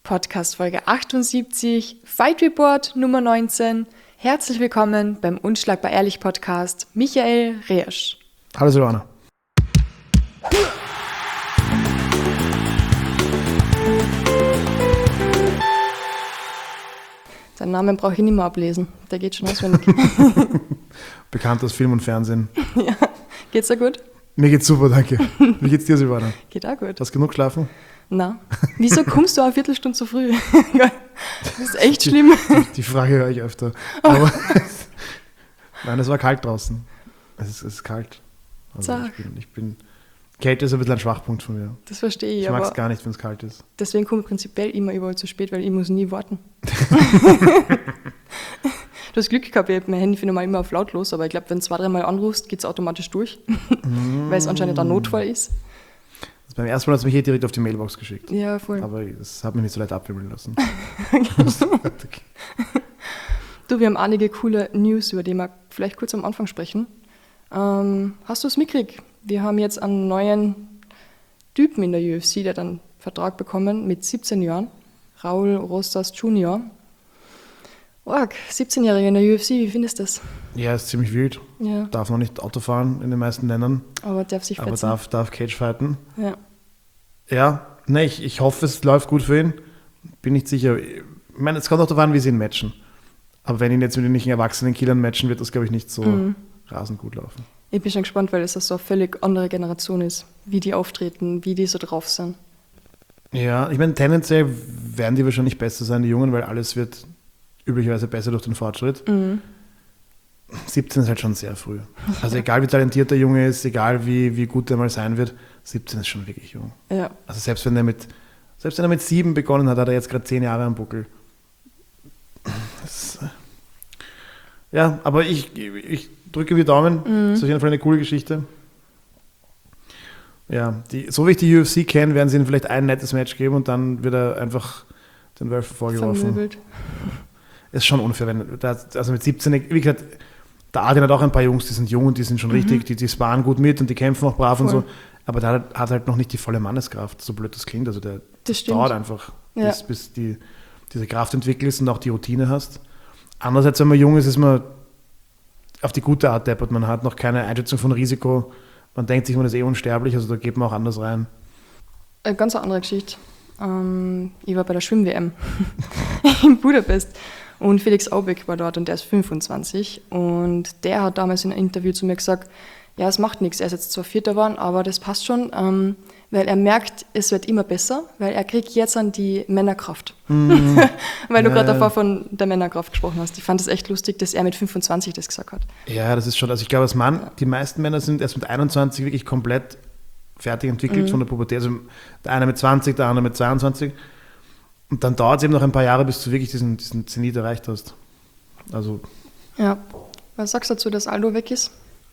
Podcast Folge 78, Fight Report Nummer 19. Herzlich willkommen beim Unschlagbar Ehrlich Podcast, Michael Reesch. Hallo Silvana. Seinen Namen brauche ich nicht mehr ablesen, der geht schon auswendig. Bekannt aus Film und Fernsehen. Ja, geht's dir gut? Mir geht's super, danke. Wie geht's dir, Silvana? Geht auch gut. Hast du genug geschlafen? Na, wieso kommst du eine Viertelstunde zu früh? Das ist echt schlimm. Die Frage höre ich öfter. Aber nein, es war kalt draußen. Es ist kalt. Also Kälte ist ein bisschen ein Schwachpunkt von mir. Das verstehe ich. Ich mag es gar nicht, wenn es kalt ist. Deswegen komme ich prinzipiell immer überall zu spät, weil ich muss nie warten. Du hast Glück gehabt, ich habe mein Handy für normal immer auf lautlos, aber ich glaube, wenn du 2-3 Mal anrufst, geht es automatisch durch, weil es anscheinend ein Notfall ist. Beim ersten Mal hat es mich direkt auf die Mailbox geschickt. Ja, voll. Aber das hat mich nicht so leicht abwimmeln lassen. Du, wir haben einige coole News, über die wir vielleicht kurz am Anfang sprechen. Hast du es mitgekriegt? Wir haben jetzt einen neuen Typen in der UFC, der dann einen Vertrag bekommen mit 17 Jahren. Raul Rosas Jr. 17-Jähriger in der UFC, wie findest du das? Ja, ist ziemlich wild. Ja. Darf noch nicht Auto fahren in den meisten Ländern. Aber darf sich fetzen. Aber darf Cage fighten. Ja. Ja, ne, ich hoffe, es läuft gut für ihn. Bin nicht sicher. Ich meine, es kommt auch darauf an, wie sie ihn matchen. Aber wenn ihn jetzt mit den nicht erwachsenen Killern matchen, wird das, glaube ich, nicht so rasend gut laufen. Ich bin schon gespannt, weil es so eine völlig andere Generation ist. Wie die auftreten, wie die so drauf sind. Ja, ich meine, tendenziell werden die wahrscheinlich besser sein, die Jungen, weil alles wird üblicherweise besser durch den Fortschritt. 17 ist halt schon sehr früh. Also egal wie talentiert der Junge ist, egal wie gut der mal sein wird, 17 ist schon wirklich jung. Ja. Also selbst wenn er mit 7 begonnen hat, hat er jetzt gerade 10 Jahre am Buckel. Ja, aber ich drücke die Daumen. Das ist auf jeden Fall eine coole Geschichte. Ja, so wie ich die UFC kenne, werden sie ihm vielleicht ein nettes Match geben und dann wird er einfach den Wölfen vorgeworfen. Vermöbelt. Ist schon unfair, also mit 17, wie gesagt, der Adrian hat auch ein paar Jungs, die sind jung und die sind schon richtig, die sparen gut mit und die kämpfen auch brav. Voll. Und so, aber der hat halt noch nicht die volle Manneskraft, so blöd das klingt, also das dauert einfach, bis diese Kraft entwickelt ist und auch die Routine hast. Andererseits, wenn man jung ist man auf die gute Art deppert, man hat noch keine Einschätzung von Risiko, man denkt sich, man ist unsterblich, also da geht man auch anders rein. Eine ganz andere Geschichte. Ich war bei der Schwimm-WM in Budapest und Felix Aubek war dort und der ist 25 und der hat damals in einem Interview zu mir gesagt, ja, es macht nichts, er ist jetzt zwar Vierter geworden, aber das passt schon, weil er merkt, es wird immer besser, weil er kriegt jetzt an die Männerkraft. Weil du gerade davor von der Männerkraft gesprochen hast. Ich fand es echt lustig, dass er mit 25 das gesagt hat. Ja, das ist schon, also ich glaube, als Mann, die meisten Männer sind erst mit 21 wirklich komplett fertig entwickelt von der Pubertät. Also der eine mit 20, der andere mit 22. Und dann dauert es eben noch ein paar Jahre, bis du wirklich diesen Zenit erreicht hast. Also. Ja. Was sagst du dazu, dass Aldo weg ist?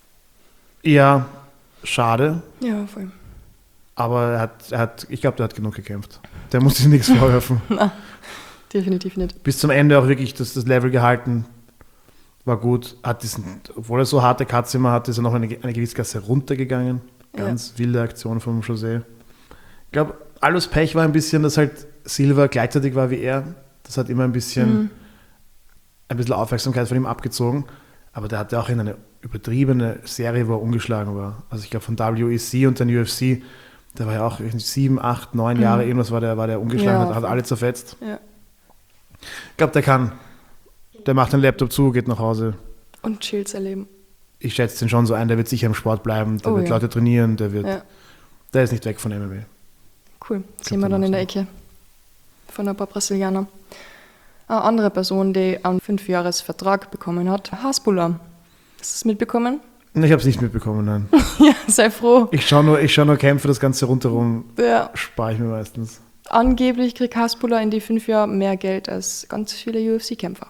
Ja, schade. Ja, voll. Aber ich glaube, der hat genug gekämpft. Der muss sich nichts vorwerfen. Nein, definitiv nicht. Bis zum Ende auch wirklich das Level gehalten. War gut. Obwohl er so harte Cuts immer hatte, ist er noch eine Gewichtsklasse runtergegangen. Ganz wilde Aktion vom José. Ich glaube, Aldos Pech war ein bisschen, dass halt Silva gleichzeitig war wie er. Das hat immer ein bisschen Aufmerksamkeit von ihm abgezogen. Aber der hatte auch in eine übertriebene Serie, wo er ungeschlagen war. Also ich glaube von WEC und dann UFC, der war ja auch 7, 8, 9 Jahre, irgendwas war der ungeschlagen, hat alle zerfetzt. Ja. Ich glaube, der macht den Laptop zu, geht nach Hause. Und chillt sein Leben. Ich schätze den schon so ein, der wird sicher im Sport bleiben, der wird Leute trainieren, der ist nicht weg von MMA. Cool, sehen wir dann in der Ecke von ein paar Brasilianern. Eine andere Person, die einen 5-Jahres-Vertrag bekommen hat, Hasbulla. Hast du es mitbekommen? Ich habe es nicht mitbekommen, nein. Ja, sei froh. Ich schaue nur Kämpfe, das Ganze rundherum spare ich mir meistens. Angeblich kriegt Hasbulla in die 5 Jahre mehr Geld als ganz viele UFC-Kämpfer.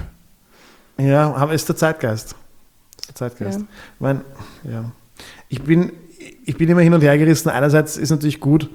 Ja, aber ist der Zeitgeist. Ja. Ich meine, ich bin immer hin und her gerissen. Einerseits ist natürlich gut,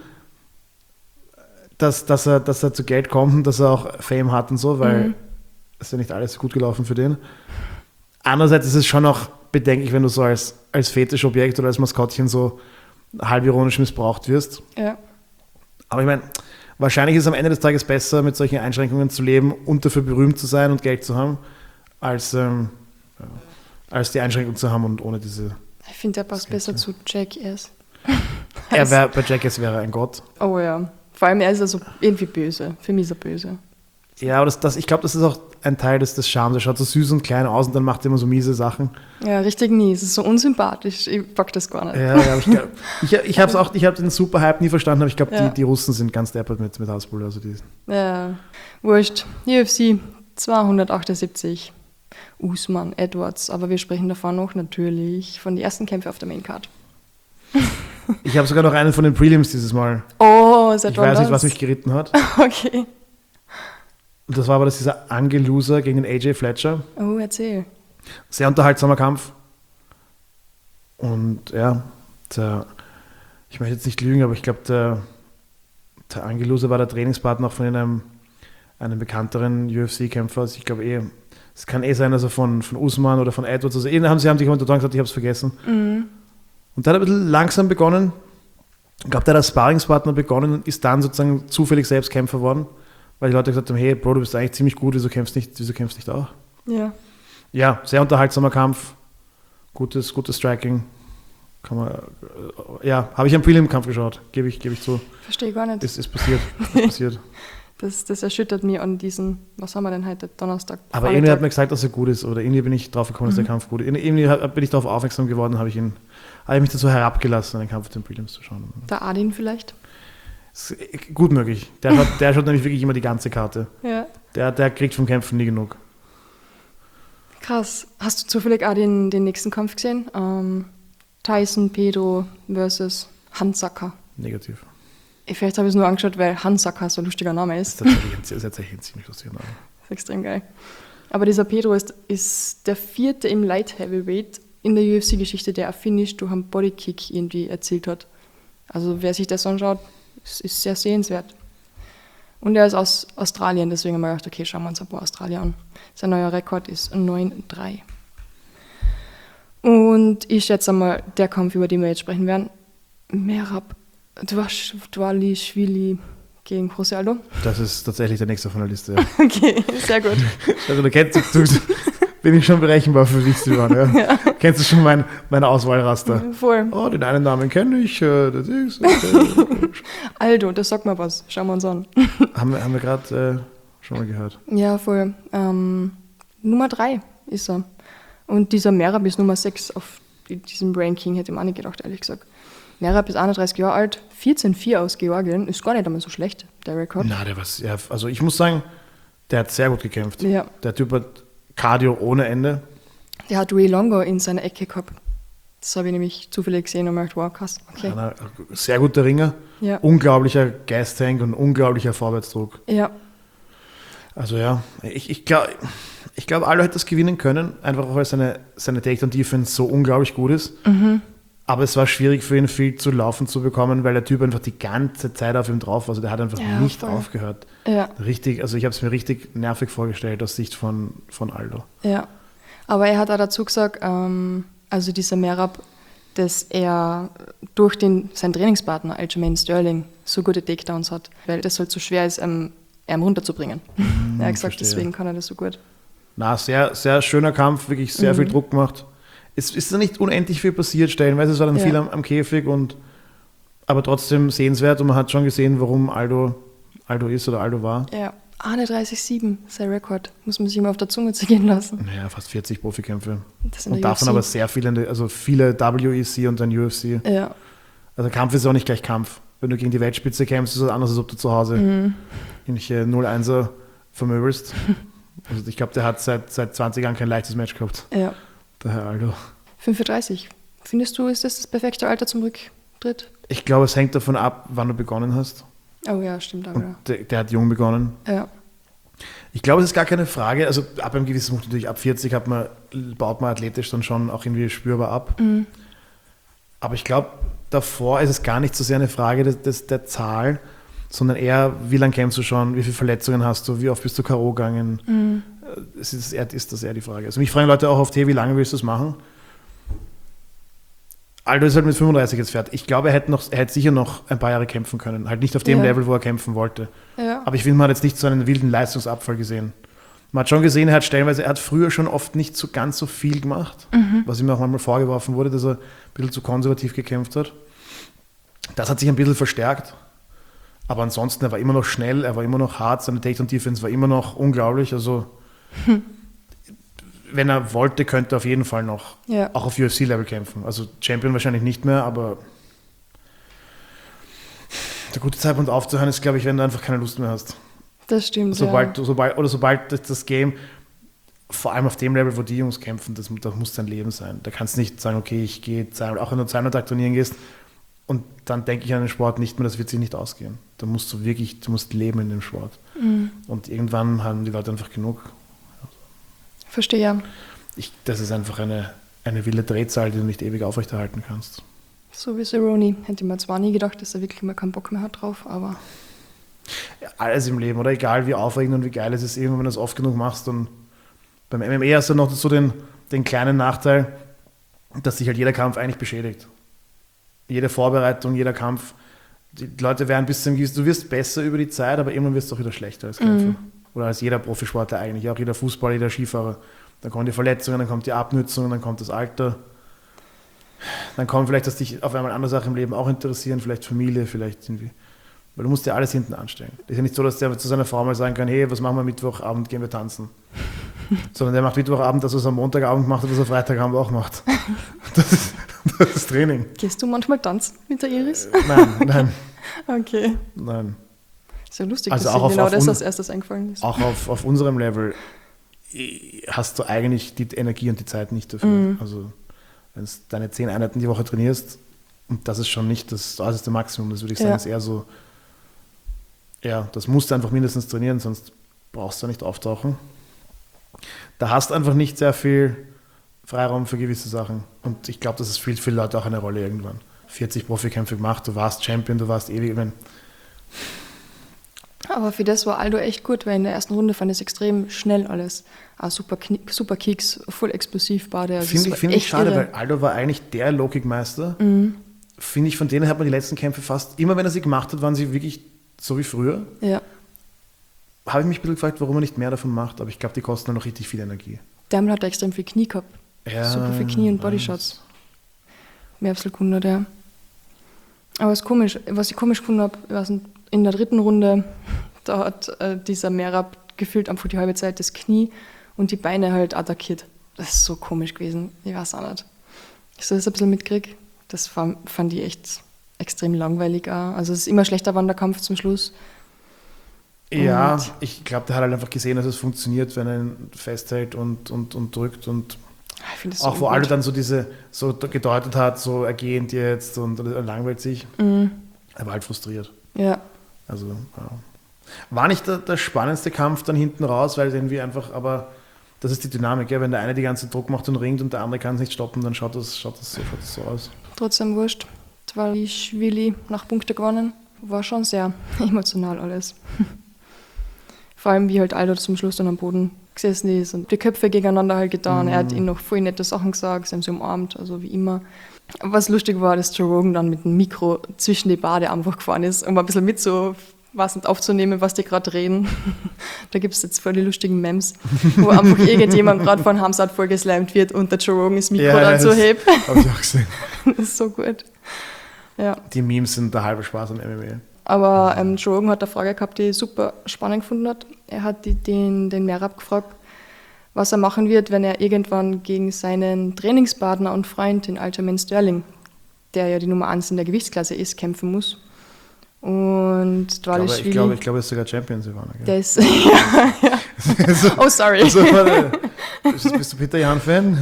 dass er zu Geld kommt und dass er auch Fame hat und so, weil es ist ja nicht alles gut gelaufen für den. Andererseits ist es schon auch bedenklich, wenn du so als Fetischobjekt oder als Maskottchen so halb ironisch missbraucht wirst. Ja. Aber ich meine, wahrscheinlich ist es am Ende des Tages besser, mit solchen Einschränkungen zu leben und dafür berühmt zu sein und Geld zu haben, als die Einschränkung zu haben und ohne diese... Ich finde, der passt besser zu Jackass. Bei Jackass wäre er ein Gott. Oh ja. Vor allem, er ist also irgendwie böse. Für mich ist er böse. Ja, aber ich glaube, das ist auch ein Teil des Charmes. Er schaut so süß und klein aus und dann macht er immer so miese Sachen. Ja, richtig mies. Es ist so unsympathisch. Ich pack das gar nicht. Ja, ich habe den Super-Hype nie verstanden, aber ich glaube, die Russen sind ganz deppert mit Hasbulla. Also ja, wurscht. UFC 278. Usman, Edwards. Aber wir sprechen davon noch natürlich von den ersten Kämpfen auf der Maincard. Ich habe sogar noch einen von den Prelims dieses Mal. Oh, ich weiß nicht, was mich geritten hat. Okay. Und das war aber dieser Angeloser gegen den AJ Fletcher. Oh, erzähl. Sehr unterhaltsamer Kampf. Und ja, ich möchte jetzt nicht lügen, aber ich glaube, der Angeloser war der Trainingspartner auch von einem bekannteren UFC-Kämpfer. Also ich glaube es kann sein, also von Usman oder von Edwards. Also haben sich unter gesagt, ich habe es vergessen. Mhm. Und dann hat er ein bisschen langsam begonnen. Ich glaube, der hat als Sparringspartner begonnen und ist dann sozusagen zufällig selbst Kämpfer geworden. Weil die Leute gesagt haben, hey Bro, du bist eigentlich ziemlich gut, wieso kämpfst nicht auch? Ja. Ja, sehr unterhaltsamer Kampf. Gutes Striking. Habe ich einen Prelim-Kampf geschaut, gebe ich zu. Verstehe gar nicht. Ist passiert. Das erschüttert mich an diesen, was haben wir denn heute, Donnerstag? Aber irgendwie hat mir gesagt, dass er gut ist, oder irgendwie bin ich drauf gekommen, dass der Kampf gut ist. Irgendwie bin ich darauf aufmerksam geworden, habe ich mich dazu herabgelassen, einen Kampf auf den Prelims zu schauen. Der Adin vielleicht? Gut möglich. Der schaut nämlich wirklich immer die ganze Karte. Ja. Der kriegt vom Kämpfen nie genug. Krass. Hast du zufällig auch den nächsten Kampf gesehen? Tyson Pedro versus Handsacker. Negativ. Vielleicht habe ich es nur angeschaut, weil Handsacker so ein lustiger Name ist. Das ist tatsächlich ein ziemlich lustiger Name. Das ist extrem geil. Aber dieser Pedro ist der 4. im Light Heavyweight in der UFC-Geschichte, der ein Finish durch einen Bodykick irgendwie erzielt hat. Also wer sich das anschaut, ist sehr sehenswert. Und er ist aus Australien, deswegen haben wir gedacht, okay, schauen wir uns ein paar Australier an. Sein neuer Rekord ist 9-3. Und ich schätze mal, der Kampf, über den wir jetzt sprechen werden, Merab Dvalishvili gegen José Aldo. Das ist tatsächlich der nächste von der Liste. Ja. Okay, sehr gut. Also du bin ich schon berechenbar für dich, Silvan. Ja? Ja. Kennst du schon meine Auswahlraster? Voll. Oh, den einen Namen kenne ich. Das ist, Aldo, das sagt mal was. Schauen wir uns an. Haben wir gerade schon mal gehört. Ja, voll. Nummer 3 ist er. Und dieser Merab ist Nummer 6 auf diesem Ranking, hätte ich mir auch nicht gedacht, ehrlich gesagt. Merab ist 31 Jahre alt, 14-4 aus Georgien, ist gar nicht einmal so schlecht, der Rekord. Na, also ich muss sagen, der hat sehr gut gekämpft. Ja. Der Typ hat Cardio ohne Ende. Der hat Ray Longo in seiner Ecke gehabt. Das habe ich nämlich zufällig gesehen und mir gedacht, wow, krass, okay. Ja, sehr guter Ringer, ja. Unglaublicher Gas-Tank und unglaublicher Vorwärtsdruck. Ja. Also ja, ich glaube, Aldo hätte das gewinnen können, einfach auch weil seine Takedown-Defense so unglaublich gut ist. Mhm. Aber es war schwierig für ihn, viel zu laufen zu bekommen, weil der Typ einfach die ganze Zeit auf ihm drauf war. Also der hat einfach nicht aufgehört. Ja. Richtig, also ich habe es mir richtig nervig vorgestellt aus Sicht von Aldo. Ja, aber er hat auch dazu gesagt, also dieser Merab, dass er durch seinen Trainingspartner Aljamain Sterling so gute Takedowns hat, weil das halt so schwer ist, ihn runterzubringen. Er hat gesagt, deswegen kann er das so gut. Na, sehr, sehr schöner Kampf, wirklich sehr viel Druck gemacht. Es ist da nicht unendlich viel passiert, stellenweise es war dann viel am Käfig, aber trotzdem sehenswert und man hat schon gesehen, warum Aldo ist oder Aldo war. Ja, 31-7, sein Rekord, muss man sich immer auf der Zunge zergehen lassen. Naja, fast 40 Profikämpfe. Und davon aber sehr viele, also viele WEC und dann UFC. Ja. Also Kampf ist auch nicht gleich Kampf. Wenn du gegen die Weltspitze kämpfst, ist es anders, als ob du zu Hause irgendwelche 0-1er vermöbelst. Also ich glaube, der hat seit 20 Jahren kein leichtes Match gehabt. Ja. Der Herr Aldo. 35. Findest du, ist das perfekte Alter zum Rücktritt? Ich glaube, es hängt davon ab, wann du begonnen hast. Oh ja, stimmt. Aber und der hat jung begonnen. Ja. Ich glaube, es ist gar keine Frage. Also ab einem gewissen Punkt, natürlich ab 40 baut man athletisch dann schon auch irgendwie spürbar ab. Mhm. Aber ich glaube, davor ist es gar nicht so sehr eine Frage der Zahl, sondern eher, wie lange kämpfst du schon, wie viele Verletzungen hast du, wie oft bist du K.O. gegangen. Mhm. Ist das eher die Frage. Also mich fragen Leute auch oft, hey, wie lange willst du das machen? Aldo ist halt mit 35 jetzt fertig. Ich glaube, er hätte sicher noch ein paar Jahre kämpfen können. Halt nicht auf dem Level, wo er kämpfen wollte. Ja. Aber ich finde, man hat jetzt nicht so einen wilden Leistungsabfall gesehen. Man hat schon gesehen, er hat früher schon oft nicht so ganz so viel gemacht, was ihm auch manchmal vorgeworfen wurde, dass er ein bisschen zu konservativ gekämpft hat. Das hat sich ein bisschen verstärkt. Aber ansonsten, er war immer noch schnell, er war immer noch hart, seine Takedown-Defense war immer noch unglaublich. Also, wenn er wollte, könnte er auf jeden Fall noch auch auf UFC-Level kämpfen. Also Champion wahrscheinlich nicht mehr, aber der gute Zeitpunkt aufzuhören ist, glaube ich, wenn du einfach keine Lust mehr hast. Das stimmt, sobald das Game, vor allem auf dem Level, wo die Jungs kämpfen, das muss dein Leben sein. Da kannst du nicht sagen, okay, ich gehe auch wenn du 200 Tag trainieren gehst und dann denke ich an den Sport nicht mehr, das wird sich nicht ausgehen. Da musst du musst leben in dem Sport. Und irgendwann haben die Leute einfach genug. Verstehe, ja. Das ist einfach eine wilde Drehzahl, die du nicht ewig aufrechterhalten kannst. So wie Cerrone. Hätte ich mir zwar nie gedacht, dass er wirklich mal keinen Bock mehr hat drauf, aber... Alles im Leben, oder egal wie aufregend und wie geil es ist, irgendwann, wenn du es oft genug machst. Und beim MMA hast du noch so den kleinen Nachteil, dass sich halt jeder Kampf eigentlich beschädigt. Jede Vorbereitung, jeder Kampf. Die Leute werden bis zum gewissen, du wirst besser über die Zeit, aber irgendwann wirst du auch wieder schlechter als Kämpfer. Oder als jeder Profisportler eigentlich, auch jeder Fußballer, jeder Skifahrer. Dann kommen die Verletzungen, dann kommt die Abnützung, dann kommt das Alter. Dann kommen vielleicht, dass dich auf einmal andere Sachen im Leben auch interessieren, vielleicht Familie, vielleicht irgendwie. Weil du musst dir alles hinten anstellen. Es ist ja nicht so, dass der zu seiner Frau mal sagen kann, hey, was machen wir Mittwochabend, gehen wir tanzen. Sondern der macht Mittwochabend das, was er am Montagabend macht und was er Freitagabend auch macht. Das ist Training. Gehst du manchmal tanzen mit der Iris? Nein. Okay. Nein. Ist ja lustig, also dass auch dir genau das als erstes eingefallen ist. Auch auf unserem Level hast du eigentlich die Energie und die Zeit nicht dafür. Also wenn du deine 10 Einheiten die Woche trainierst, und das ist schon nicht das äußerste Maximum, das würde ich sagen, ist eher so, das musst du einfach mindestens trainieren, sonst brauchst du nicht auftauchen. Da hast du einfach nicht sehr viel Freiraum für gewisse Sachen. Und ich glaube, das spielt für viele Leute auch eine Rolle irgendwann. 40 Profikämpfe gemacht, du warst Champion, du warst ewig. Aber für das war Aldo echt gut, weil in der ersten Runde fand ich es extrem schnell alles. Super Kicks, voll explosiv Bade. Also Finde ich schade, weil Aldo war eigentlich der Low-Kick-Meister. Finde ich, von denen hat man die letzten Kämpfe fast, immer wenn er sie gemacht hat, waren sie wirklich so wie früher. Ja. Habe ich mich ein bisschen gefragt, warum er nicht mehr davon macht, aber ich glaube, die kosten dann noch richtig viel Energie. Der hat extrem viel Knie gehabt. Ja, super viel Knie und Bodyshots. Mehr als Sekunden, ja. Aber was ich komisch gefunden habe, in der dritten Runde, da hat dieser Merab gefühlt einfach die halbe Zeit das Knie und die Beine halt attackiert. Das ist so komisch gewesen. Ich weiß auch nicht. Ich so das ein bisschen mitkriege. Das fand ich echt extrem langweilig auch. Also es ist immer schlechter geworden, der Kampf zum Schluss. Ja, ich glaube, der hat halt einfach gesehen, dass es funktioniert, wenn er ihn festhält und drückt und ich finde das auch so wo alle dann so gedeutet hat, so er geht jetzt und er langweilt sich. Er war halt frustriert. Ja. Also war nicht der spannendste Kampf dann hinten raus, weil irgendwie einfach, aber das ist die Dynamik, ja? Wenn der eine die ganze Druck macht und ringt und der andere kann es nicht stoppen, dann schaut das so aus. Trotzdem wurscht. Dvalishvili nach Punkte gewonnen. War schon sehr emotional alles. Vor allem, wie halt Aldo zum Schluss dann am Boden gesessen ist und die Köpfe gegeneinander halt getan. Er hat ihnen noch voll nette Sachen gesagt, sie haben sie umarmt, also wie immer. Was lustig war, dass Joe Rogan dann mit dem Mikro zwischen die Bade einfach gefahren ist, um ein bisschen mit so was nicht aufzunehmen, was die gerade reden. Da gibt es jetzt voll die lustigen Memes, wo einfach irgendjemand gerade von Hamzat vollgeslammt wird und der Joe Rogan das Mikro dazu hebt. Hab ich auch gesehen. Das ist so gut. Ja. Die Memes sind der halbe Spaß am MMA. Aber Joe Rogan hat eine Frage gehabt, die ich super spannend gefunden hat. Er hat den Merab gefragt, was er machen wird, wenn er irgendwann gegen seinen Trainingspartner und Freund, den Aljamain Sterling, der ja die Nummer 1 in der Gewichtsklasse ist, kämpfen muss. Und ich glaube, er ist sogar Champion, Silvana. Der ist, ja. Oh, sorry. Bist du Peter Jan-Fan?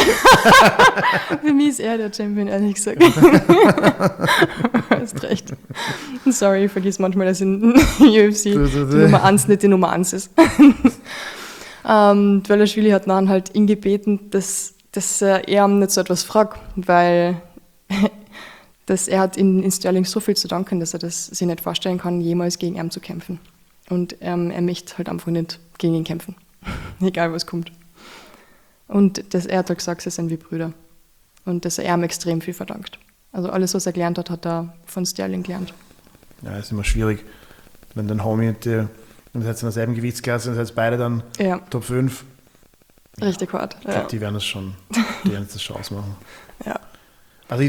Für mich ist er der Champion, ehrlich gesagt. Du hast recht. Sorry, ich vergiss manchmal, dass in UFC die Nummer 1 nicht die Nummer 1 ist. Dvalishvili hat dann halt ihn gebeten, dass er ihm nicht so etwas fragt, weil er hat in Sterling so viel zu danken, dass er das sich nicht vorstellen kann, jemals gegen ihn zu kämpfen. Und er möchte halt einfach nicht gegen ihn kämpfen, egal was kommt. Und er hat halt gesagt, sie sind wie Brüder. Und das er ihm extrem viel verdankt. Also alles, was er gelernt hat, hat er von Sterling gelernt. Ja, ist immer schwierig, wenn dein Homie und ihr seid in derselben Gewichtsklasse und seid beide dann Top 5. Richtig hart. Ich glaube, die werden das schon ausmachen. Ja. Also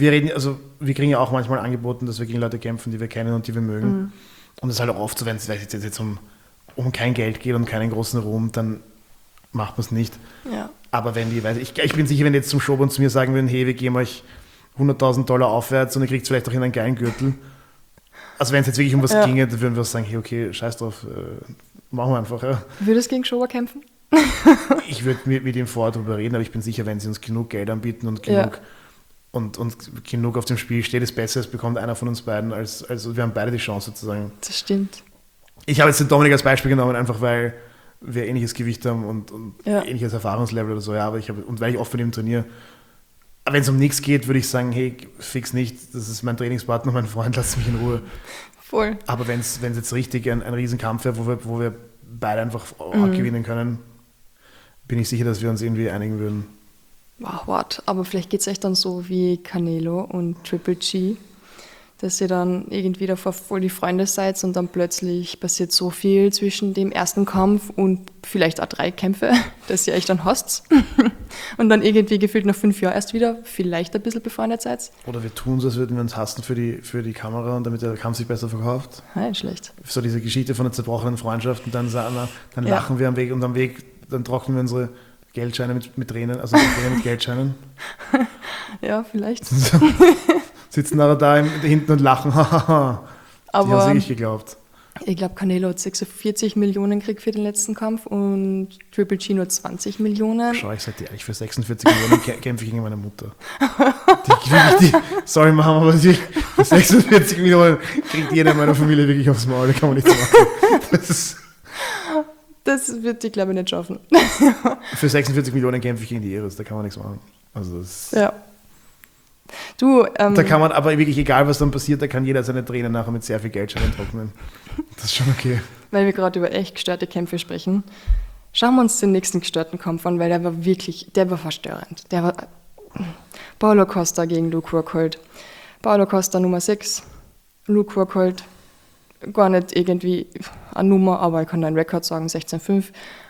wir kriegen ja auch manchmal angeboten, dass wir gegen Leute kämpfen, die wir kennen und die wir mögen. Mhm. Und das ist halt auch oft so, wenn es jetzt um kein Geld geht und keinen großen Ruhm, dann macht man es nicht. Ja. Aber wenn ich bin sicher, wenn die jetzt zum Showbund zu mir sagen würden, hey, wir geben euch $100.000 aufwärts und ihr kriegt vielleicht auch in einen geilen Gürtel. Also wenn es jetzt wirklich um was ginge, dann würden wir sagen, hey, okay, scheiß drauf, machen wir einfach. Ja. Würdest du gegen Showa kämpfen? Ich würde mit ihm vorher darüber reden, aber ich bin sicher, wenn sie uns genug Geld anbieten und genug und genug auf dem Spiel steht, ist besser, es bekommt einer von uns beiden, als wir haben beide die Chance sozusagen. Das stimmt. Ich habe jetzt den Dominik als Beispiel genommen, einfach weil wir ähnliches Gewicht haben und ähnliches Erfahrungslevel oder so, ja, aber weil ich oft mit ihm trainiere. Aber wenn es um nichts geht, würde ich sagen, hey, fix nicht, das ist mein Trainingspartner, mein Freund, lass mich in Ruhe. Voll. Aber wenn es jetzt richtig ein Riesenkampf wäre, wo wir beide einfach gewinnen können, bin ich sicher, dass wir uns irgendwie einigen würden. Wow, what? Aber vielleicht geht es echt dann so wie Canelo und Triple G, dass ihr dann irgendwie davor voll die Freunde seid und dann plötzlich passiert so viel zwischen dem ersten Kampf und vielleicht auch 3 Kämpfe, dass ihr euch dann hasst und dann irgendwie gefühlt nach 5 Jahren erst wieder vielleicht ein bisschen befreundet seid. Oder wir tun so, als würden wir uns hassen für die Kamera und damit der Kampf sich besser verkauft. Nein, schlecht. So diese Geschichte von einer zerbrochenen Freundschaft und dann lachen wir am Weg und am Weg, dann trocknen wir unsere Geldscheine mit Tränen, also mit Geldscheinen. Ja, vielleicht. Sitzen da hinten und lachen. Die haben es wirklich geglaubt. Ich glaube, Canelo hat 46 Millionen gekriegt für den letzten Kampf und Triple G nur 20 Millionen. Schau, ich sag dir ehrlich, für 46 Millionen kämpfe ich gegen meine Mutter. Sorry Mama, aber für 46 Millionen kriegt jeder in meiner Familie wirklich aufs Maul, da kann man nichts machen. Das wird die, glaube ich, nicht schaffen. Für 46 Millionen kämpfe ich gegen die Iris, da kann man nichts machen. Also ja. Du, da kann man aber wirklich, egal was dann passiert, da kann jeder seine Tränen nachher mit sehr viel Geldscheinen trocknen. Das ist schon okay. Weil wir gerade über echt gestörte Kämpfe sprechen, schauen wir uns den nächsten gestörten Kampf an, weil der war verstörend. Der war Paulo Costa gegen Luke Rockhold. Paulo Costa Nummer 6, Luke Rockhold gar nicht irgendwie eine Nummer, aber ich kann einen Rekord sagen, 16:5.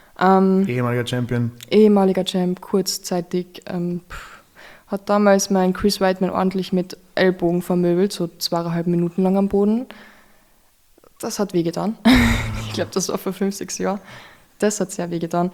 Ehemaliger Champ, kurzzeitig. Hat damals mein Chris Weidman ordentlich mit Ellbogen vermöbelt, so 2,5 Minuten lang am Boden. Das hat wehgetan. Ich glaube, das war vor 5-6 Jahren. Das hat sehr wehgetan.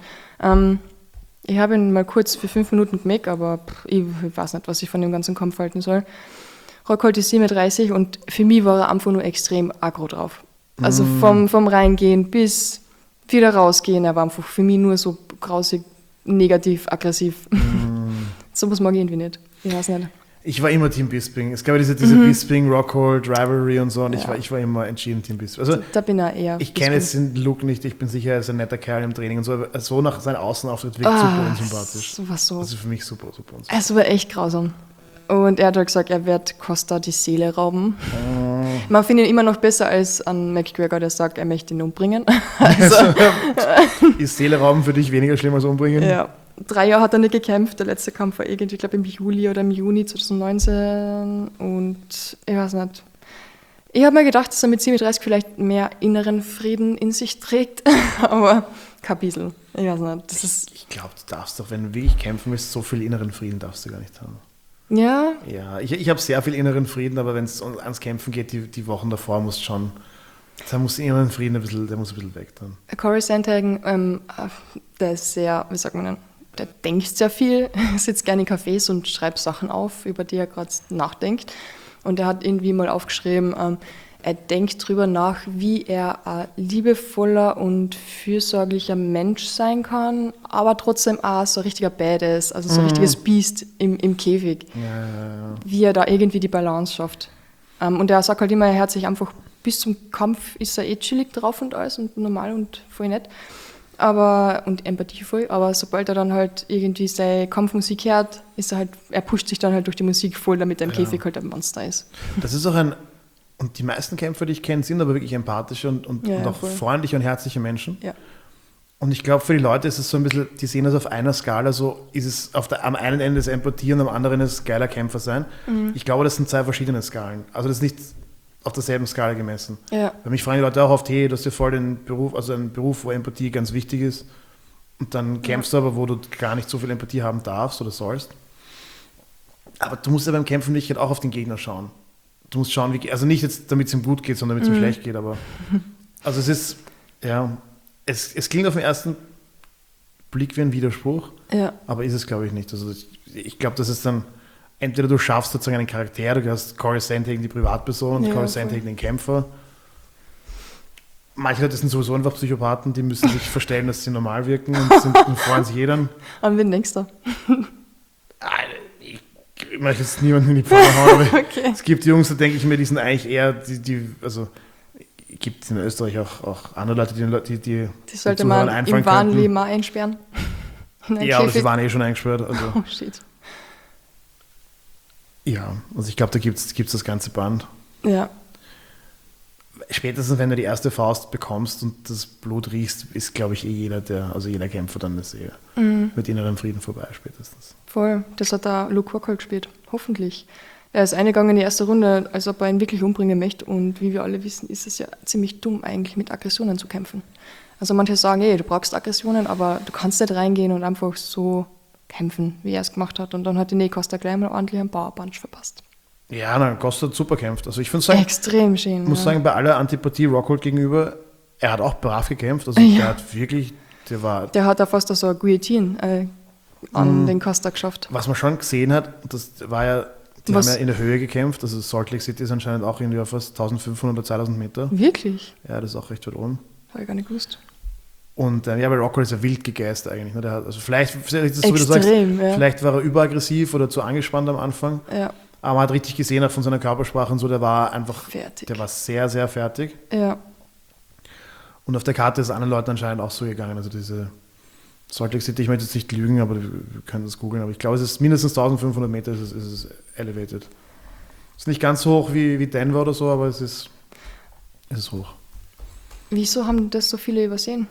Ich habe ihn mal kurz für 5 Minuten gemacht, aber ich weiß nicht, was ich von dem ganzen Kampf halten soll. Rockhold ist 37 und für mich war er einfach nur extrem aggro drauf. Also vom Reingehen bis wieder rausgehen, er war einfach für mich nur so grausig, negativ, aggressiv. So was mag ich irgendwie nicht. Ich weiß nicht. Ich war immer Team Bisping. Es gab ja diese Bisping-Rockhold-Rivalry und so und ich war immer entschieden Team Bisping. Also, da bin ich eher. Ich kenne jetzt den Luke nicht, ich bin sicher, er ist ein netter Kerl im Training und so, aber so nach seinem Außenauftritt wirkt super unsympathisch. So. Also für mich super unsympathisch. Es war echt grausam. Und er hat halt gesagt, er wird Costa die Seele rauben. Man findet ihn immer noch besser als an McGregor, der sagt, er möchte ihn umbringen. Also, ist Seele rauben für dich weniger schlimm als umbringen? Ja. 3 Jahre hat er nicht gekämpft. Der letzte Kampf war irgendwie, ich glaube, im Juli oder im Juni 2019. Und ich weiß nicht. Ich habe mir gedacht, dass er mit 37 vielleicht mehr inneren Frieden in sich trägt. Aber kein bisschen. Ich weiß nicht. Ich glaube, du darfst doch, wenn du wirklich kämpfen willst, so viel inneren Frieden darfst du gar nicht haben. Ja? Ja, ich habe sehr viel inneren Frieden, aber wenn es ans Kämpfen geht, die Wochen davor musst schon, da muss der inneren Frieden der muss ein bisschen weg dann. Corey Sandhagen, der ist sehr, wie sagt man denn, der denkt sehr viel, sitzt gerne in Cafés und schreibt Sachen auf, über die er gerade nachdenkt. Und er hat irgendwie mal aufgeschrieben, er denkt drüber nach, wie er ein liebevoller und fürsorglicher Mensch sein kann, aber trotzdem auch so ein richtiger Badass, also so ein richtiges Biest im Käfig. Ja. Wie er da irgendwie die Balance schafft. Und er sagt halt immer, er hat sich einfach bis zum Kampf ist er chillig drauf und alles und normal und voll nett. Und empathievoll, aber sobald er dann halt irgendwie seine Kampfmusik hört, ist er pusht sich dann halt durch die Musik voll, damit er im Käfig halt ein Monster ist. Das ist auch und die meisten Kämpfer, die ich kenne, sind aber wirklich empathische und auch freundliche und herzliche Menschen. Ja. Und ich glaube, für die Leute ist es so ein bisschen, die sehen das auf einer Skala, so ist es am einen Ende das Empathie und am anderen ist geiler Kämpfer sein. Ich glaube, das sind zwei verschiedene Skalen. Also das ist nicht auf derselben Skala gemessen. Ja. Weil mich fragen die Leute auch oft, hey, du hast ja voll den Beruf, also einen Beruf, wo Empathie ganz wichtig ist. Und dann kämpfst du aber, wo du gar nicht so viel Empathie haben darfst oder sollst. Aber du musst ja beim Kämpfen nicht halt auch auf den Gegner schauen. Du musst schauen, also nicht jetzt, damit es ihm gut geht, sondern damit es ihm schlecht geht, aber also es ist, ja, es klingt auf den ersten Blick wie ein Widerspruch, aber ist es, glaube ich, nicht. Also ich glaube, das ist dann, entweder du schaffst sozusagen einen Charakter, du hast Coruscant gegen die Privatperson und Coruscant gegen den Kämpfer. Manche Leute sind sowieso einfach Psychopathen, die müssen sich verstellen, dass sie normal wirken und freuen sich jeden. An wen denkst du? Ich möchte jetzt niemanden in die Pfanne hauen, aber Okay. es gibt Jungs, da denke ich mir, die sind eigentlich eher, also gibt es in Österreich auch andere Leute, die sollte Zuhörern man einfallen im wahren könnten. Leben auch einsperren. Ja, aber sie waren eh schon eingesperrt. Also. Oh, shit. Ja, also ich glaube, da gibt's das ganze Band. Ja. Spätestens, wenn du die erste Faust bekommst und das Blut riechst, ist, glaube ich, jeder Kämpfer dann das mit innerem Frieden vorbei, spätestens. Voll. Das hat da Luke Rockhold gespielt. Hoffentlich. Er ist eingegangen in die erste Runde, als ob er ihn wirklich umbringen möchte. Und wie wir alle wissen, ist es ja ziemlich dumm, eigentlich mit Aggressionen zu kämpfen. Also manche sagen, du brauchst Aggressionen, aber du kannst nicht reingehen und einfach so kämpfen, wie er es gemacht hat. Und dann hat die Costa gleich mal ordentlich einen Power Punch verpasst. Ja, nein, Costa hat super kämpft. Also ich finde sagen, extrem schön. Ich muss sagen, bei aller Antipathie Rockhold gegenüber, er hat auch brav gekämpft. Also der hat wirklich, der hat auch fast so eine Guillotine an den Costa geschafft. Was man schon gesehen hat, das war ja, die haben ja in der Höhe gekämpft. Also Salt Lake City ist anscheinend auch irgendwie auf fast 1500 oder 2000 Meter. Wirklich? Ja, das ist auch recht weit oben. Habe ich gar nicht gewusst. Und bei Rockhold ist er wild gegeist eigentlich. Ne? Der hat, also vielleicht, das so, extrem, wie du sagst, vielleicht war er überaggressiv oder zu angespannt am Anfang. Ja. Aber man hat richtig gesehen, auch von seiner Körpersprache und so, der war einfach fertig. Der war sehr, sehr fertig. Ja. Und auf der Karte ist es anderen Leuten anscheinend auch so gegangen. Also diese Salt Lake City, ich möchte jetzt nicht lügen, aber wir können das googeln, aber ich glaube, es ist mindestens 1500 Meter ist es elevated. Es ist nicht ganz so hoch wie Denver oder so, aber es ist hoch. Wieso haben das so viele übersehen?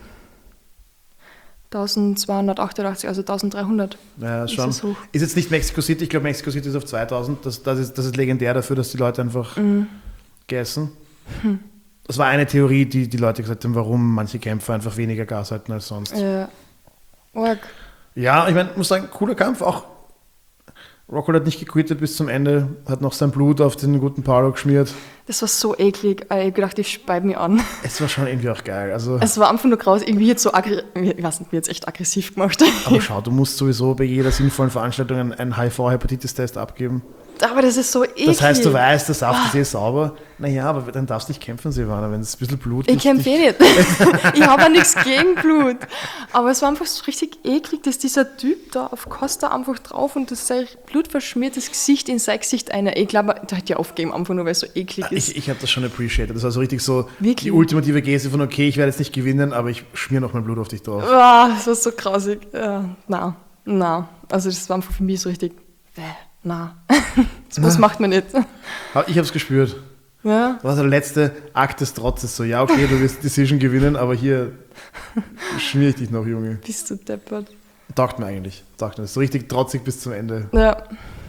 1288, also 1300. Ja, ist schon. hoch. Ist jetzt nicht Mexico City, ich glaube, Mexico City ist auf 2000. Das ist legendär dafür, dass die Leute einfach gegessen. Das war eine Theorie, die Leute gesagt haben, warum manche Kämpfer einfach weniger Gas halten als sonst. Ja, ich meine, ich muss sagen, cooler Kampf. Auch Rockhold hat nicht gequittet bis zum Ende, hat noch sein Blut auf den guten Paolo geschmiert. Das war so eklig. Ich habe gedacht, ich speibe mich an. Es war schon irgendwie auch geil. Also, es war einfach nur graus, irgendwie jetzt so ich weiß nicht, wie jetzt echt aggressiv gemacht. Aber schau, du musst sowieso bei jeder sinnvollen Veranstaltung einen HIV-Hepatitis-Test abgeben. Aber das ist so eklig. Das heißt, du weißt, der Saft ist eh sauber. Naja, aber dann darfst du nicht kämpfen, Silvana, wenn es ein bisschen Blut ist. Ich kämpfe eh nicht. Ich habe ja nichts gegen Blut. Aber es war einfach so richtig eklig, dass dieser Typ da auf Costa einfach drauf und das sein blutverschmiertes Gesicht in sein Gesicht einer. Ich glaube, da hätte ich aufgegeben, einfach nur, weil es so eklig ist. Ich habe das schon appreciated. Das war so richtig so wirklich? Die ultimative Geste von, okay, ich werde jetzt nicht gewinnen, aber ich schmier noch mein Blut auf dich drauf. Das war so grausig. Na. Also das war einfach für mich so richtig, was macht man nicht. Ich habe es gespürt. Ja. Das war der letzte Akt des Trotzes. So, ja, okay, du wirst die Decision gewinnen, aber hier schmier ich dich noch, Junge. Bist du deppert. Taugt mir eigentlich. So richtig trotzig bis zum Ende. Ja.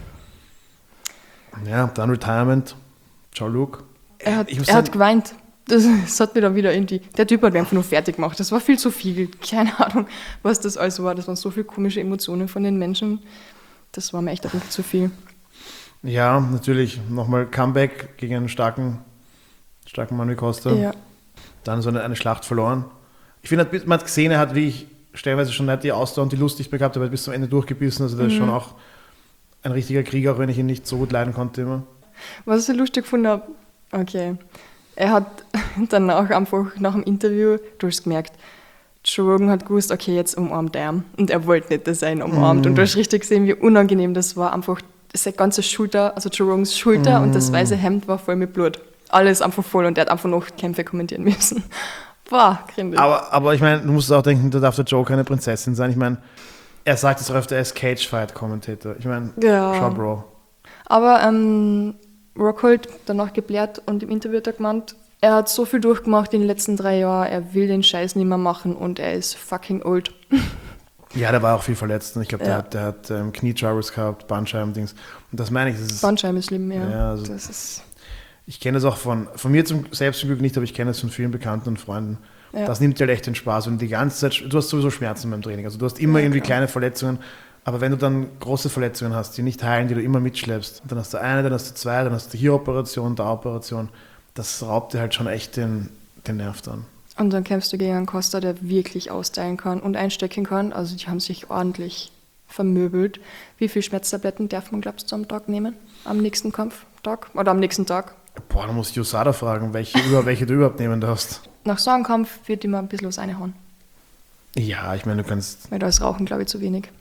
Ja, dann Retirement. Ciao, Luke. Er hat geweint. Das hat mir dann wieder irgendwie... Der Typ hat mich einfach nur fertig gemacht. Das war viel zu viel. Keine Ahnung, was das alles war. Das waren so viele komische Emotionen von den Menschen. Das war mir echt ein bisschen zu viel. Ja, natürlich. Nochmal Comeback gegen einen starken Mann wie Costa. Ja. Dann so eine Schlacht verloren. Ich finde, man hat gesehen, er hat wie ich stellenweise schon nicht die Ausdauer und die Lust nicht gehabt, aber er hat bis zum Ende durchgebissen. Also der ist schon auch ein richtiger Krieger, auch wenn ich ihn nicht so gut leiden konnte immer. Was ich so lustig gefunden habe, okay, er hat danach einfach nach dem Interview, du hast gemerkt, Joe Rogan hat gewusst, okay, jetzt umarmt er ihn. Und er wollte nicht, dass er ihn umarmt. Und du hast richtig gesehen, wie unangenehm das war. Einfach seine ganze Schulter, also Joe Rogans Schulter und das weiße Hemd war voll mit Blut. Alles einfach voll und er hat einfach noch Kämpfe kommentieren müssen. Boah, grindig. Aber ich meine, du musst auch denken, da darf der Joe keine Prinzessin sein. Ich meine, er sagt es auch öfter, er ist Cage-Fight-Kommentator. Ich meine, schau, Bro. Aber Rockhold danach geblärt und im Interview hat er gemeint, Er hat so viel durchgemacht in den letzten 3 Jahren, er will den Scheiß nicht mehr machen und er ist fucking old. Ja, der war auch viel verletzt. Ich glaube, Ja. der hat Knie-Troubles gehabt, Bandscheiben-Dings. Und das meine ich. Das ist, Bandscheiben ist schlimm, ja. Ja, also- Das ist, ich kenne das auch von mir selbst zum Glück nicht, aber ich kenne es von vielen Bekannten und Freunden. ja. Das nimmt dir echt den Spaß. Und die ganze Zeit, du hast sowieso Schmerzen beim Training. Also du hast immer Ja, irgendwie klar. kleine Verletzungen. Aber wenn du dann große Verletzungen hast, die nicht heilen, die du immer mitschleppst, dann hast du eine, dann hast du zwei, dann hast du hier Operation, da Operation. Das raubt dir halt schon echt den Nerv dann. Und dann kämpfst du gegen einen Costa, der wirklich austeilen kann und einstecken kann. Also die haben sich ordentlich vermöbelt. Wie viele Schmerztabletten darf man, glaubst du, am Tag nehmen? Am nächsten Kampftag? Oder am nächsten Tag? Boah, da muss ich USADA fragen, welche du überhaupt nehmen darfst. Nach so einem Kampf wird immer ein bisschen was reinhauen. Ja, ich meine, du kannst. Weil da ist Rauchen, glaube ich, zu wenig.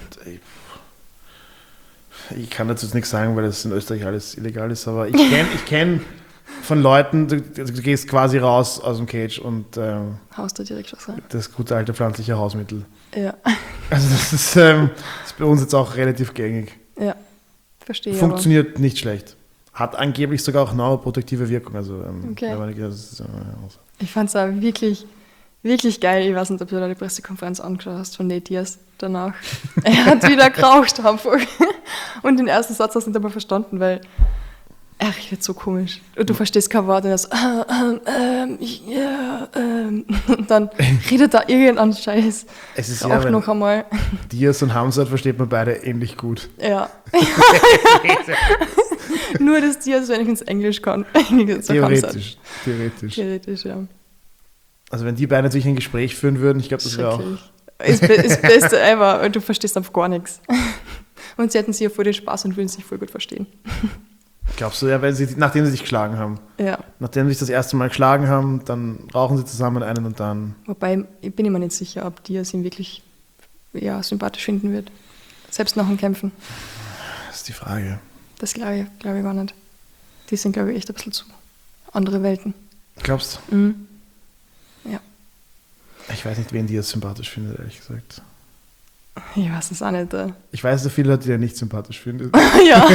Ich kann dazu jetzt nichts sagen, weil das in Österreich alles illegal ist, aber ich kenn von Leuten, du gehst quasi raus aus dem Cage und Haust da direkt was rein. das gute alte pflanzliche Hausmittel. Ja, Also das ist bei uns jetzt auch relativ gängig. ja. Verstehe ich. Funktioniert nicht schlecht. Hat angeblich sogar auch neuroprotektive Wirkung. Also, Okay. wenn man- das ist, Ich fand es auch wirklich, wirklich geil. Ich weiß nicht, ob du da die Pressekonferenz angeschaut hast von Nate Diaz danach. Er hat wieder geraucht einfach. Und den ersten Satz hast du nicht einmal verstanden, weil er redet so komisch. Und du verstehst kein Wort und er so, ja. Und dann redet er irgendeinen Scheiß. Es ist Auch ja, wenn noch einmal. Diaz und Hamzat versteht man beide ähnlich gut. Ja. Nur das Diaz wenigstens Englisch kann. Theoretisch. Theoretisch, ja. Also wenn die beiden natürlich ein Gespräch führen würden, ich glaube, das wäre auch... Schrecklich. Ist das Beste ever. Und du verstehst einfach gar nichts. Und sie hätten sich ja voll den Spaß und würden sich voll gut verstehen. Glaubst du, ja, nachdem sie sich geschlagen haben. Ja. Nachdem sie sich das erste Mal geschlagen haben, dann rauchen sie zusammen einen und dann... Wobei, ich bin immer nicht sicher, ob Diaz ihn wirklich sympathisch finden wird. Selbst nach dem Kämpfen. Das ist die Frage. Das glaube ich gar nicht. Die sind, glaube ich, echt ein bisschen zu andere Welten. Glaubst du? Mhm. Ja. Ich weiß nicht, wen Diaz sympathisch findet, ehrlich gesagt. Ich weiß es auch nicht. Ich weiß, dass viele Leute, die er nicht sympathisch finden. Ja.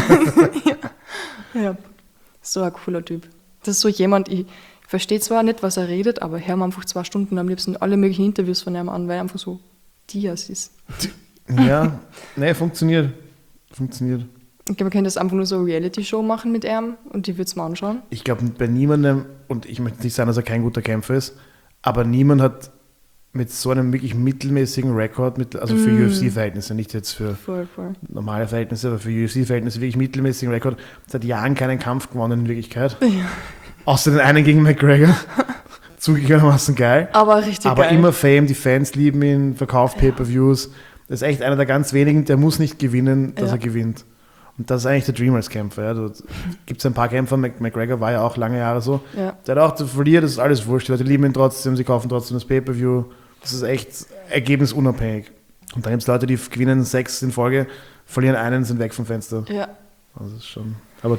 Ja. So ein cooler Typ. Das ist so jemand, ich verstehe zwar nicht, was er redet, aber höre mir einfach 2 Stunden am liebsten alle möglichen Interviews von ihm an, weil er einfach so Diaz ist. Ja, nee, funktioniert. Funktioniert. Ich glaube, man könnte das einfach nur so eine Reality-Show machen mit ihm und die würde es mal anschauen. Ich glaube, bei niemandem, und ich möchte nicht sagen, dass er kein guter Kämpfer ist, aber niemand hat mit so einem wirklich mittelmäßigen Rekord, also für UFC-Verhältnisse, nicht jetzt für Voll. normale Verhältnisse, aber für UFC-Verhältnisse wirklich mittelmäßigen Rekord, seit Jahren keinen Kampf gewonnen in Wirklichkeit. Ja. Außer den einen gegen McGregor. Zugegebenermaßen geil. Aber richtig Aber geil. immer Fame, die Fans lieben ihn, verkauft Pay-Per-Views. Das ist echt einer der ganz wenigen, der muss nicht gewinnen, dass Ja. er gewinnt. Und das ist eigentlich der Dream als Kämpfer. Ja. Da gibt es ein paar Kämpfer, McGregor war ja auch lange Jahre so. Ja. Der hat auch zu verlieren, das ist alles wurscht. Die Leute lieben ihn trotzdem, sie kaufen trotzdem das Pay-Per-View. Das ist echt ergebnisunabhängig. Und dann gibt es Leute, die gewinnen 6 in Folge, verlieren einen, sind weg vom Fenster. Ja. Also das ist schon. Aber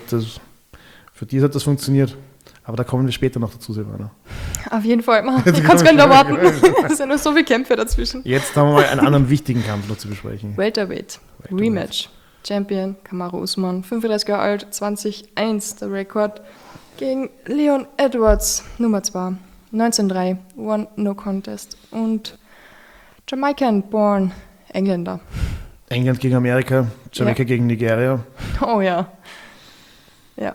für die hat das funktioniert. Aber da kommen wir später noch dazu, Silvana. Auf jeden Fall. Ich kann es gar nicht erwarten. Es sind nur so viele Kämpfe dazwischen. Jetzt haben wir mal einen anderen wichtigen Kampf noch zu besprechen. Welterweight. Rematch. Champion Kamaru Usman, 35 Jahre alt, 20-1 der Rekord gegen Leon Edwards, Nummer 2, 19-3, One No Contest und Jamaican born Engländer. England gegen Amerika, Jamaika gegen Nigeria. Oh ja. Ja.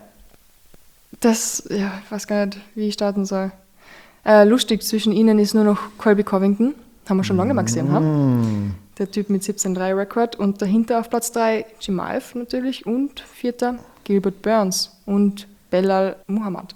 Das, ja, ich weiß gar nicht, wie ich starten soll. Lustig, zwischen ihnen ist nur noch Colby Covington, haben wir schon lange mal gesehen, ha? Der Typ mit 17-3 Rekord und dahinter auf Platz 3 Chimaev natürlich und 4. Gilbert Burns und Belal Muhammad.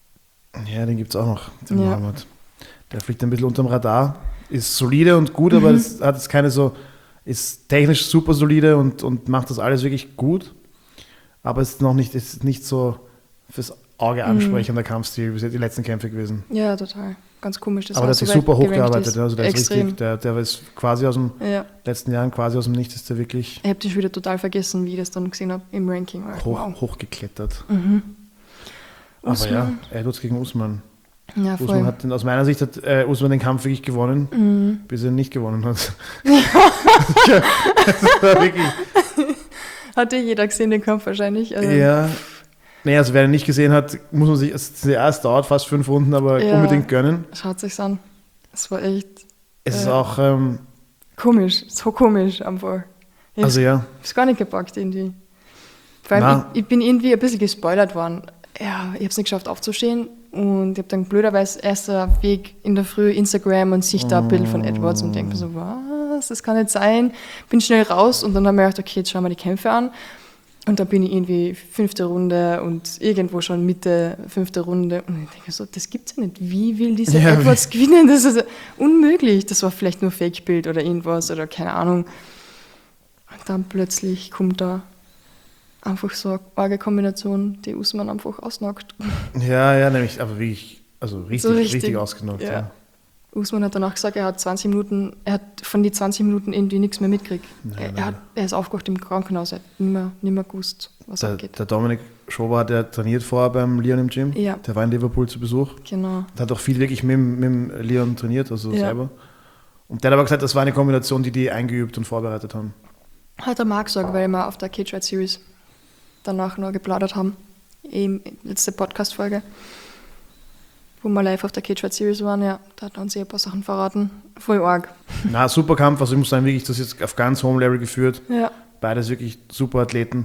Ja, den gibt es auch noch, den Ja. Mohammed. Der fliegt ein bisschen unterm Radar. Ist solide und gut, aber es hat jetzt keine so, ist technisch super solide und macht das alles wirklich gut. Aber ist nicht so fürs Auge ansprechender Kampfstil, wie die letzten Kämpfe gewesen. Ja, total. Ganz komisch. Das Aber der hat sich super hochgearbeitet. Also der ist extrem. richtig, der ist quasi aus dem Ja. letzten Jahren, quasi aus dem Nichts, ist der wirklich Ich habe das wieder total vergessen, wie ich das dann gesehen habe im Ranking. hochgeklettert. Aber Usman. ja, Edwards gegen Usman. Ja, Usman voll. hat aus meiner Sicht hat Usman den Kampf wirklich gewonnen, bis er ihn nicht gewonnen hat. Das war wirklich, Hat ja jeder gesehen, den Kampf wahrscheinlich. Also, ja, Nee, also wer ihn nicht gesehen hat, muss man sich, es dauert fast 5 Runden, aber unbedingt gönnen. Schaut sich's an. Es war echt Es ist auch komisch, so komisch einfach. Ich hab's gar nicht gepackt irgendwie. Vor allem, ich bin irgendwie ein bisschen gespoilert worden. Ja, ich habe es nicht geschafft aufzustehen und ich habe dann blöderweise erst Weg in der Früh Instagram und sehe da ein Bild von Edwards und denke mir so, was, das kann nicht sein. Bin schnell raus und dann haben wir gedacht, okay, jetzt schauen wir die Kämpfe an. Und dann bin ich irgendwie 5. Runde und irgendwo schon Mitte 5. Runde und ich denke so, das gibt's ja nicht. Wie will dieser Edwards gewinnen? Das ist unmöglich. Das war vielleicht nur Fake-Bild oder irgendwas oder keine Ahnung. Und dann plötzlich kommt da einfach so eine arge Kombination, die Usman einfach ausnockt. Ja, nämlich, aber wirklich, also richtig ausgenockt. Ja. Usman hat danach gesagt, er hat von den 20 Minuten irgendwie nichts mehr mitgekriegt. Er ist aufgewacht im Krankenhaus, er hat nicht mehr gewusst, was abgeht. Der Dominik Schober, der trainiert vorher beim Leon im Gym, der war in Liverpool zu Besuch. Genau. Der hat auch viel wirklich mit dem Leon trainiert, also selber. Und der hat aber gesagt, das war eine Kombination, die eingeübt und vorbereitet haben. Hat er Marc gesagt, weil wir auf der Cage Fight Series danach noch geplaudert haben. Eben letzte Podcast-Folge, wo wir live auf der Cage Fight Series waren, da hat er uns ein paar Sachen verraten. Voll arg. Na, super Kampf, also ich muss sagen, wirklich, das ist jetzt auf ganz hohem Level geführt. Ja. Beides wirklich super Athleten.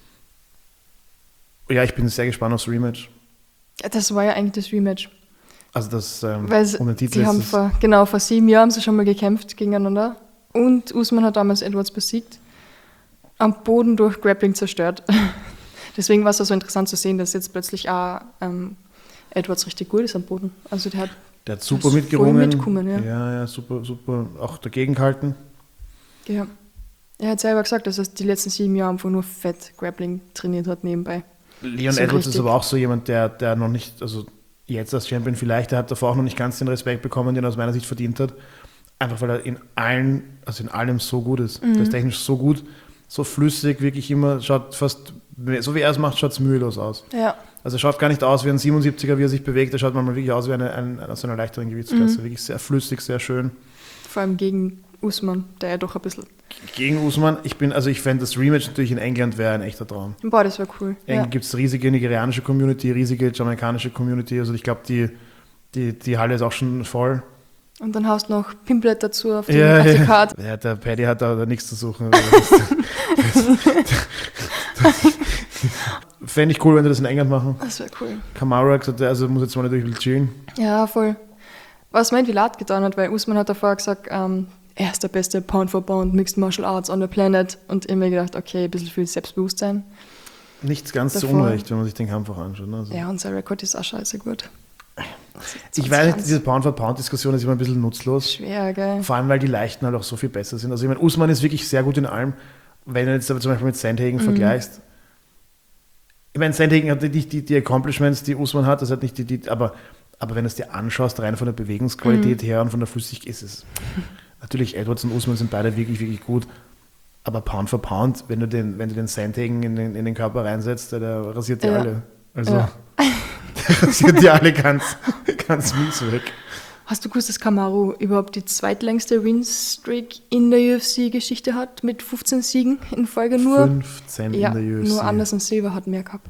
Ja, ich bin sehr gespannt aufs Rematch. Das war ja eigentlich das Rematch. Also das um den Titel. Sie haben vor 7 Jahren haben sie schon mal gekämpft gegeneinander und Usman hat damals Edwards besiegt. Am Boden durch Grappling zerstört. Deswegen war es so interessant zu sehen, dass jetzt plötzlich auch Edwards richtig gut ist am Boden. Also der hat super mitgerungen. Ja, super auch dagegen gehalten. Ja. Er hat selber gesagt, dass er die letzten 7 Jahre einfach nur Fett Grappling trainiert hat nebenbei. Leon so Edwards ist aber auch so jemand, der noch nicht, also jetzt als Champion vielleicht, der hat davor auch noch nicht ganz den Respekt bekommen, den er aus meiner Sicht verdient hat. Einfach weil er in allem so gut ist. Der ist technisch so gut, so flüssig, wirklich immer, schaut fast, so wie er es macht, schaut es mühelos aus. Ja. Also er schaut gar nicht aus wie ein 77er, wie er sich bewegt, er schaut manchmal wirklich aus wie aus einer leichteren Gewichtsklasse. Wirklich sehr flüssig, sehr schön. Vor allem gegen Usman, der ja doch ein bisschen... Gegen Usman, ich fände das Rematch natürlich in England wäre ein echter Traum. Boah, das wäre cool. In England gibt es riesige nigerianische Community, riesige jamaikanische Community, also ich glaube, die Halle ist auch schon voll. Und dann hast du noch Pimplet dazu auf die Karte. Ja, der Paddy hat da nichts zu suchen. Fände ich cool, wenn die das in England machen. Das wäre cool. Kamaru hat gesagt, also muss jetzt mal natürlich chillen. Ja, voll. Was mein Vilat getan hat, weil Usman hat davor gesagt, er ist der beste Pound for Pound Mixed Martial Arts on the planet. Und ich habe mir gedacht, okay, ein bisschen viel Selbstbewusstsein. Nichts ganz zu Unrecht, wenn man sich den Kampf auch anschaut. Also. Ja, unser Rekord ist auch scheiße gut. Ich weiß nicht, diese Pound-for-Pound-Diskussion ist immer ein bisschen nutzlos. Schwer, gell? Vor allem, weil die Leichten halt auch so viel besser sind. Also ich meine, Usman ist wirklich sehr gut in allem. Wenn du jetzt aber zum Beispiel mit Sandhagen vergleichst. Ich meine, Sandhagen hat nicht die Accomplishments, die Usman hat. Das hat nicht aber wenn du es dir anschaust, rein von der Bewegungsqualität her und von der Flüssigkeit, ist es... Natürlich, Edwards und Usman sind beide wirklich, wirklich gut. Aber Pound for Pound, wenn du den Sandhagen in den Körper reinsetzt, der rasiert die alle. Also... Ja. Das sind die alle ganz mies weg. Hast du gewusst, dass Kamaru überhaupt die zweitlängste Win-Streak in der UFC-Geschichte hat, mit 15 Siegen in Folge nur? 15 in der UFC. Nur Anderson Silva hat mehr gehabt.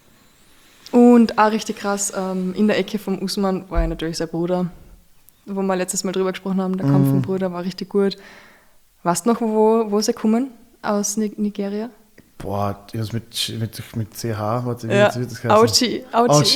Und auch richtig krass, in der Ecke vom Usman war ja natürlich sein Bruder, wo wir letztes Mal drüber gesprochen haben, der Kampf vom Bruder war richtig gut. Weißt du noch, wo sie kommen? Aus Nigeria? Boah, das mit CH, warte, wie wird das heißen? Auchi.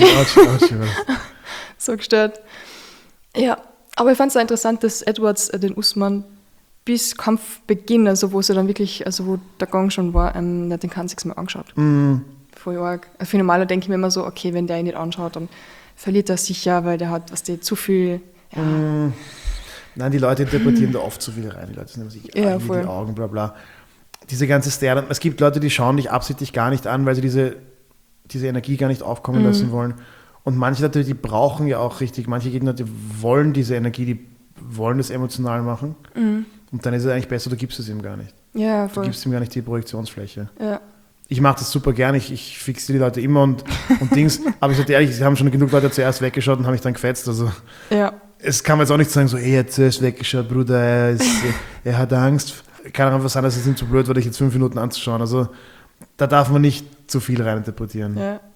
So gestört. Ja, aber ich fand es sehr interessant, dass Edwards den Usman bis Kampfbeginn, also wo sie dann wirklich, also wo der Gang schon war, hat den keinen mehr angeschaut. Voll arg. Für Normaler denke ich mir immer so, okay, wenn der ihn nicht anschaut, dann verliert er sicher, weil der hat, zu viel... Ja. Nein, die Leute interpretieren da oft zu viel rein. Die Leute nehmen sich die Augen, bla bla. Diese ganze Sterne, es gibt Leute, die schauen dich absichtlich gar nicht an, weil sie diese Energie gar nicht aufkommen lassen wollen. Und manche Leute, die brauchen ja auch richtig, manche Gegner, die wollen diese Energie, die wollen das emotional machen. Und dann ist es eigentlich besser, du gibst es ihm gar nicht. Ja, voll. Du gibst ihm gar nicht die Projektionsfläche. Ja. Ich mache das super gern, ich fixiere die Leute immer und Dings, aber ich sage ehrlich, sie haben schon genug Leute zuerst weggeschaut und haben mich dann gefetzt. Also es kann man jetzt auch nicht sagen, so, er hat zuerst weggeschaut, Bruder, er hat Angst. Kann auch einfach sein, dass es ihm zu blöd war, dich jetzt 5 Minuten anzuschauen. Also da darf man nicht zu viel reininterpretieren. Ja.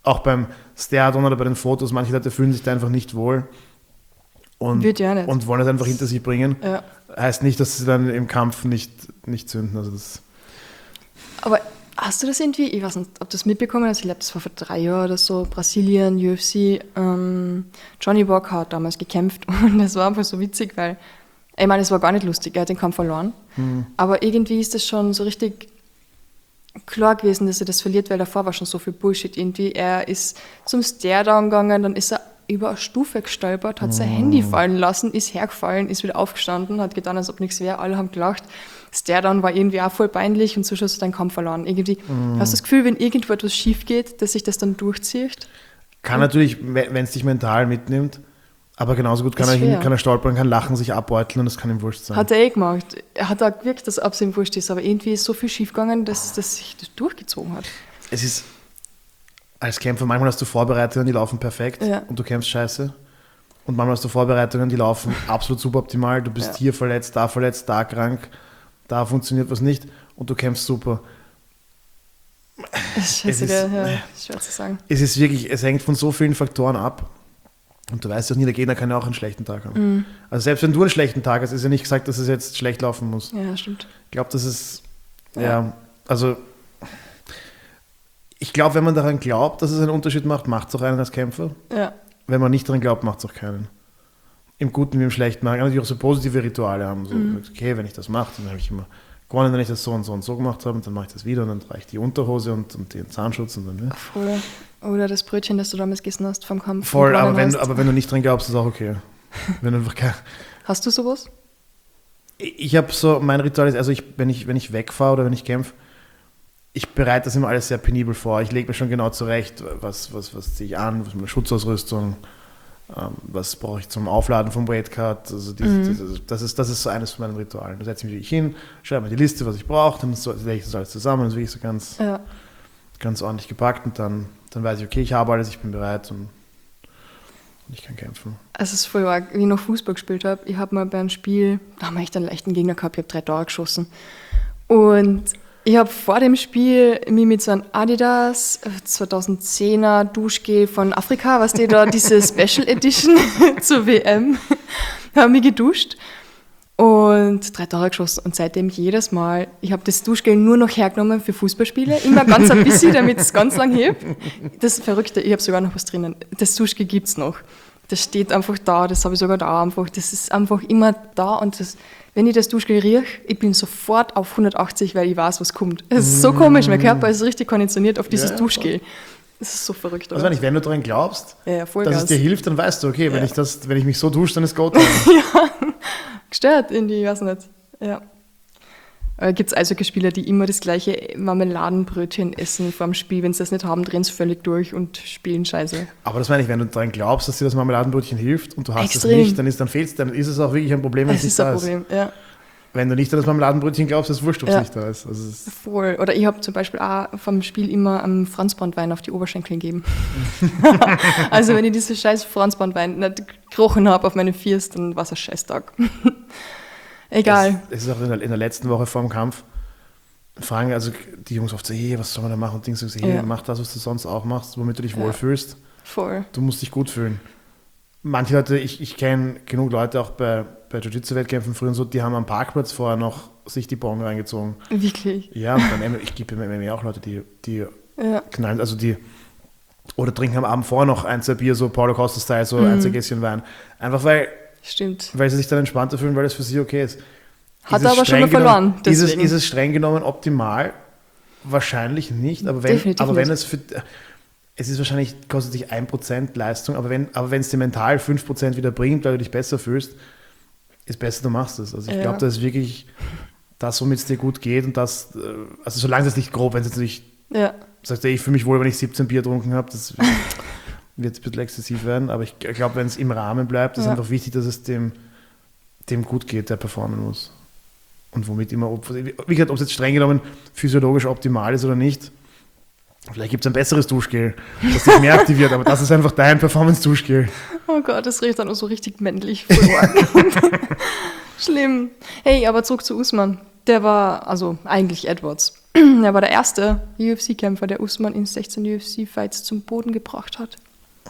auch beim Stare-Down oder bei den Fotos, manche Leute fühlen sich da einfach nicht wohl und wollen es einfach hinter sich bringen. Ja. Heißt nicht, dass sie dann im Kampf nicht zünden. Also das Aber hast du das irgendwie, ich weiß nicht, ob du das mitbekommen hast, ich glaube, das war vor 3 Jahren oder so, Brasilien, UFC, Johnny Walker hat damals gekämpft und das war einfach so witzig, weil, ich meine, es war gar nicht lustig, er hat den Kampf verloren, aber irgendwie ist das schon so richtig klar gewesen, dass er das verliert, weil davor war schon so viel Bullshit irgendwie. Er ist zum Stare-Down gegangen, dann ist er über eine Stufe gestolpert, hat sein Handy fallen lassen, ist hergefallen, ist wieder aufgestanden, hat getan, als ob nichts wäre, alle haben gelacht. Stare-Down war irgendwie auch voll peinlich und so hast du deinen Kampf verloren. Irgendwie, hast du das Gefühl, wenn irgendwo etwas schief geht, dass sich das dann durchzieht? kann natürlich, wenn es dich mental mitnimmt, aber genauso gut kann er stolpern, kann lachen, sich abbeuteln und das kann ihm wurscht sein. Hat er eh gemacht. Er hat auch gewirkt, dass es ihm wurscht ist, aber irgendwie ist so viel schief gegangen, dass sich das durchgezogen hat. Es ist, als Kämpfer, manchmal hast du Vorbereitungen, die laufen perfekt und du kämpfst scheiße. Und manchmal hast du Vorbereitungen, die laufen absolut suboptimal. Du bist hier verletzt, da krank, da funktioniert was nicht und du kämpfst super. Das ist schwer zu sagen. Es ist wirklich, es hängt von so vielen Faktoren ab. Und du weißt ja nie, der Gegner kann ja auch einen schlechten Tag haben. Also selbst wenn du einen schlechten Tag hast, ist ja nicht gesagt, dass es jetzt schlecht laufen muss. Ja, stimmt. Ich glaube, das ist, ich glaube, wenn man daran glaubt, dass es einen Unterschied macht, macht es auch einen als Kämpfer. Ja. Wenn man nicht daran glaubt, macht es auch keinen. Im Guten wie im Schlechten. Man kann natürlich auch so positive Rituale haben. So, okay, wenn ich das mache, dann habe ich immer gewonnen, wenn ich das so und so und so gemacht habe, und dann mache ich das wieder und dann trage ich die Unterhose und den Zahnschutz und dann. Voll. Oder das Brötchen, das du damals gegessen hast vom Kampf. Voll, aber wenn du nicht dran glaubst, ist auch okay. Wenn du einfach Hast du sowas? Ich habe so, mein Ritual ist, also wenn ich wegfahre oder wenn ich kämpfe, ich bereite das immer alles sehr penibel vor. Ich lege mir schon genau zurecht, was ziehe ich an, was ist meine Schutzausrüstung, was brauche ich zum Aufladen vom Weightcut. Also das ist so eines von meinen Ritualen. Da setze ich mich hin, schreibe mir die Liste, was ich brauche, dann lege ich das alles zusammen, dann ist wirklich so ganz ordentlich gepackt und dann weiß ich, okay, ich habe alles, ich bin bereit und ich kann kämpfen. Also es ist voll arg, wie ich noch Fußball gespielt habe. Ich habe mal bei einem Spiel, da haben wir echt einen leichten Gegner gehabt, ich habe 3 Tore geschossen. Und ich habe vor dem Spiel mich mit so einem Adidas 2010er Duschgel von Afrika, was die da, diese Special Edition zur WM, habe mich geduscht und 3 Tore geschossen. Und seitdem jedes Mal, ich habe das Duschgel nur noch hergenommen für Fußballspiele, immer ganz ein bisschen, damit es ganz lang hebt. Das Verrückte, ich habe sogar noch was drinnen. Das Duschgel gibt es noch. Das steht einfach da, das habe ich sogar da einfach. Das ist einfach immer da und wenn ich das Duschgel rieche, ich bin sofort auf 180, weil ich weiß, was kommt. Es ist so komisch, mein Körper ist richtig konditioniert auf dieses Duschgel. Das ist so verrückt. Also wenn du daran glaubst, dass es dir hilft, dann weißt du, okay, wenn ich mich so dusche, dann ist Go time. Ja, gestört irgendwie, ich weiß nicht. Ja. Gibt es also Spieler, die immer das gleiche Marmeladenbrötchen essen vor dem Spiel, wenn sie das nicht haben, drehen sie völlig durch und spielen scheiße. Aber das meine ich, wenn du daran glaubst, dass dir das Marmeladenbrötchen hilft und du hast es nicht, dann ist es auch wirklich ein Problem, wenn es nicht da ist. Ja. Wenn du nicht an das Marmeladenbrötchen glaubst, ist es wurscht, ob es nicht da ist. Also voll. Oder ich habe zum Beispiel auch vom Spiel immer einen Franzbandwein auf die Oberschenkel gegeben. Also wenn ich diese scheiß Franzbandwein nicht gekrochen habe auf meine Fiers, dann war es ein Scheißtag. Egal. Es ist auch in der letzten Woche vor dem Kampf, fragen also die Jungs oft so, hey, was soll man da machen? Und Dings so, hey, mach das, was du sonst auch machst, womit du dich wohlfühlst. Voll. Du musst dich gut fühlen. Manche Leute, ich kenne genug Leute auch bei Jiu-Jitsu-Wettkämpfen früher und so, die haben am Parkplatz vorher noch sich die Bong reingezogen. Wirklich? Ja, ich gebe beim MMA auch Leute, die knallen, also die oder trinken am Abend vorher noch 1, 2 Bier, so Paulo Costa-Style, so 1, 2 Gläschen Wein. Einfach weil sie sich dann entspannter fühlen, weil das für sie okay ist. Hat er aber schon mal verloren. Ist es streng genommen optimal? Wahrscheinlich nicht, aber wenn es ist wahrscheinlich, kostet dich 1% Leistung, aber wenn es dir mental 5% wieder bringt, weil du dich besser fühlst, ist besser, du machst es. Also ich glaube, das ist wirklich das, womit es dir gut geht und das, also solange es nicht grob, wenn es jetzt nicht, sagst du, ich fühle mich wohl, wenn ich 17 Bier getrunken habe, das wird ein bisschen exzessiv werden, aber ich glaube, wenn es im Rahmen bleibt, ist einfach wichtig, dass es dem gut geht, der performen muss. Und womit immer, wie gesagt, ob es jetzt streng genommen physiologisch optimal ist oder nicht, vielleicht gibt es ein besseres Duschgel, das dich mehr aktiviert, aber das ist einfach dein Performance-Duschgel. Oh Gott, das riecht dann auch so richtig männlich. Schlimm. Hey, aber zurück zu Usman. Der war, also eigentlich Edwards. Er war der erste UFC-Kämpfer, der Usman in 16 UFC-Fights zum Boden gebracht hat.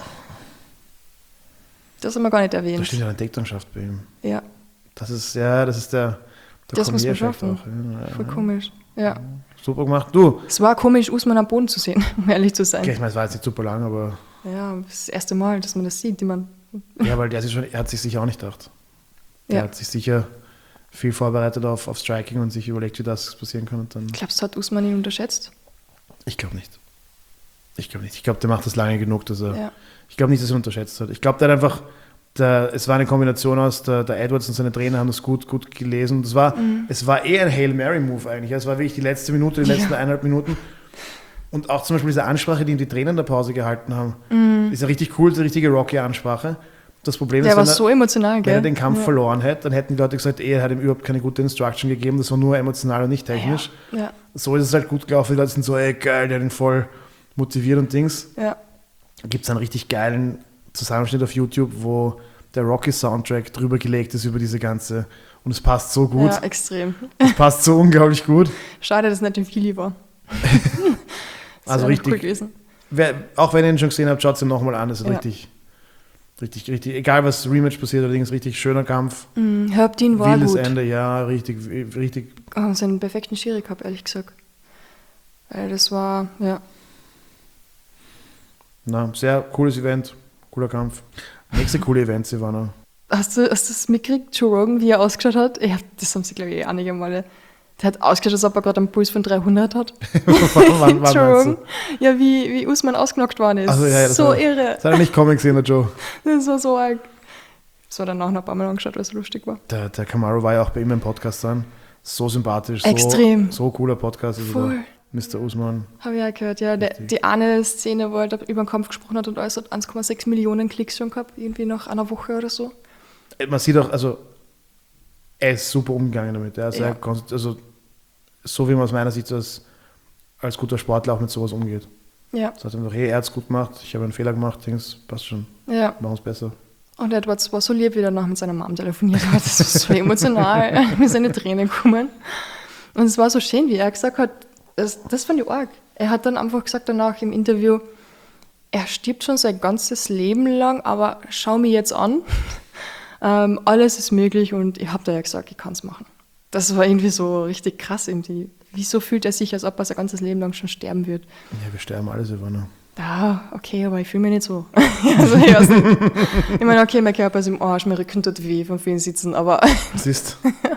Das haben wir gar nicht erwähnt. Da steht ja eine Takedown-Schaft bei ihm. Ja. Das ist der Das muss man Cormier-Effekt schaffen. auch. Ja. Voll komisch. Ja. Super gemacht. Du. Es war komisch, Usman am Boden zu sehen, um ehrlich zu sein. Okay, ich meine, es war jetzt nicht super lang, aber. Ja, das erste Mal, dass man das sieht, Ja, weil er hat sich sicher auch nicht gedacht. Er Ja. hat sich sicher viel vorbereitet auf Striking und sich überlegt, wie das passieren kann. Und dann, Glaubst du, hat Usman ihn unterschätzt? ich glaube nicht. Ich glaube, der macht das lange genug, dass er. Ja. Ich glaube nicht, dass er ihn unterschätzt hat. Ich glaube, der hat einfach. Es war eine Kombination aus, der Edwards und seine Trainer haben das gut gelesen. Es war eher ein Hail Mary-Move eigentlich. Es war wirklich die letzte Minute, die letzten 1,5 Minuten. Und auch zum Beispiel diese Ansprache, die ihm die Trainer in der Pause gehalten haben, ist ja richtig cool, die richtige Rocky-Ansprache. Das Problem ist, Der war so emotional, gell? wenn er den Kampf verloren hätte, dann hätten die Leute gesagt, er hat ihm überhaupt keine gute Instruction gegeben, das war nur emotional und nicht technisch. Ja. So ist es halt gut gelaufen, die Leute sind so, ey geil, der hat ihn voll motiviert und Dings. Ja. Da gibt es einen richtig geilen Zusammenschnitt auf YouTube, wo der Rocky-Soundtrack drüber gelegt ist über diese ganze, und es passt so gut. Ja, extrem. Es passt so unglaublich gut. Schade, dass es nicht im Fili war. Das Also wäre richtig, cool gewesen. auch wenn ihr ihn schon gesehen habt, schaut es ihm nochmal an, das ist Ja. richtig, egal was Rematch passiert, allerdings richtig schöner Kampf. Herb Dean war Wildes gut. Ende, ja, richtig. Haben sie einen perfekten Schiri gehabt, ehrlich gesagt. Weil das war, ja. Na, sehr cooles Event, cooler Kampf. Nächste coole Events, Ivana. Hast du das mitgekriegt, Joe Rogan, wie er ausgeschaut hat? Das haben sie, glaube ich, einige Male. Der hat ausgeschaut, als ob er gerade einen Puls von 300 hat. wann Joe Rogan. meinst Ja, wie Usman ausgenockt worden ist. Also, ja, das so war, irre. Das hat er nicht kommen gesehen, der Joe. Das war so arg. Das war dann auch noch ein paar Mal angeschaut, weil es so lustig war. Der Kamaru war ja auch bei ihm im Podcast dann. So sympathisch. Extrem. So cooler Podcast. Also Voll. Mr. Usman. Habe ich auch gehört, ja. Die eine Szene, wo er da über den Kampf gesprochen hat und alles hat 1,6 Millionen Klicks schon gehabt, irgendwie nach einer Woche oder so. Man sieht auch, also er ist super umgegangen damit. Also, Ja. also so wie man aus meiner Sicht als guter Sportler auch mit sowas umgeht. Ja, Sagt einfach, hey, er hat es gut gemacht, ich habe einen Fehler gemacht, Dings, passt schon, ja. machen es besser. Und Edwards war so lieb, wie er danach mit seiner Mom telefoniert hat. Das war so emotional, mir seine Tränen kommen. Und es war so schön, wie er gesagt hat, das fand ich arg. Er hat dann einfach gesagt danach im Interview, er stirbt schon sein ganzes Leben lang, aber schau mich jetzt an. Alles ist möglich und ich habe da ja gesagt, ich kann es machen. Das war irgendwie so richtig krass irgendwie. Wieso fühlt er sich, als ob er sein ganzes Leben lang schon sterben wird? Ja, wir sterben alle, Silvana. Ja, okay, aber ich fühle mich nicht so. Also, ich weiß nicht. Ich meine, okay, mein Körper ist im Arsch, mein Rücken tut weh vom vielen Sitzen, aber Siehst,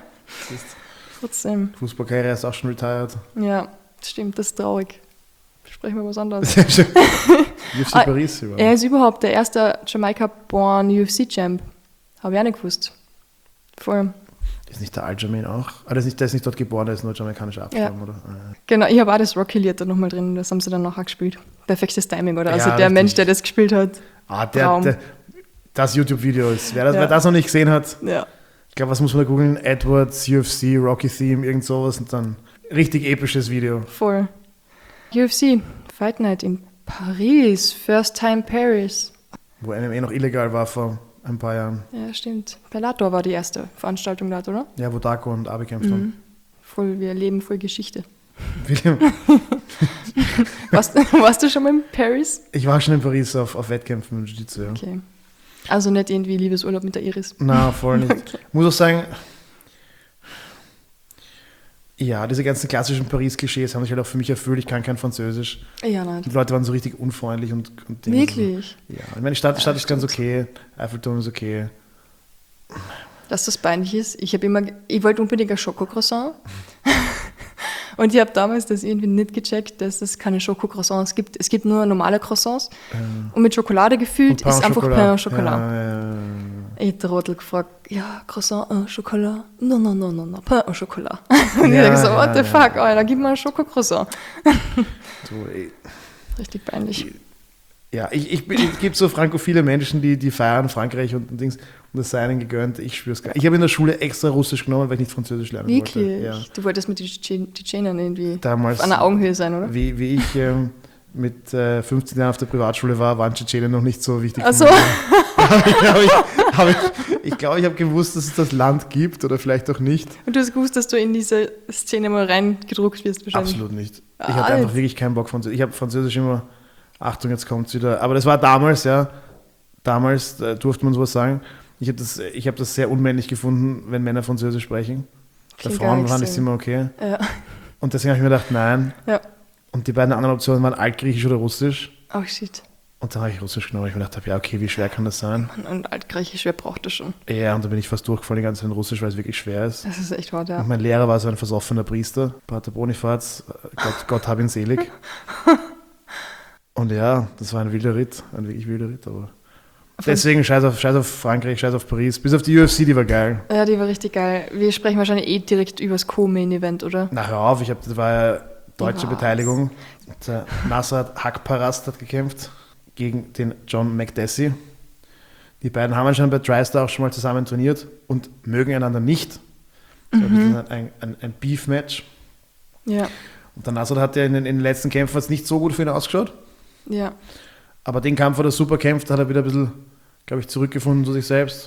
trotzdem. Fußballkarriere ist auch schon retired. Ja, stimmt, das ist traurig. Sprechen wir was anderes. UFC Paris, Silvana. Er ist überhaupt der erste Jamaika-born UFC-Champ. Habe ich auch nicht gewusst. Voll. Ist nicht der Aljamain auch? Der ist nicht dort geboren, der ist nur jamaikanischer Abstammung, oder? Genau, ich habe auch das Rocky-Lied da nochmal drin, das haben sie dann nachher gespielt. Perfektes Timing, oder? Also Ja, der richtig. Mensch, der das gespielt hat. Traum. Das YouTube-Video ist. Wer Ja. das noch nicht gesehen hat, Ja. ich glaube, was muss man da googeln? Edwards, UFC, Rocky Theme, irgend sowas und dann richtig episches Video. Voll. UFC, Fight Night in Paris, First Time Paris. Wo MMA noch illegal war vor ein paar Jahren. Ja, stimmt. Bellator war die erste Veranstaltung dort, oder? Ja, wo Darko und Abe kämpft haben. Voll, wir erleben voll Geschichte. William, Warst du schon mal in Paris? ich war schon in Paris auf Wettkämpfen im Jiu-Jitsu, ja. Okay. Also nicht irgendwie Liebesurlaub mit der Iris. Na, voll nicht. Muss auch sagen, ja, diese ganzen klassischen Paris-Klischees haben sich halt auch für mich erfüllt. Ich kann kein Französisch. Ja, nein. Die Leute waren so richtig unfreundlich und Dinge. Wirklich? Ja, ich meine, die Stadt ist ganz okay, Eiffelturm ist okay. Dass das peinlich ist. Ich wollte unbedingt ein Schokocroissant. Und ich habe damals das irgendwie nicht gecheckt, dass es keine Schokocroissants gibt. Es gibt nur normale Croissants. Und mit Schokolade gefüllt ist einfach Pain au Chocolat. Ja. Ich habe Trottel gefragt, ja, Croissant au Chocolat. No, Pain au Chocolat. Und ich Ja, habe gesagt, what the ja. fuck, Alter, gib mal ein Schokocroissant. So, ey. Richtig peinlich. Ja, ich gibt so frankophile Menschen, die feiern Frankreich und Dings und das sei ihnen gegönnt. Ich spüre es gar nicht. Ich habe in der Schule extra Russisch genommen, weil ich nicht Französisch lernen Wirklich? wollte. Ja. Du wolltest mit den Tschetschenen irgendwie Damals, auf einer Augenhöhe sein, oder? Wie ich mit 15 Jahren auf der Privatschule war, waren Tschetschenen noch nicht so wichtig. Ach so. Ich glaube, ich habe gewusst, dass es das Land gibt oder vielleicht auch nicht. Und du hast gewusst, dass du in diese Szene mal reingedruckt wirst wahrscheinlich. Absolut nicht. Ich hatte einfach wirklich keinen Bock Französisch. Ich habe Französisch immer, Achtung, jetzt kommt es wieder. Aber das war damals, ja. Damals durfte man sowas sagen. Ich hab das sehr unmännlich gefunden, wenn Männer Französisch sprechen. Bei Frauen fand ich es immer okay. Ja. Und deswegen habe ich mir gedacht, nein. Ja. Und die beiden anderen Optionen waren Altgriechisch oder Russisch. Oh shit. Und dann habe ich Russisch genommen, weil ich mir gedacht habe, ja okay, wie schwer kann das sein? Und Altgriechisch, wer braucht das schon? Ja, und da bin ich fast durchgefallen die ganze Zeit in Russisch, weil es wirklich schwer ist. Das ist echt hart, ja. Und mein Lehrer war so ein versoffener Priester, Pater Bonifaz, Gott hab ihn selig. Und ja, das war ein wilder Ritt, ein wirklich wilder Ritt, aber deswegen scheiß auf Frankreich, scheiß auf Paris, bis auf die UFC, die war geil. Ja, die war richtig geil. Wir sprechen wahrscheinlich direkt über das Co-Main-Event, oder? Na hör auf, das war ja deutsche Beteiligung. Der Nasrat Haqparast hat gekämpft gegen den John McDessie. Die beiden haben anscheinend bei TriStar auch schon mal zusammen trainiert und mögen einander nicht. Das war ein Beef-Match. Ja. Und der Nasrat hat ja in den letzten Kämpfen jetzt nicht so gut für ihn ausgeschaut. Ja. Aber den Kampf, wo er super kämpft, hat er wieder ein bisschen, glaube ich, zurückgefunden zu sich selbst.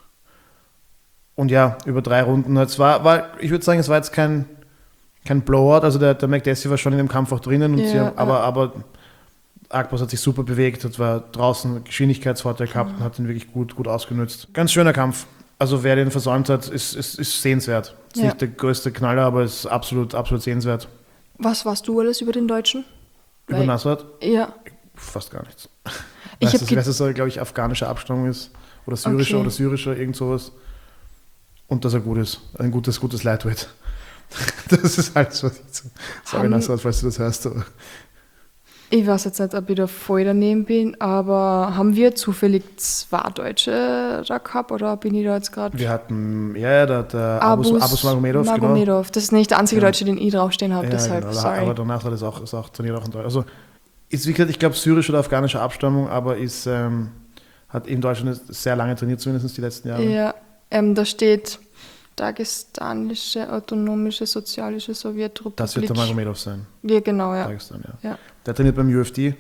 Und ja, über 3 Runden. Ich würde sagen, es war jetzt kein Blowout. Also der McDessie war schon in dem Kampf auch drinnen. Und aber Akbos hat sich super bewegt, war draußen Geschwindigkeitsvorteil gehabt und hat ihn wirklich gut ausgenutzt. Ganz schöner Kampf. Also wer den versäumt hat, ist sehenswert. Ist nicht der größte Knaller, aber ist absolut sehenswert. Was warst du alles über den Deutschen? Über Nasrat? Ja. Fast gar nichts. Dass es, glaube ich, afghanische Abstammung ist. Oder syrischer, irgend sowas. Und dass er gut ist. Ein gutes Lightweight. Das ist alles, was ich zu sagen Nasrat, falls du das hörst. Aber. Ich weiß jetzt nicht, ob ich da voll daneben bin, aber haben wir zufällig 2 Deutsche da gehabt oder bin ich da jetzt gerade? Wir hatten, der Abus Magomedov. Genau. Das ist nicht der einzige Deutsche, den ich draufstehen habe, deshalb, genau. sorry. Aber der Nasrat ist auch trainiert auch in Deutschland. Also ist, wie gesagt, ich glaube, syrische oder afghanische Abstammung, aber hat in Deutschland sehr lange trainiert, zumindest die letzten Jahre. Ja, da steht Dagestanische Autonomische Sozialische Sowjetrepublik. Das wird der Magomedov sein. Ja, genau, ja. Dagestan, ja. Der trainiert beim UFC.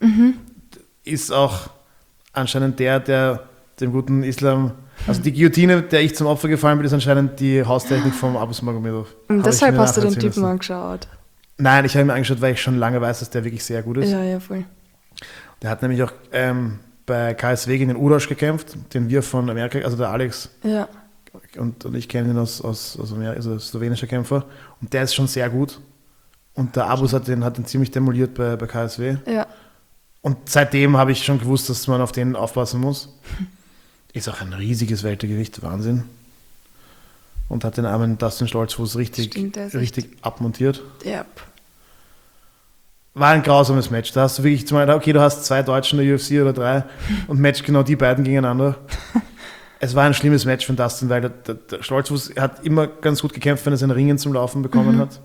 Ist auch anscheinend der dem guten Islam, also die Guillotine, der ich zum Opfer gefallen bin, ist anscheinend die Haustechnik vom Abus Magomedov. Deshalb hast du den Typen angeschaut. Nein, ich habe ihn angeschaut, weil ich schon lange weiß, dass der wirklich sehr gut ist. Ja, voll. Der hat nämlich auch bei KSW gegen den Uroš gekämpft, den wir von Amerika, also der Alex. Ja. Und ich kenne ihn aus Amerika, also slowenischer Kämpfer. Und der ist schon sehr gut. Und der Abus hat ihn ziemlich demoliert bei KSW. Ja. Und seitdem habe ich schon gewusst, dass man auf den aufpassen muss. Ist auch ein riesiges Weltergewicht, Wahnsinn. Und hat den armen Dustin Stoltzfuß richtig abmontiert. Yep. War ein grausames Match. Da hast du wirklich okay, du hast 2 Deutsche in der UFC oder 3 und match genau die beiden gegeneinander. Es war ein schlimmes Match von Dustin, weil der Stoltzfuß hat immer ganz gut gekämpft, wenn er seine Ringen zum Laufen bekommen hat.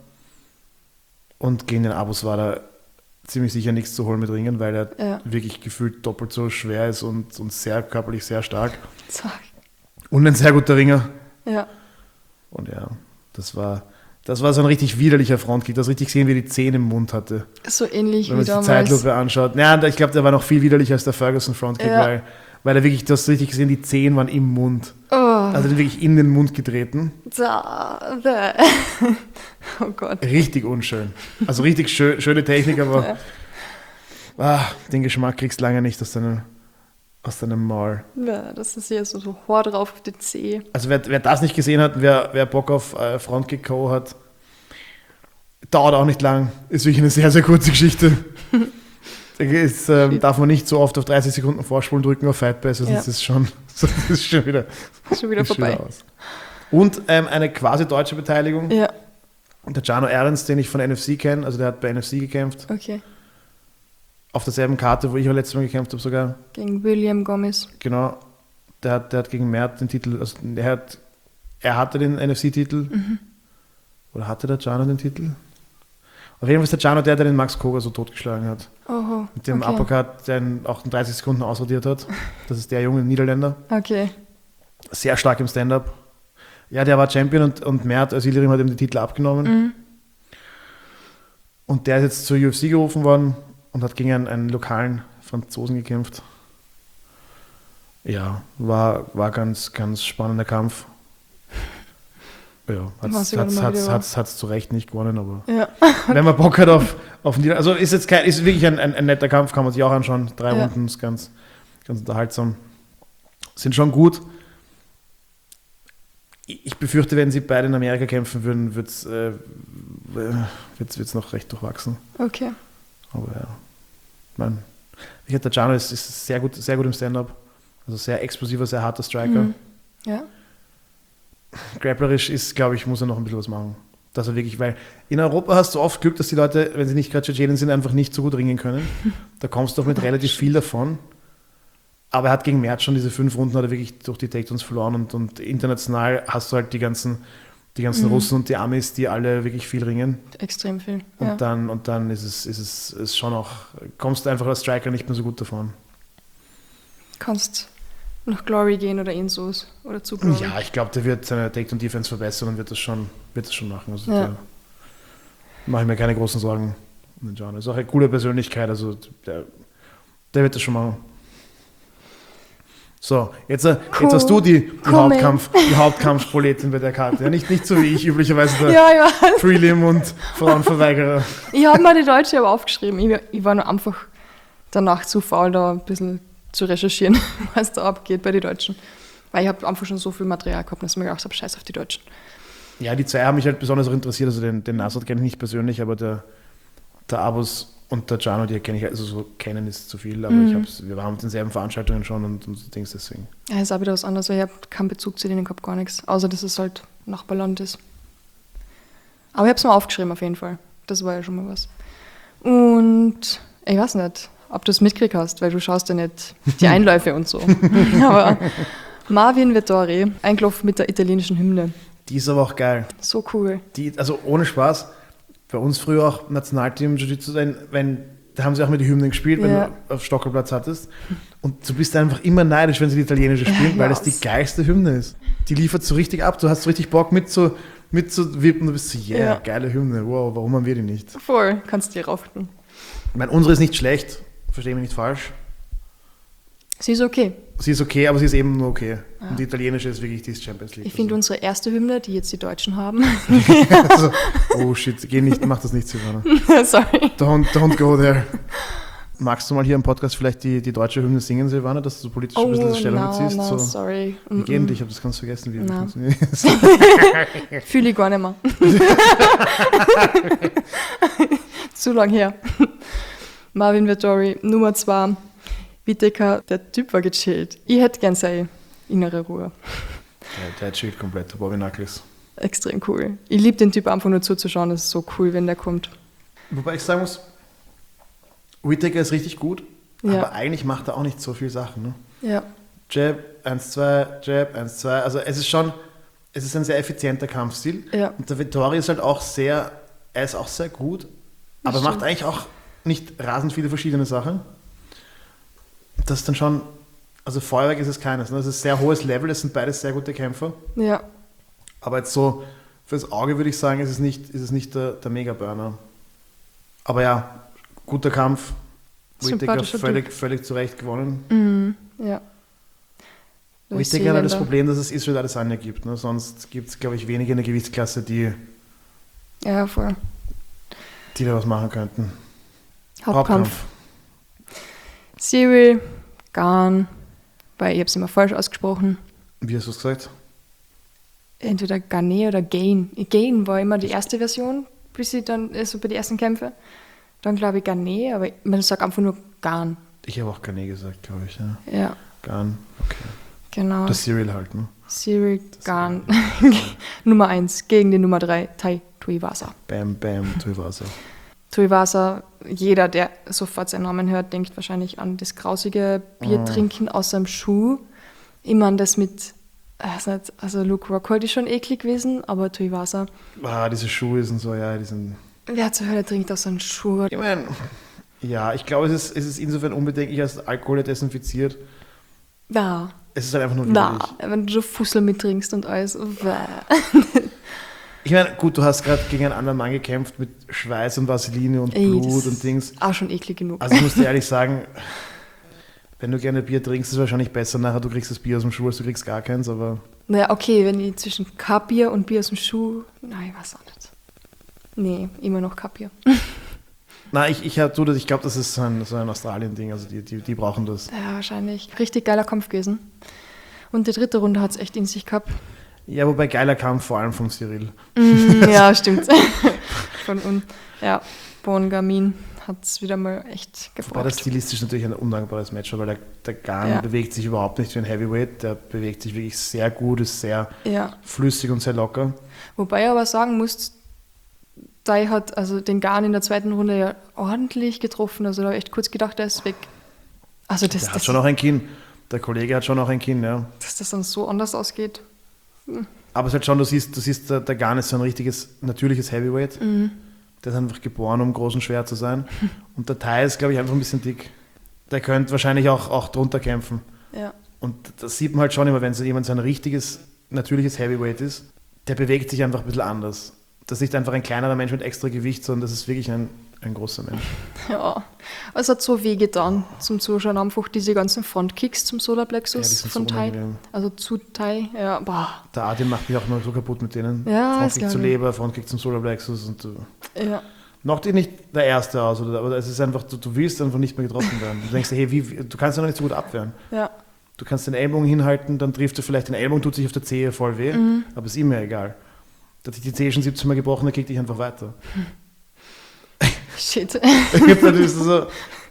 Und gegen den Abus war da ziemlich sicher nichts zu holen mit Ringen, weil er wirklich gefühlt doppelt so schwer ist und sehr körperlich sehr stark. Und ein sehr guter Ringer. Ja. Und ja, das war so ein richtig widerlicher Frontkick. Das richtig gesehen, wie er die Zähne im Mund hatte. So ähnlich wenn man wie sich damals. Die Zeitlupe anschaut. Ja, ich glaube, der war noch viel widerlicher als der Ferguson Frontkick, weil er wirklich, du hast richtig gesehen, die Zähne waren im Mund. Oh. Also den wirklich in den Mund getreten. Oh Gott. Richtig unschön. Also richtig schöne Technik, aber den Geschmack kriegst du lange nicht aus deinem Maul. Ja, das ist hier so Haar drauf auf den Zeh. Also wer das nicht gesehen hat, wer Bock auf Frontkick K.O. hat, dauert auch nicht lang. Ist wirklich eine sehr, sehr kurze Geschichte. Darf man nicht so oft auf 30 Sekunden Vorspulen drücken auf Fightpass, sonst ist es schon wieder vorbei. Aus. Und eine quasi deutsche Beteiligung. Ja. Der Jano Ehrens, den ich von NFC kenne, also der hat bei NFC gekämpft. Okay. Auf derselben Karte, wo ich auch letztes Mal gekämpft habe sogar. Gegen William Gomez. Genau. Der hat gegen Mert den Titel, also er hatte den NFC-Titel. Oder hatte der Jano den Titel? Auf jeden Fall ist der Jano der den Max Koga so totgeschlagen hat. Oho. Mit dem Uppercut, der ihn auch in 30 Sekunden ausradiert hat. Das ist der junge Niederländer. Okay. Sehr stark im Stand-Up. Ja, der war Champion und Mert Özildirim hat ihm den Titel abgenommen. Und der ist jetzt zur UFC gerufen worden und hat gegen einen lokalen Franzosen gekämpft. Ja, war ganz, ganz spannender Kampf. Ja, hat es zu Recht nicht gewonnen, aber wenn man Bock hat auf also ist wirklich ein netter Kampf, kann man sich auch anschauen. 3 Runden ist ganz, ganz unterhaltsam. Sind schon gut. Ich befürchte, wenn sie beide in Amerika kämpfen würden, wird's noch recht durchwachsen. Okay. Aber ja, der Jano ist sehr gut im Stand-up. Also sehr explosiver, sehr harter Striker. Ja. Grapplerisch ist, glaube ich, muss er noch ein bisschen was machen. Dass er wirklich, weil in Europa hast du oft Glück, dass die Leute, wenn sie nicht gerade Tschetschenen sind, einfach nicht so gut ringen können. Da kommst du auch mit relativ viel davon. Aber er hat gegen Merz schon diese 5 Runden hat er wirklich durch die Takedowns verloren und international hast du halt die ganzen Russen und die Amis, die alle wirklich viel ringen. Extrem viel. Und dann ist es schon auch, kommst du einfach als Striker nicht mehr so gut davon. Kannst nach Glory gehen oder Insos oder zu Glory. Ja, ich glaube, der wird seine Takedown-Defense verbessern und wird das schon machen. Also da mache ich mir keine großen Sorgen um den John. Ist auch eine coole Persönlichkeit, also der wird das schon machen. So, jetzt hast du die Hauptkampfproletin bei der Karte. Ja, nicht so wie ich üblicherweise der Prelim und Frauenverweigerer. Ich habe mir die Deutsche aber aufgeschrieben. Ich war nur einfach danach zu faul, da ein bisschen zu recherchieren, was da abgeht bei den Deutschen. Weil ich habe einfach schon so viel Material gehabt, dass ich mir gedacht habe, scheiß auf die Deutschen. Ja, die 2 haben mich halt besonders auch interessiert. Also den Nasrat kenne ich nicht persönlich, aber der Abus und der Jano, die kenne ich, also so kennen ist zu viel, aber wir waren mit denselben Veranstaltungen schon und so Dings deswegen. Ja, ist auch wieder was anderes, weil ich habe keinen Bezug zu denen, ich habe gar nichts, außer dass es halt Nachbarland ist. Aber ich habe es mal aufgeschrieben auf jeden Fall, das war ja schon mal was. Und ich weiß nicht, ob du es mitgekriegt hast, weil du schaust ja nicht die Einläufe und so. Aber Marvin Vettori, eingelaufen mit der italienischen Hymne. Die ist aber auch geil. So cool. Also ohne Spaß, bei uns früher auch Nationalteam Jiu-Jitsu sein, da haben sie auch mit die Hymnen gespielt, wenn du auf Stockerplatz hattest. Und du bist einfach immer neidisch, wenn sie die italienische spielen, weil das die geilste Hymne ist. Die liefert so richtig ab, du hast so richtig Bock mitzuwippen, du bist so, geile Hymne, wow, warum haben wir die nicht? Voll, kannst du dir rauften. Ich meine, unsere ist nicht schlecht, verstehe mich nicht falsch. Sie ist okay. Sie ist okay, aber sie ist eben nur okay. Ja. Und die italienische ist wirklich die Champions League. Ich finde unsere erste Hymne, die jetzt die Deutschen haben. Also, oh shit, mach das nicht, Silvana. Sorry. Don't go there. Magst du mal hier im Podcast vielleicht die deutsche Hymne singen, Silvana, dass du so politisch ein bisschen Stellung beziehst? No, sorry. Wie gehen dich? Ich habe das ganz vergessen, wie das funktioniert. Fühle ich gar nicht mehr. Zu lang her. Marvin Vettori, Nummer 2. Whittaker, der Typ war gechillt. Ich hätte gern seine innere Ruhe. Ja, der chillt komplett, der Bobby Knuckles. Extrem cool. Ich liebe den Typ einfach nur zuzuschauen, das ist so cool, wenn der kommt. Wobei ich sagen muss, Whittaker ist richtig gut, aber eigentlich macht er auch nicht so viele Sachen. Ne? Ja. Jab, 1, 2, Jab, 1, 2. Also es ist ein sehr effizienter Kampfstil. Ja. Und der Vettori ist halt auch er ist auch sehr gut, aber macht eigentlich auch nicht rasend viele verschiedene Sachen. Das ist dann schon, also Feuerwerk ist es keines. Ne? Das ist ein sehr hohes Level, es sind beides sehr gute Kämpfer. Ja. Aber jetzt so fürs Auge würde ich sagen, ist es nicht der Mega-Burner. Aber ja, guter Kampf. Whittaker völlig zu Recht gewonnen. Mhm. Ja. Whittaker hat das Problem, dass es Israel Adesanya gibt. Ne? Sonst gibt es, glaube ich, wenige in der Gewichtsklasse, die da was machen könnten. Hauptkampf. Cyril Gane, weil ich habe es immer falsch ausgesprochen. Wie hast du es gesagt? Entweder Gane oder Gain. Gain war immer die erste Version, bis ich dann, also bei den ersten Kämpfen. Dann glaube ich Gane, aber man sagt einfach nur Gane. Ich habe auch Gane gesagt, glaube ich. Ja. Gane, okay. Genau. Das Cyril halt, ne? Cyril Gane. Nummer 1 gegen den Nummer 3, Tai Tuivasa. Bam, bam, Tuivasa. Tuivasa, jeder, der sofort seinen Namen hört, denkt wahrscheinlich an das grausige Biertrinken aus seinem Schuh. Immer an das mit, also Luke Rockhold ist schon eklig gewesen, aber Tuivasa. Diese Schuhe sind so, ja, die sind... Wer zur Hölle trinkt aus seinem Schuh? Ich meine, ja, ich glaube, es ist insofern unbedenklich, als Alkohol desinfiziert. Ja. Es ist halt einfach nur widerlich. Wenn du so Fussel mittrinkst und alles. Ich meine, gut, du hast gerade gegen einen anderen Mann gekämpft mit Schweiß und Vaseline und Blut und Dings. Auch schon eklig genug. Also ich muss dir ehrlich sagen, Wenn du gerne Bier trinkst, ist es wahrscheinlich besser nachher, du kriegst das Bier aus dem Schuh, als du kriegst gar keins, aber... Naja, okay, wenn ich zwischen K-Bier und Bier aus dem Schuh... Nein, ich weiß auch nicht. Nee, immer noch K-Bier. Nein, ich glaube, das ist so ein Australien-Ding, also die brauchen das. Ja, wahrscheinlich. Richtig geiler Kampf gewesen. Und die dritte Runde hat es echt in sich gehabt. Ja, wobei geiler Kampf, vor allem von Cyril. Ja, stimmt. Bongamin hat es wieder mal echt gebraucht. Wobei das stilistisch natürlich ein undankbares Match war, weil der Gan bewegt sich überhaupt nicht wie ein Heavyweight, der bewegt sich wirklich sehr gut, ist sehr flüssig und sehr locker. Wobei ich aber sagen muss, Dai hat also den Gan in der zweiten Runde ja ordentlich getroffen, also da habe ich echt kurz gedacht, der ist weg. Also der hat schon auch ein Kinn, der Kollege hat schon auch ein Kinn, ja. Dass das dann so anders ausgeht. Aber es ist halt schon, du siehst der Gan ist so ein richtiges, natürliches Heavyweight. Der ist einfach geboren, um groß und schwer zu sein. Und der Thai ist, glaube ich, einfach ein bisschen dick. Der könnte wahrscheinlich auch drunter kämpfen. Ja. Und das sieht man halt schon immer, wenn so jemand so ein richtiges, natürliches Heavyweight ist, der bewegt sich einfach ein bisschen anders. Das ist nicht einfach ein kleinerer Mensch mit extra Gewicht, sondern das ist wirklich ein großer Mensch. Ja, es hat so weh getan zum Zuschauen, einfach diese ganzen Frontkicks zum Solarplexus von so Thai. unangenehm. Also zu Thai, ja, boah. Der Adem macht mich auch noch so kaputt mit denen. Ja, Frontkick zur Leber, Frontkick zum Solarplexus und ja. Noch dir nicht der Erste aus, aber es ist einfach, du willst einfach nicht mehr getroffen werden. Du denkst dir, hey, du kannst ja noch nicht so gut abwehren. Ja. Du kannst den Ellbogen hinhalten, dann trifft du vielleicht den Ellbogen, tut sich auf der Zehe voll weh, aber ist immer egal. Da hat sich die Zehe schon 17 Mal gebrochen, dann kriegt dich einfach weiter. Shit. Natürlich so.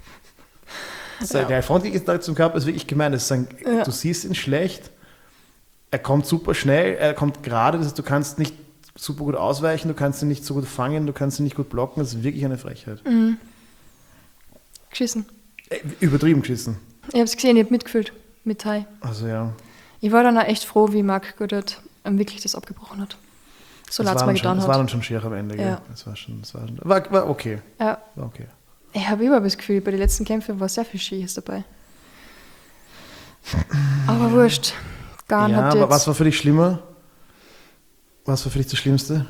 Der Frontkick ist da zum Körper, ist wirklich gemein. Das ist du siehst ihn schlecht, er kommt super schnell, er kommt gerade, das heißt, du kannst nicht super gut ausweichen, du kannst ihn nicht so gut fangen, du kannst ihn nicht gut blocken, das ist wirklich eine Frechheit. Geschissen. Übertrieben geschissen. Ich habe es gesehen, ich habe mitgefühlt mit Thai. Also ja. Ich war dann auch echt froh, wie Mark Goddard wirklich das abgebrochen hat. So leid es mir getan hat. Das war dann schon schier am Ende, ja. Das war okay. Ja. War okay. Ich habe überhaupt das Gefühl, bei den letzten Kämpfen war sehr viel Schiehes dabei. Aber wurscht. Gan hat jetzt... Aber was war für dich schlimmer? Was war für dich das Schlimmste?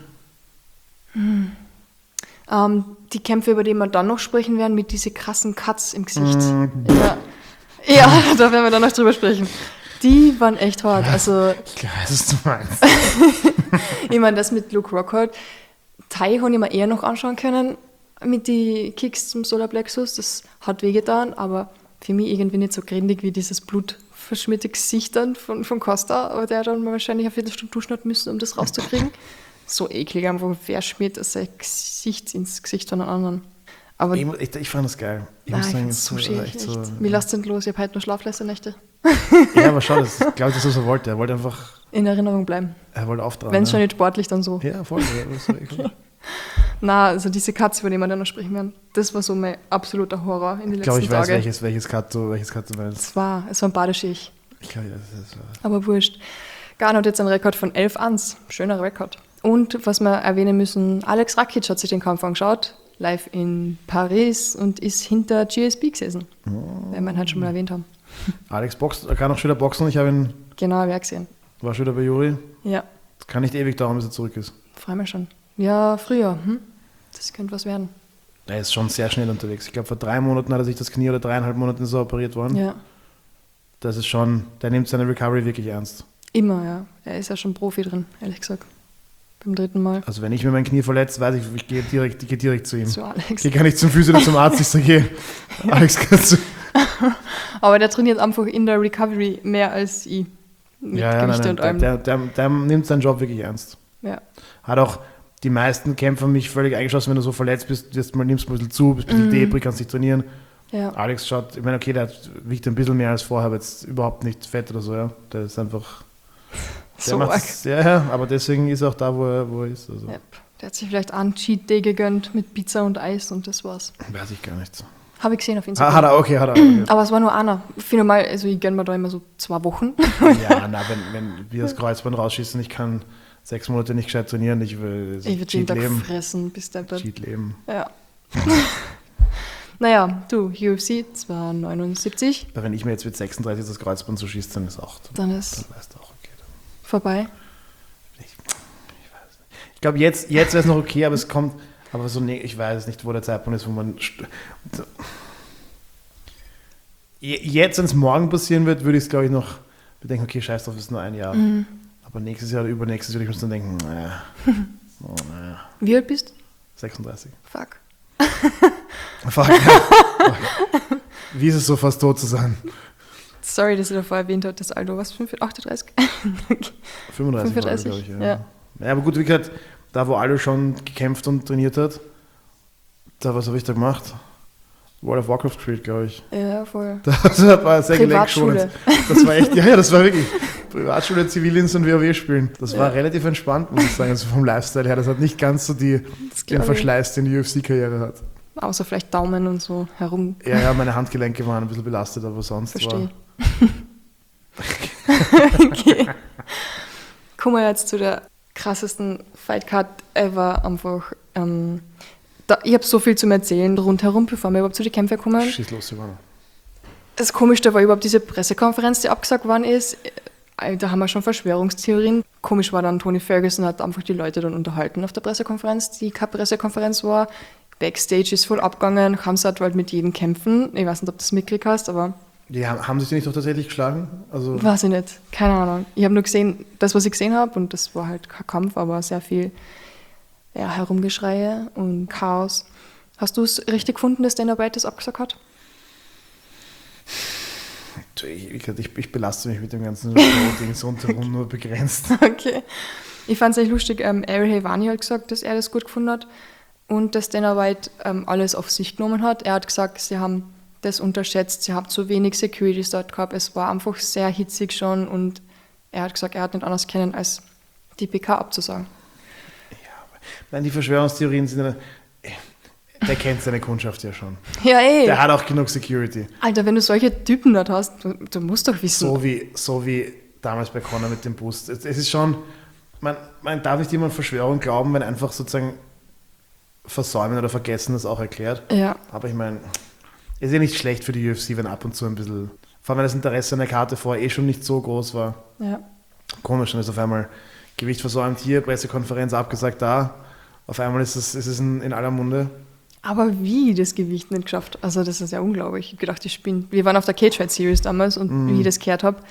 Die Kämpfe, über die wir dann noch sprechen werden, mit diesen krassen Cuts im Gesicht. Ja, da werden wir dann noch drüber sprechen. Die waren echt hart. Also, ich weiß, was du meinst. Ich meine, das mit Luke Rockhold, Thai habe ich mir eher noch anschauen können mit den Kicks zum Solarplexus. Das hat wehgetan, aber für mich irgendwie nicht so grindig wie dieses blutverschmierte Gesicht dann von Costa, aber der hat dann wahrscheinlich eine Viertelstunde duschen hat müssen, um das rauszukriegen. So eklig, einfach wer schmiert sein Gesicht ins Gesicht von einem anderen. Aber ich fand das geil. Ich muss sagen, so schön, echt. Wie lasst denn los? Ich habe heute noch schlaflose Nächte. Ja, aber schau, das glaube ich, das was er wollte. Er wollte einfach in Erinnerung bleiben. Er wollte auftragen. Wenn es schon nicht sportlich, dann so. Ja, voll. Okay. Na, also diese Cuts, über die wir dann noch sprechen werden, das war so mein absoluter Horror in den letzten Tagen. Ich glaube, ich weiß, welches Cut du meinst. Es war ein Badeschicht. Ich glaube, das war... Aber wurscht. Gan hat jetzt einen Rekord von 11-1. Schöner Rekord. Und was wir erwähnen müssen, Alex Rakic hat sich den Kampf angeschaut, live in Paris und ist hinter GSP gesessen. Wenn wir ihn halt schon mal erwähnt haben. Alex kann auch schon wieder boxen. Ich habe ihn... Genau, habe ich gesehen. War schon wieder bei Juri. Ja. Das kann nicht ewig dauern, bis er zurück ist. Freue mich schon. Ja, früher. Das könnte was werden. Er ist schon sehr schnell unterwegs. Ich glaube, vor 3 Monaten hat er sich das Knie oder 3,5 Monaten ist er operiert worden. Ja. Das ist schon, der nimmt seine Recovery wirklich ernst. Immer, ja. Er ist ja schon Profi drin, ehrlich gesagt. Beim 3. Mal. Also wenn ich mir mein Knie verletze, weiß ich gehe direkt zu ihm. Zu Alex. Ich gehe gar nicht zum Physio oder zum Arzt, ich sage, Alex, kannst du... Aber der trainiert einfach in der Recovery mehr als ich. Mit Gewichte und allem. Der nimmt seinen Job wirklich ernst. Ja. Hat auch die meisten Kämpfer mich völlig eingeschossen, wenn du so verletzt bist, nimmst du ein bisschen zu, bist ein bisschen debris, kannst nicht trainieren. Ja. Alex schaut, ich meine, okay, der wiegt ein bisschen mehr als vorher, aber jetzt überhaupt nicht fett oder so, ja. Der ist einfach... So arg. Ja, aber deswegen ist er auch da, wo er ist. Also. Yep. Der hat sich vielleicht einen Cheat Day gegönnt mit Pizza und Eis und das war's. Weiß ich gar nicht. Habe ich gesehen auf Instagram. Hat er. Okay. Aber es war nur einer. Viel mal, also ich gönne mir da immer so 2 Wochen. Ja, wenn wir das Kreuzband rausschießen, ich kann 6 Monate nicht gescheit trainieren, ich will jeden Tag fressen, bis der Cheat leben. Ja. Naja, du, UFC 279. Wenn ich mir jetzt mit 36 das Kreuzband so schieße, dann ist auch. Dann weißt du auch, okay. Vorbei. Ich weiß nicht. Ich glaube, jetzt wäre es noch okay, aber es kommt. Aber so, nee, ich weiß nicht, wo der Zeitpunkt ist, wo man... Jetzt, wenn es morgen passieren wird, würde ich es, glaube ich, noch bedenken, okay, scheiß drauf, ist nur ein Jahr. Aber nächstes Jahr oder übernächstes würde ich mir dann denken, naja. Wie alt bist du? 36. Fuck. Fuck, ja. Wie ist es so, fast tot zu sein? Sorry, dass ich davor erwähnt habe, das Alter, was, 38? 35, glaube ich, ja. Ja, aber gut, wie gesagt, da wo alle schon gekämpft und trainiert hat, was habe ich da gemacht? World of Warcraft gespielt, glaube ich. Ja, voll. Das war sehr Privatschule. Das war echt, ja, das war wirklich Privatschule, Zivildienst und WoW spielen. Das war relativ entspannt, muss ich sagen, also vom Lifestyle her. Das hat nicht ganz so den Verschleiß, den die UFC-Karriere hat. Außer vielleicht Daumen und so herum. Ja, meine Handgelenke waren ein bisschen belastet, aber sonst Verstehe. Okay. Kommen wir jetzt zu der krassesten Fightcard ever. Einfach, ich habe so viel zum Erzählen rundherum, bevor wir überhaupt zu den Kämpfen kommen. Schieß los, Ivana. Das Komischste war überhaupt diese Pressekonferenz, die abgesagt worden ist. Da haben wir schon Verschwörungstheorien. Komisch war dann, Tony Ferguson hat einfach die Leute dann unterhalten auf der Pressekonferenz, die keine Pressekonferenz war. Backstage ist voll abgegangen, haben sie halt mit jedem kämpfen. Ich weiß nicht, ob du das mitgekriegt hast, aber... Ja, haben sich die nicht doch tatsächlich geschlagen? Also weiß ich nicht, keine Ahnung. Ich habe nur gesehen, das, was ich gesehen habe, und das war halt kein Kampf, aber sehr viel Herumgeschreie und Chaos. Hast du es richtig gefunden, dass Dana White das abgesagt hat? Ich belaste mich mit dem ganzen Ding so rundherum nur begrenzt. Okay. Ich fand es echt lustig. Ariel Helwani hat gesagt, dass er das gut gefunden hat und dass Dana White alles auf sich genommen hat. Er hat gesagt, sie haben das unterschätzt, sie haben zu wenig Securities dort gehabt. Es war einfach sehr hitzig schon und er hat gesagt, er hat nicht anders können, als die PK abzusagen. Nein, die Verschwörungstheorien sind... Der kennt seine Kundschaft ja schon. Ja, ey. Der hat auch genug Security. Alter, wenn du solche Typen dort hast, du musst doch wissen. So wie damals bei Conor mit dem Boost. Es ist schon... Man darf nicht immer an Verschwörung glauben, wenn einfach sozusagen versäumen oder vergessen das auch erklärt. Ja. Aber ich meine, es ist ja nicht schlecht für die UFC, wenn ab und zu ein bisschen... Vor allem, wenn das Interesse an der Karte vorher schon nicht so groß war. Ja. Komisch, dann ist auf einmal Gewicht versäumt hier, Pressekonferenz abgesagt da. Auf einmal ist es in aller Munde. Aber wie das Gewicht nicht geschafft? Also das ist ja unglaublich. Ich habe gedacht, ich spinne. Wir waren auf der Cage Fight Series damals und wie ich das gehört habe,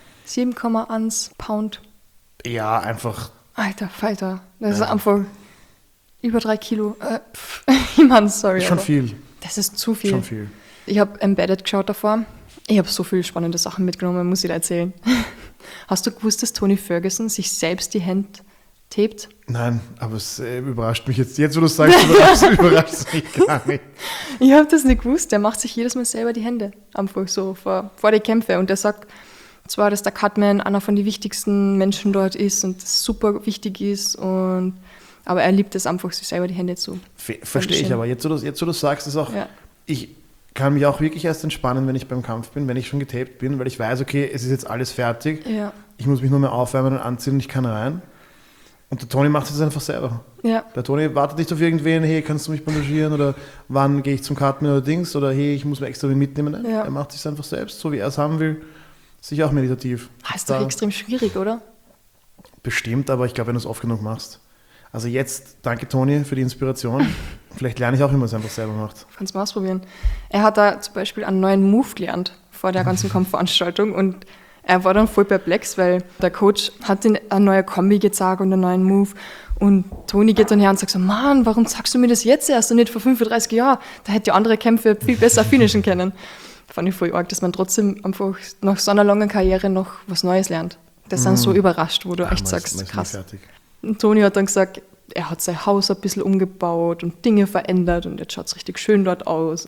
7,1 Pound. Ja, einfach... Alter Falter. Das ist einfach über 3 Kilo. Ich meine, sorry. Ist schon viel. Das ist zu viel. Schon viel. Ich habe Embedded geschaut davor. Ich habe so viele spannende Sachen mitgenommen, muss ich dir erzählen. Hast du gewusst, dass Tony Ferguson sich selbst die Hände taped? Nein, aber es überrascht mich jetzt. Jetzt, wo du es sagst, überrascht es mich gar nicht. Ich habe das nicht gewusst. Der macht sich jedes Mal selber die Hände. Einfach so vor die Kämpfe. Und der sagt zwar, dass der Cutman einer von den wichtigsten Menschen dort ist und das super wichtig ist. Aber er liebt es einfach, sich selber die Hände zu. Verstehe ich, aber jetzt, wo du sagst, ist auch... Ja. Ich kann mich auch wirklich erst entspannen, wenn ich beim Kampf bin, wenn ich schon getaped bin, weil ich weiß, okay, es ist jetzt alles fertig. Ja. Ich muss mich nur mehr aufwärmen und anziehen und ich kann rein. Und der Tony macht es einfach selber. Ja. Der Tony wartet nicht auf irgendwen, hey, kannst du mich bandagieren oder wann gehe ich zum Cutman oder Dings oder hey, ich muss mir extra mitnehmen. Nein, er macht es einfach selbst, so wie er es haben will. Sicher auch meditativ. Ist doch extrem schwierig, oder? Bestimmt, aber ich glaube, wenn du es oft genug machst. Also jetzt, danke Tony für die Inspiration. Vielleicht lerne ich auch, wie man es einfach selber macht. Kannst du mal ausprobieren. Er hat da zum Beispiel einen neuen Move gelernt vor der ganzen Kampfveranstaltung und er war dann voll perplex, weil der Coach hat ihm eine neue Kombi gezeigt und einen neuen Move und Tony geht dann her und sagt so, Mann, warum sagst du mir das jetzt erst und nicht vor 35 Jahren? Da hätte ich andere Kämpfe viel besser finishen können. Fand ich voll arg, dass man trotzdem einfach nach so einer langen Karriere noch was Neues lernt. Das sind so überrascht, wo du echt sagst, krass. Und Tony hat dann gesagt, er hat sein Haus ein bisschen umgebaut und Dinge verändert und jetzt schaut es richtig schön dort aus.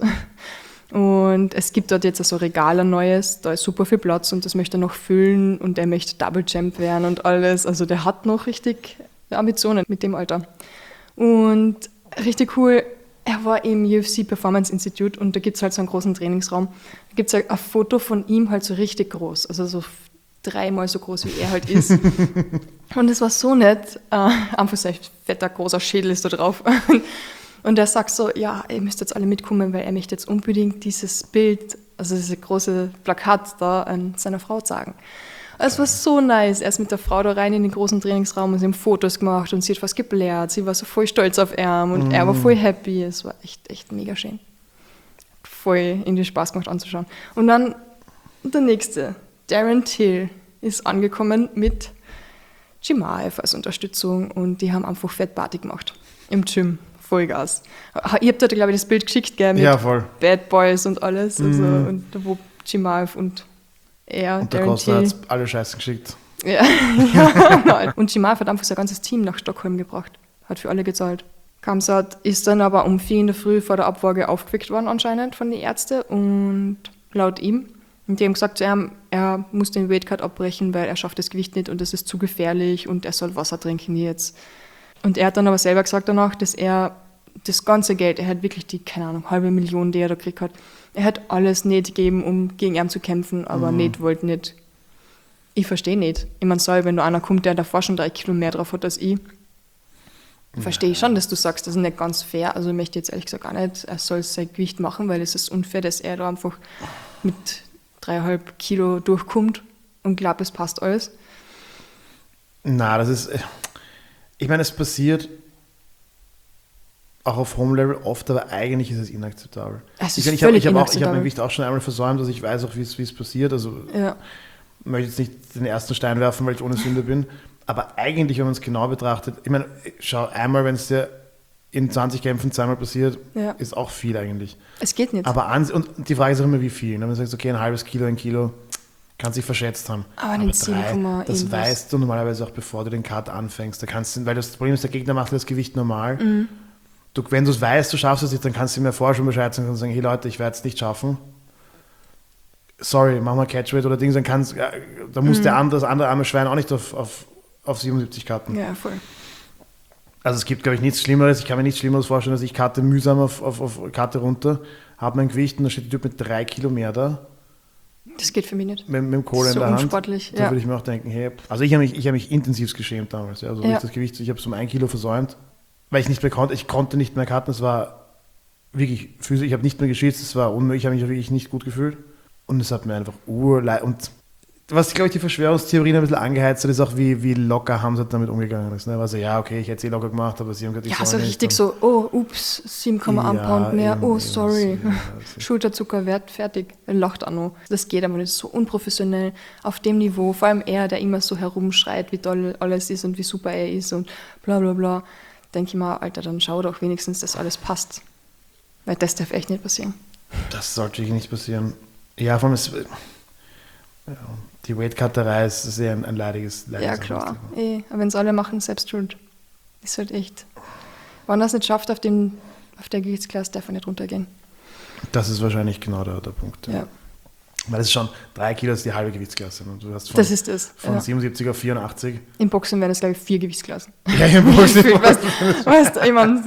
Und es gibt dort jetzt so Regal ein neues, da ist super viel Platz und das möchte er noch füllen und er möchte Double Champ werden und alles. Also der hat noch richtig Ambitionen mit dem Alter. Und richtig cool, er war im UFC Performance Institute und da gibt es halt so einen großen Trainingsraum. Da gibt es halt ein Foto von ihm halt so richtig groß, also so 3-mal so groß, wie er halt ist. Und es war so nett. Einfach so ein fetter, großer Schädel ist da drauf. Und er sagt so, ja, ihr müsst jetzt alle mitkommen, weil er möchte jetzt unbedingt dieses Bild, also dieses große Plakat da an seiner Frau zeigen. Es war so nice. Er ist mit der Frau da rein in den großen Trainingsraum und sie haben Fotos gemacht und sie hat was geblärt. Sie war so voll stolz auf ihn und er war voll happy. Es war echt, echt mega schön. voll irgendwie Spaß gemacht anzuschauen. Und dann der nächste, Darren Till, ist angekommen mit Chimaev als Unterstützung und die haben einfach fett Party gemacht im Gym, Vollgas. Ihr habt da, glaube ich, das Bild geschickt, gell, mit Bad Boys und alles, also, und wo Chimaev und er, und der Costa hat alle Scheißen geschickt. Ja, ja. Und Chimaev hat einfach sein ganzes Team nach Stockholm gebracht, hat für alle gezahlt. Khamzat ist dann aber um 4 in der Früh vor der Abwaage aufgeweckt worden anscheinend von den Ärzten und laut ihm. Und die haben gesagt zu ihm, er muss den Weightcut abbrechen, weil er schafft das Gewicht nicht und das ist zu gefährlich und er soll Wasser trinken jetzt. Und er hat dann aber selber gesagt danach, dass er das ganze Geld, er hat wirklich die, keine Ahnung, 500.000, die er da gekriegt hat, er hat alles nicht gegeben, um gegen ihn zu kämpfen, aber nicht wollte nicht. Ich verstehe nicht. Ich meine, sorry, wenn da einer kommt, der davor schon 3 Kilo mehr drauf hat als ich, verstehe ich schon, dass du sagst, das ist nicht ganz fair. Also ich möchte jetzt ehrlich gesagt auch nicht, er soll sein Gewicht machen, weil es ist unfair, dass er da einfach mit 3,5 Kilo durchkommt und glaubt, es passt alles. Na, das ist, ich meine, es passiert auch auf Home-Level oft, aber eigentlich ist es inakzeptabel. Ich habe mein Gewicht auch schon einmal versäumt, also ich weiß auch, wie es passiert. Also ich möchte jetzt nicht den ersten Stein werfen, weil ich ohne Sünde bin. Aber eigentlich, wenn man es genau betrachtet, ich meine, schau, einmal, wenn es dir in 20 Kämpfen zweimal passiert, ist auch viel eigentlich. Es geht nicht. Aber und die Frage ist auch immer, wie viel. Wenn man sagt, okay, ein halbes Kilo, 1 Kilo, kann sich verschätzt haben. Aber 3, das weißt du normalerweise auch, bevor du den Cut anfängst. Weil das Problem ist, der Gegner macht das Gewicht normal. Wenn du es weißt, du schaffst es nicht, dann kannst du mir vorher schon Bescheid sagen und sagen, hey Leute, ich werde es nicht schaffen. Sorry, mach mal Catchweight oder Dings, da muss das andere arme Schwein auch nicht auf 77 cutten. Ja, voll. Also es gibt, glaube ich, nichts Schlimmeres. Ich kann mir nichts Schlimmeres vorstellen, dass ich cutte mühsam auf Karte runter, habe mein Gewicht und da steht der Typ mit 3 Kilo mehr da. Das geht für mich nicht. Mit dem Kohle in der Hand. Unsportlich, Da würde ich mir auch denken, hey, also ich habe mich intensivst geschämt damals. Ja. Also das Gewicht, ich habe es um 1 Kilo versäumt, weil ich nicht mehr konnte. Ich konnte nicht mehr cutten, es war wirklich physisch, ich habe nicht mehr geschützt, es war unmöglich, ich habe mich wirklich nicht gut gefühlt. Und es hat mir einfach urleid. Und was, glaube ich, die Verschwörungstheorien ein bisschen angeheizt hat, ist auch, wie locker Hamzat damit umgegangen ist. Ne? Also ja, okay, ich hätte es locker gemacht, aber sie haben gesagt, ich soll so nicht. Richtig so, oh, ups, 7,1 Pound mehr, oh, sorry. Schulterzuckerwert, fertig. Er lacht auch noch. Das geht aber nicht, so unprofessionell auf dem Niveau. Vor allem er, der immer so herumschreit, wie toll alles ist und wie super er ist und bla bla bla. Denke ich mal, Alter, dann schau doch wenigstens, dass alles passt. Weil das darf echt nicht passieren. Das sollte wirklich nicht passieren. Ja, vor allem die Weightcutterei ist sehr ein leidiges ja, klar. Aber wenn es alle machen, selbst schuld. Ist halt echt. Wenn er es nicht schafft auf der Gewichtsklasse, darf er nicht runtergehen. Das ist wahrscheinlich genau der Punkt. Ja. Weil es ist schon 3 Kilo ist die halbe Gewichtsklasse. Und du hast das ist das. Von 77 auf 84. Im Boxen wären es, glaube ich, 4 Gewichtsklassen. Ja, im Boxen. weißt du, ich meine,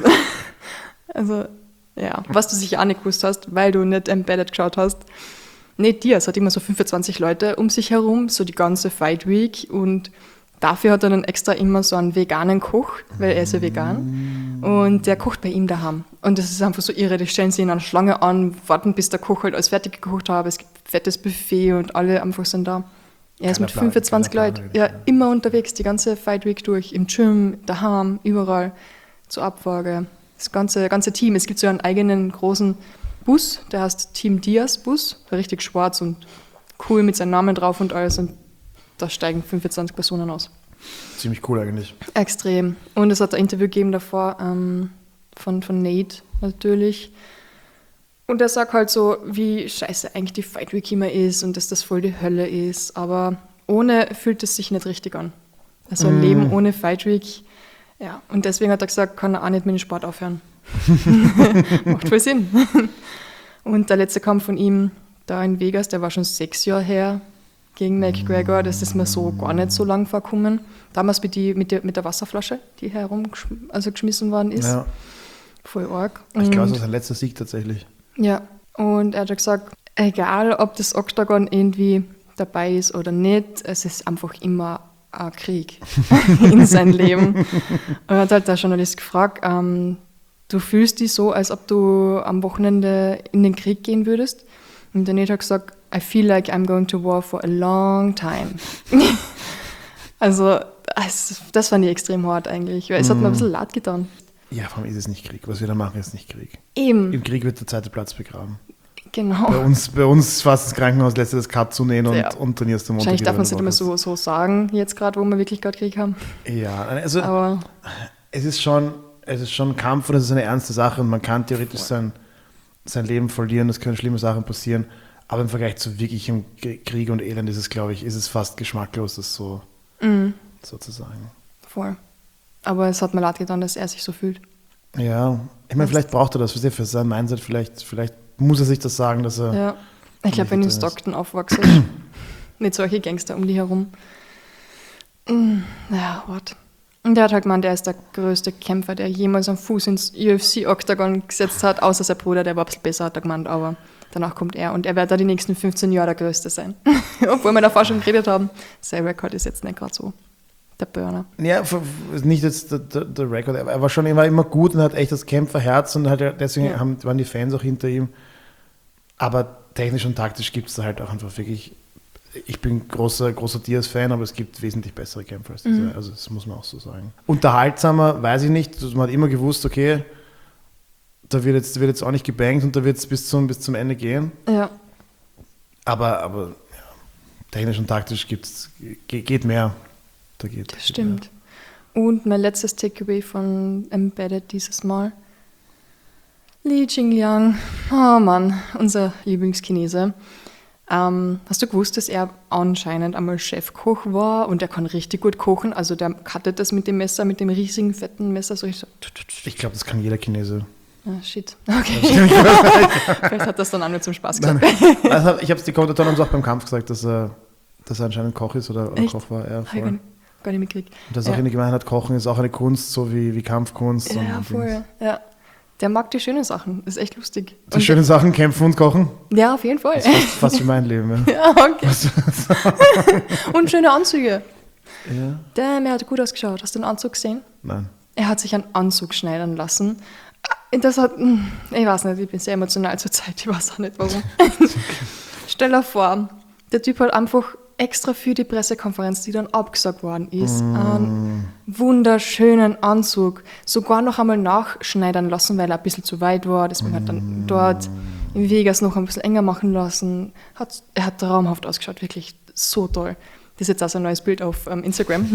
also, ja, was du sicher auch nicht gewusst hast, weil du nicht Embedded geschaut hast. Nicht dir, es hat immer so 25 Leute um sich herum, so die ganze Fight Week und dafür hat er dann extra immer so einen veganen Koch, weil er ist ja vegan und der kocht bei ihm daheim. Und das ist einfach so irre, die stellen sich in einer Schlange an, warten bis der Koch halt alles fertig gekocht hat, es gibt fettes Buffet und alle einfach sind da. Er ist mit 25 Leuten immer unterwegs, die ganze Fight Week durch, im Gym, daheim, überall, zur Abwaage, das ganze Team. Es gibt so einen eigenen großen Bus, der heißt Team Diaz Bus, richtig schwarz und cool mit seinem Namen drauf und alles und da steigen 25 Personen aus. Ziemlich cool eigentlich. Extrem. Und es hat ein Interview gegeben davor von Nate natürlich und er sagt halt so, wie scheiße eigentlich die Fight Week immer ist und dass das voll die Hölle ist, aber ohne fühlt es sich nicht richtig an. Also ein Leben ohne Fight Week, ja, und deswegen hat er gesagt, kann er auch nicht mit dem Sport aufhören. Macht voll Sinn. Und der letzte Kampf von ihm da in Vegas, der war schon 6 Jahre her gegen McGregor, das ist mir so gar nicht so lang vorgekommen. Damals mit der Wasserflasche, die geschmissen worden ist. Ja. Voll arg. Ich glaube, das ist sein letzter Sieg tatsächlich. Ja, und er hat gesagt, egal ob das Octagon irgendwie dabei ist oder nicht, es ist einfach immer ein Krieg in seinem Leben. Und er hat halt der Journalist gefragt, du fühlst dich so, als ob du am Wochenende in den Krieg gehen würdest. Und der Nate hat gesagt, I feel like I'm going to war for a long time. Also, das fand ich extrem hart eigentlich, weil es hat mir ein bisschen leid getan. Ja, vor allem ist es nicht Krieg. Was wir da machen, ist nicht Krieg. Eben. Im Krieg wird der zweite Platz begraben. Genau. Bei uns fast das Krankenhaus lässt das Cut zunähen und trainierst am Montag. Wahrscheinlich darf man es wieder nicht immer so sagen, jetzt gerade, wo wir wirklich gerade Krieg haben. Ja, also Aber es ist schon ein Kampf und es ist eine ernste Sache und man kann theoretisch sein Leben verlieren, es können schlimme Sachen passieren, aber im Vergleich zu wirklichem Krieg und Elend ist es fast geschmacklos, das so zu sagen. voll. Aber es hat mir leid getan, dass er sich so fühlt. Ja, ich meine, vielleicht braucht er das für sein Mindset, vielleicht muss er sich das sagen, dass er... Ja, ich glaube, wenn du in Stockton aufwachst, mit solchen Gangster um dich herum. Naja, what? Und der hat halt gemeint, der ist der größte Kämpfer, der jemals einen Fuß ins UFC-Oktagon gesetzt hat, außer sein Bruder, der war ein bisschen besser, hat er gemeint, aber danach kommt er und er wird da die nächsten 15 Jahre der Größte sein. Obwohl wir davor schon geredet haben, sein Rekord ist jetzt nicht gerade so der Burner. Ja, nicht jetzt der Rekord, er war immer gut und hat echt das Kämpferherz und deswegen waren die Fans auch hinter ihm. Aber technisch und taktisch gibt es da halt auch einfach wirklich, ich bin großer Diaz-Fan, aber es gibt wesentlich bessere Kämpfer als diese, also das muss man auch so sagen. Unterhaltsamer, weiß ich nicht, man hat immer gewusst, okay, da wird jetzt auch nicht gebankt und da wird es bis zum Ende gehen. Ja. Aber ja, technisch und taktisch geht mehr. Das stimmt. Und mein letztes Takeaway von Embedded dieses Mal. Li Jingliang, oh Mann, unser Lieblingschinese. Hast du gewusst, dass er anscheinend einmal Chefkoch war und er kann richtig gut kochen? Also der cuttet das mit dem Messer, mit dem riesigen, fetten Messer. So ich glaube, das kann jeder Chinese. Ah, shit. Okay. Vielleicht hat das dann auch nur zum Spaß gesagt. Also, die Kommentatoren haben es auch beim Kampf gesagt, dass er anscheinend Koch ist oder Koch war. Ja, voll. Gar nicht mitgekriegt. Und dass auch in der gemeint hat, Kochen ist auch eine Kunst, so wie Kampfkunst. Ja, voll. Ja. Der mag die schönen Sachen. Das ist echt lustig. Die schönen Sachen, kämpfen und kochen? Ja, auf jeden Fall. Das ist fast wie mein Leben. Ja, ja okay. Und schöne Anzüge. Ja. Er hat gut ausgeschaut. Hast du den Anzug gesehen? Nein. Er hat sich einen Anzug schneidern lassen. Das hat, ich weiß nicht, ich bin sehr emotional zur Zeit. Ich weiß auch nicht, warum. Stell dir vor, der Typ hat einfach extra für die Pressekonferenz, die dann abgesagt worden ist, einen wunderschönen Anzug sogar noch einmal nachschneidern lassen, weil er ein bisschen zu weit war. Deswegen hat dann dort in Vegas noch ein bisschen enger machen lassen. Er hat traumhaft ausgeschaut, wirklich so toll. Das ist jetzt auch so ein neues Bild auf Instagram.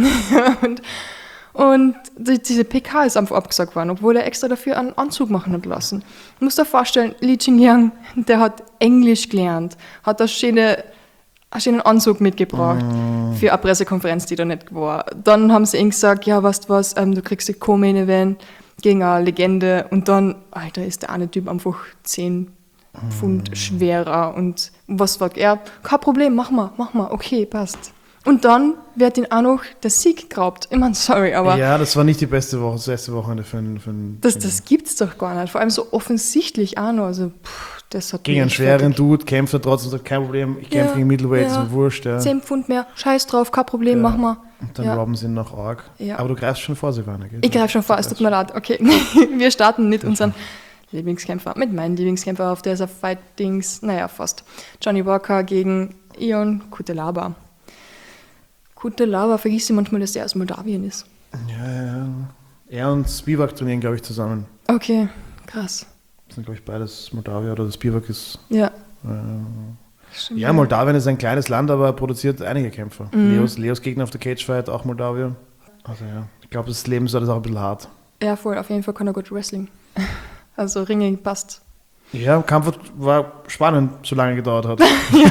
und diese PK ist einfach abgesagt worden, obwohl er extra dafür einen Anzug machen hat lassen. Du musst dir vorstellen, Li Jingliang, der hat Englisch gelernt, hat das schöne einen Anzug mitgebracht für eine Pressekonferenz, die da nicht war. Dann haben sie ihm gesagt, ja, weißt du was, du kriegst die Co-Main-Event gegen eine Legende und dann, Alter, ist der eine Typ einfach 10 Pfund schwerer und was sagt er? Kein Problem, mach mal, okay, passt. Und dann wird ihn auch noch der Sieg geraubt. Ich meine, sorry, aber... Ja, das war nicht die beste Woche, das erste Wochenende für einen das gibt's doch gar nicht. Vor allem so offensichtlich auch noch. Also, das hat gegen einen schweren Dude kämpft er trotzdem, sagt, kein Problem, ich kämpfe gegen Middleweight, ist mir wurscht. Ja. 10 Pfund mehr, scheiß drauf, kein Problem, mach mal. Und dann robben sie ihn nach Org. Ja. Aber du greifst schon vor, Silvana, gell? Ich greife schon vor, es tut mir leid. Okay, wir starten mit unseren Lieblingskämpfer, mit meinem Lieblingskämpfer auf dieser Fight-Dings, naja, fast. Johnny Walker gegen Ion Cutelaba. Cutelaba, vergisst du manchmal, dass der aus Moldawien ist. Ja. Er und Spivak trainieren, glaube ich, zusammen. Okay, krass. Das sind, glaube ich, beides Moldawier oder Spivak ist... Ja. Ja, Moldawien ist ein kleines Land, aber produziert einige Kämpfer. Leos Gegner auf der Cagefight, auch Moldawier. Also ja, ich glaube, das Leben ist auch ein bisschen hart. Ja, voll, auf jeden Fall kann er gut Wrestling. Also Ringing passt. Ja, Kampf war spannend, solange gedauert hat.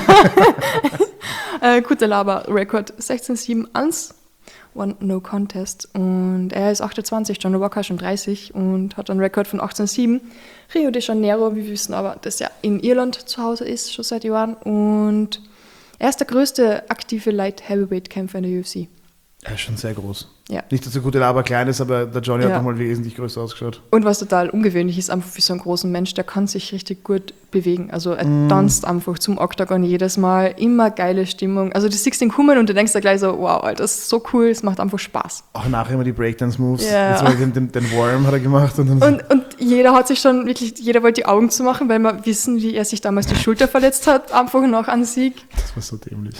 Cutelaba, Rekord 16-7-1, One No Contest. Und er ist 28, Johnny Walker schon 30 und hat einen Rekord von 18-7. Rio de Janeiro, wir wissen aber, dass er in Irland zu Hause ist, schon seit Jahren. Und er ist der größte aktive Light Heavyweight Kämpfer in der UFC. Er ist schon sehr groß. Ja. Nicht, dass der Cutelaba klein ist, aber der Johnny hat nochmal wesentlich größer ausgeschaut. Und was total ungewöhnlich ist, einfach für so einen großen Mensch, der kann sich richtig gut bewegen. Also er tanzt einfach zum Oktagon jedes Mal, immer geile Stimmung. Also du siehst ihn kommen und du denkst da gleich so, wow, Alter, das ist so cool, es macht einfach Spaß. Auch nachher immer die Breakdance-Moves. Ja. Den Worm hat er gemacht. Und jeder wollte die Augen zumachen, weil wir wissen, wie er sich damals die Schulter verletzt hat, einfach nach einem Sieg. Das war so dämlich.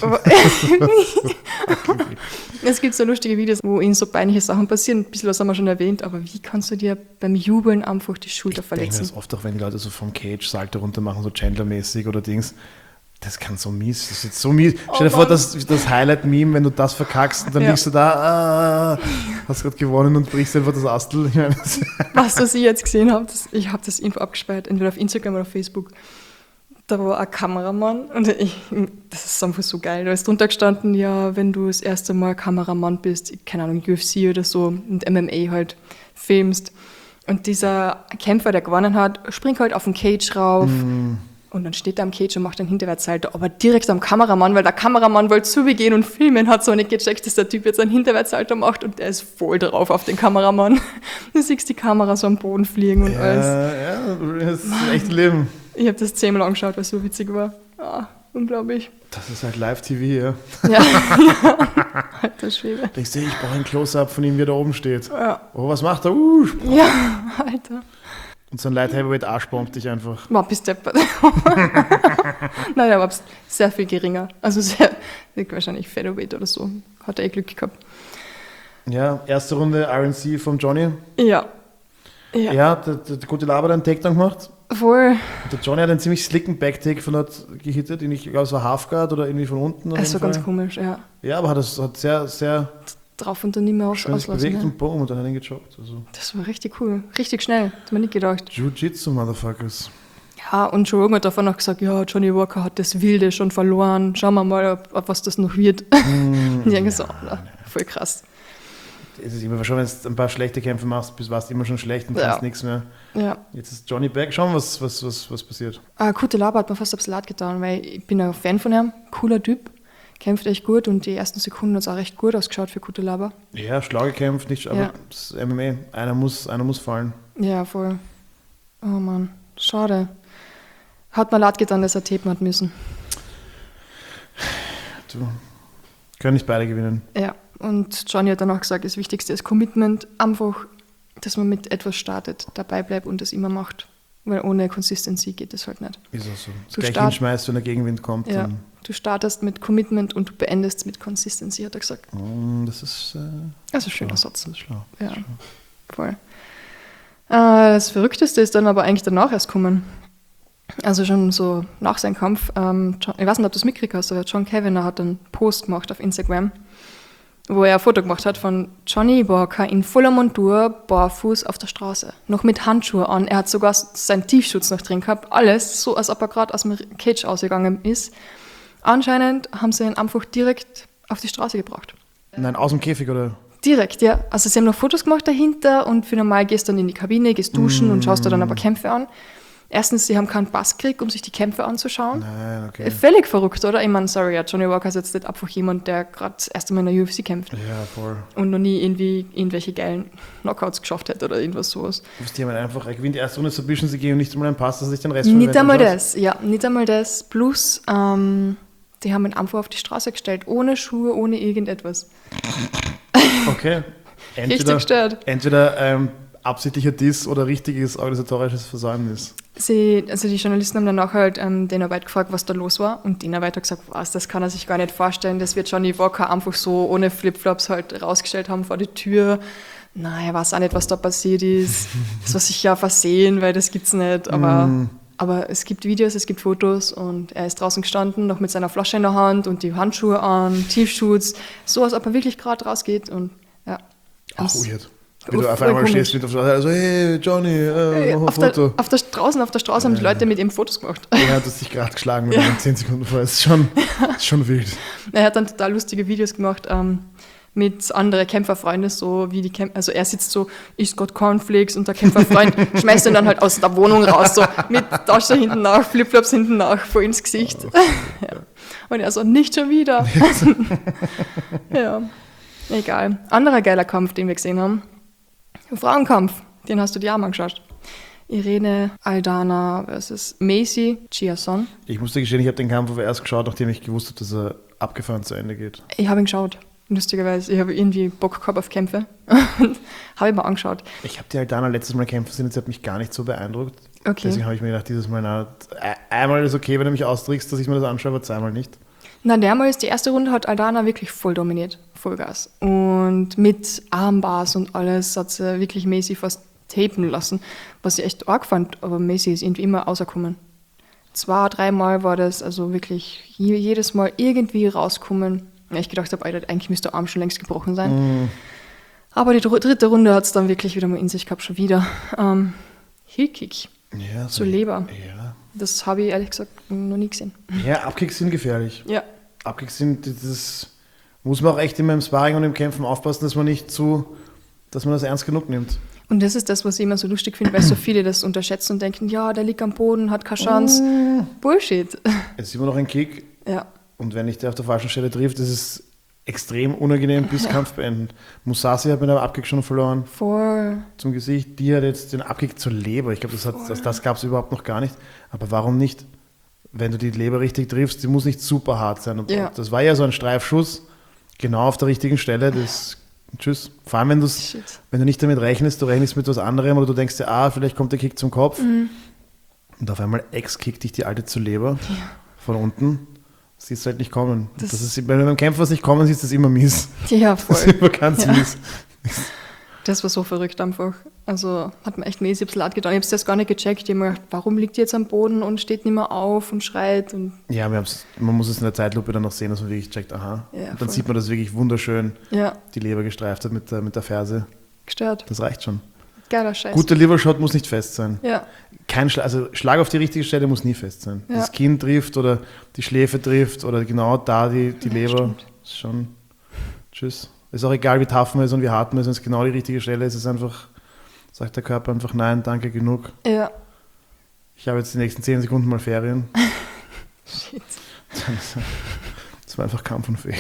Es gibt so lustige Videos, wo ihnen so peinliche Sachen passieren. Ein bisschen was haben wir schon erwähnt, aber wie kannst du dir beim Jubeln einfach die Schulter verletzen? Ich denke das oft auch, wenn die Leute so vom Cage Salto runter machen, so Chandler-mäßig oder Dings. Das kann so mies, das ist jetzt so mies. Stell dir vor, das Highlight-Meme, wenn du das verkackst und dann liegst du da, hast gerade gewonnen und brichst einfach das Astel. Ich meine, was ich jetzt gesehen habe, ich habe das Info abgespeichert, entweder auf Instagram oder auf Facebook. Da war ein Kameramann und das ist einfach so geil. Da ist drunter gestanden, ja, wenn du das erste Mal Kameramann bist, keine Ahnung, UFC oder so und MMA halt filmst und dieser Kämpfer, der gewonnen hat, springt halt auf den Cage rauf. Und dann steht er am Cage und macht einen Hinterwärtssalto, aber direkt am Kameramann, weil der Kameramann wollte zu mir gehen und filmen, hat so nicht gecheckt, dass der Typ jetzt einen Hinterwärtssalto macht und der ist voll drauf auf den Kameramann. Du siehst die Kamera so am Boden fliegen und alles. Ja, das ist echt Leben. Ich habe das 10-mal angeschaut, weil es so witzig war. Unglaublich. Das ist halt Live-TV, ja. Ja, alter Schwede. Denkst du, ich brauche ein Close-Up von ihm, wie er da oben steht. Ja. Oh, was macht er? Ja, Alter. Und so ein Light Heavyweight Arsch bombt dich einfach. War bis deppert. Nein, er war sehr viel geringer. Also wahrscheinlich Featherweight oder so. Hat er Glück gehabt. Ja, erste Runde RNC vom Johnny. Ja. Ja, der gute Laber hat einen Takedown gemacht. Voll. Und der Johnny hat einen ziemlich slicken Backtake von dort gehittet. Ich glaube, es war Halfguard oder irgendwie von unten. Das war ganz komisch, ja. Ja, aber hat sehr, sehr drauf und dann nicht mehr auslassen. Bewegt ne? und boom, und dann hat er ihn gejoggt. Also. Das war richtig cool. Richtig schnell. Hat man nicht gedacht. Jiu-Jitsu, Motherfuckers. Ja, und Joe Rogan hat davon noch gesagt, ja, Johnny Walker hat das Wilde schon verloren. Schauen wir mal, ob was das noch wird. Und ich denke so, voll krass. Es ist immer schon, wenn du ein paar schlechte Kämpfe machst, warst du immer schon schlecht und kannst nichts mehr. Ja. Jetzt ist Johnny back. Schauen wir, was passiert. Gute Laber hat mir fast aufs Salat getan, weil ich bin ein Fan von ihm. Cooler Typ. Kämpft echt gut und die ersten Sekunden hat es auch recht gut ausgeschaut für Gute Laber. Ja, schlau gekämpft, nicht, aber das MMA, einer muss fallen. Ja, voll. Oh Mann, schade. Hat mir leid getan, dass er tapen hat müssen. Du, können nicht beide gewinnen. Ja, und Johnny hat dann auch gesagt, das Wichtigste ist Commitment. Einfach, dass man mit etwas startet, dabei bleibt und das immer macht. Weil ohne Consistency geht das halt nicht. Ist auch so. Das gleich hinschmeißt, wenn der Gegenwind kommt. Ja, du startest mit Commitment und du beendest mit Consistency, hat er gesagt. Das ist also schöner Satz. Das ist schlau. Ja, voll. Das Verrückteste ist dann aber eigentlich danach erst gekommen. Also schon so nach seinem Kampf. Ich weiß nicht, ob du es mitgekriegt hast, aber John Kavanagh hat einen Post gemacht auf Instagram, wo er ein Foto gemacht hat von Johnny Walker in voller Montur, barfuß auf der Straße. Noch mit Handschuhe an. Er hat sogar seinen Tiefschutz noch drin gehabt. Alles so, als ob er gerade aus dem Cage ausgegangen ist. Anscheinend haben sie ihn einfach direkt auf die Straße gebracht. Nein, aus dem Käfig, oder? Direkt, ja. Also sie haben noch Fotos gemacht dahinter und für normal gehst du dann in die Kabine, gehst duschen und schaust dir dann aber Kämpfe an. Erstens, sie haben keinen Pass gekriegt, um sich die Kämpfe anzuschauen. Nein, okay. Völlig verrückt, oder? Ich meine, sorry, Johnny Walker ist jetzt nicht einfach jemand, der gerade das erste Mal in der UFC kämpft. Ja, voll. Und noch nie irgendwie irgendwelche geilen Knockouts geschafft hätte oder irgendwas sowas. Die haben einfach, er gewinnt die erste Runde Submission, sie gehen und nicht einmal einen Pass, dass sich den Rest Nicht einmal das, ja, nicht einmal das. Plus, die haben ihn einfach auf die Straße gestellt, ohne Schuhe, ohne irgendetwas. Okay. Richtig gestört. Entweder absichtlicher Diss oder richtiges organisatorisches Versäumnis. Die Journalisten haben danach halt Dana White gefragt, was da los war. Und Dana White hat gesagt, das kann er sich gar nicht vorstellen. Das wird Johnny Walker einfach so ohne Flipflops halt rausgestellt haben vor die Tür. Nein, er weiß auch nicht, was da passiert ist. Das war sicher Versehen, weil das gibt's nicht. Aber es gibt Videos, es gibt Fotos und er ist draußen gestanden, noch mit seiner Flasche in der Hand und die Handschuhe an, Tiefschutz. So, als ob er wirklich gerade rausgeht. Und ja. Ach, weird. Wie du auf einmal stehst mit auf der Straße, also hey Johnny, mach ein Foto. Auf der Straße haben die Leute mit ihm Fotos gemacht. Er hat sich gerade geschlagen mit 10 Sekunden vorher. Das ist schon wild. Er hat dann total lustige Videos gemacht mit anderen Kämpferfreunden, so wie die Kämpfer. Also er sitzt so, isst gerade Cornflakes und der Kämpferfreund schmeißt ihn dann halt aus der Wohnung raus, so mit Tasche hinten nach, Flipflops hinten nach, vor ins Gesicht. Ja. Und er so, nicht schon wieder. Ja, egal. Anderer geiler Kampf, den wir gesehen haben. Frauenkampf, den hast du dir auch mal angeschaut. Irene Aldana versus Macy Chiasson. Ich musste gestehen, ich habe den Kampf aber erst geschaut, nachdem ich gewusst habe, dass er abgefahren zu Ende geht. Ich habe ihn geschaut. lustigerweise. Ich habe irgendwie Bock gehabt auf Kämpfe und habe ich mir angeschaut. Ich habe die Aldana letztes Mal kämpfen sehen, das hat mich gar nicht so beeindruckt. Okay. Deswegen habe ich mir gedacht, dieses Mal, einmal ist okay, wenn du mich austrickst, dass ich mir das anschaue, aber zweimal nicht. Na, dermal ist die erste Runde, hat Aldana wirklich voll dominiert, Vollgas. Und mit Armbars und alles hat sie wirklich Macy fast tapen lassen, was ich echt arg fand, aber Macy ist irgendwie immer rausgekommen. 2-, 3-mal war das, also wirklich jedes Mal irgendwie rauskommen. Ja, ich gedacht habe, Alter, eigentlich müsste der Arm schon längst gebrochen sein. Aber die dritte Runde hat es dann wirklich wieder mal in sich gehabt, schon wieder. Heel-Kick zur Leber. Ja. Das habe ich ehrlich gesagt noch nie gesehen. Ja, Abkicks sind gefährlich. Ja. Abkicks sind, das muss man auch echt immer im Sparring und im Kämpfen aufpassen, dass man das ernst genug nimmt. Und das ist das, was ich immer so lustig finde, weil so viele das unterschätzen und denken, ja, der liegt am Boden, hat keine Chance. Bullshit. Es ist immer noch ein Kick. Ja. Und wenn dich der auf der falschen Stelle trifft, das ist extrem unangenehm bis Kampf beenden. Musashi hat mit einem Abkick schon verloren. Voll. Zum Gesicht. Die hat jetzt den Abkick zur Leber. Ich glaube, das gab es überhaupt noch gar nicht. Aber warum nicht? Wenn du die Leber richtig triffst, die muss nicht super hart sein. Und das war ja so ein Streifschuss, genau auf der richtigen Stelle. Tschüss. Vor allem, wenn du nicht damit rechnest, du rechnest mit was anderem oder du denkst dir, vielleicht kommt der Kick zum Kopf. Und auf einmal kickt dich die alte zur Leber von unten. Das siehst du halt nicht kommen. Das ist, wenn du beim Kämpfen was nicht kommen siehst, ist das immer mies. Ja, voll. Das ist immer ganz mies. Das war so verrückt einfach. Also hat mir echt mäßig ein bisschen leid getan. Ich habe das gar nicht gecheckt. Ich habe mir gedacht, warum liegt die jetzt am Boden und steht nicht mehr auf und schreit? Und ja, man muss es in der Zeitlupe dann noch sehen, dass man wirklich checkt, aha. Ja, und dann sieht man, dass wirklich wunderschön ja. die Leber gestreift hat mit der Gestört. Das reicht schon. Geiler Scheiß. Guter Livershot muss nicht fest sein. Ja. Schlag auf die richtige Stelle muss nie fest sein. Ja. Das Kinn trifft oder die Schläfe trifft oder genau da die Leber. Stimmt. Ist schon. Tschüss. Ist auch egal, wie tough man ist und wie hart man ist, wenn es genau die richtige Stelle ist, ist einfach, sagt der Körper einfach nein, danke, genug. Ja. Ich habe jetzt die nächsten 10 Sekunden mal Ferien. Shit. Das war einfach kampfunfähig.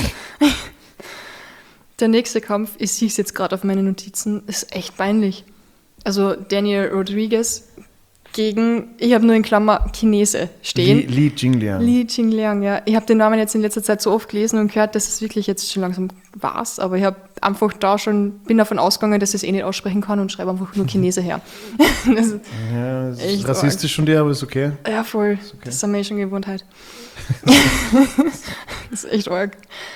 Der nächste Kampf, ich sehe es jetzt gerade auf meinen Notizen, ist echt peinlich. Also Daniel Rodriguez gegen, ich habe nur in Klammer Chinese stehen. Li Jingliang. Li Jingliang, ja. Ich habe den Namen jetzt in letzter Zeit so oft gelesen und gehört, dass es wirklich jetzt schon langsam war's, aber ich habe einfach bin davon ausgegangen, dass ich es nicht aussprechen kann und schreibe einfach nur Chinese her. Das ist rassistisch von dir, aber ist okay. Ja, voll. Ist okay. Das ist mir schon gewohnt halt. Das ist echt arg.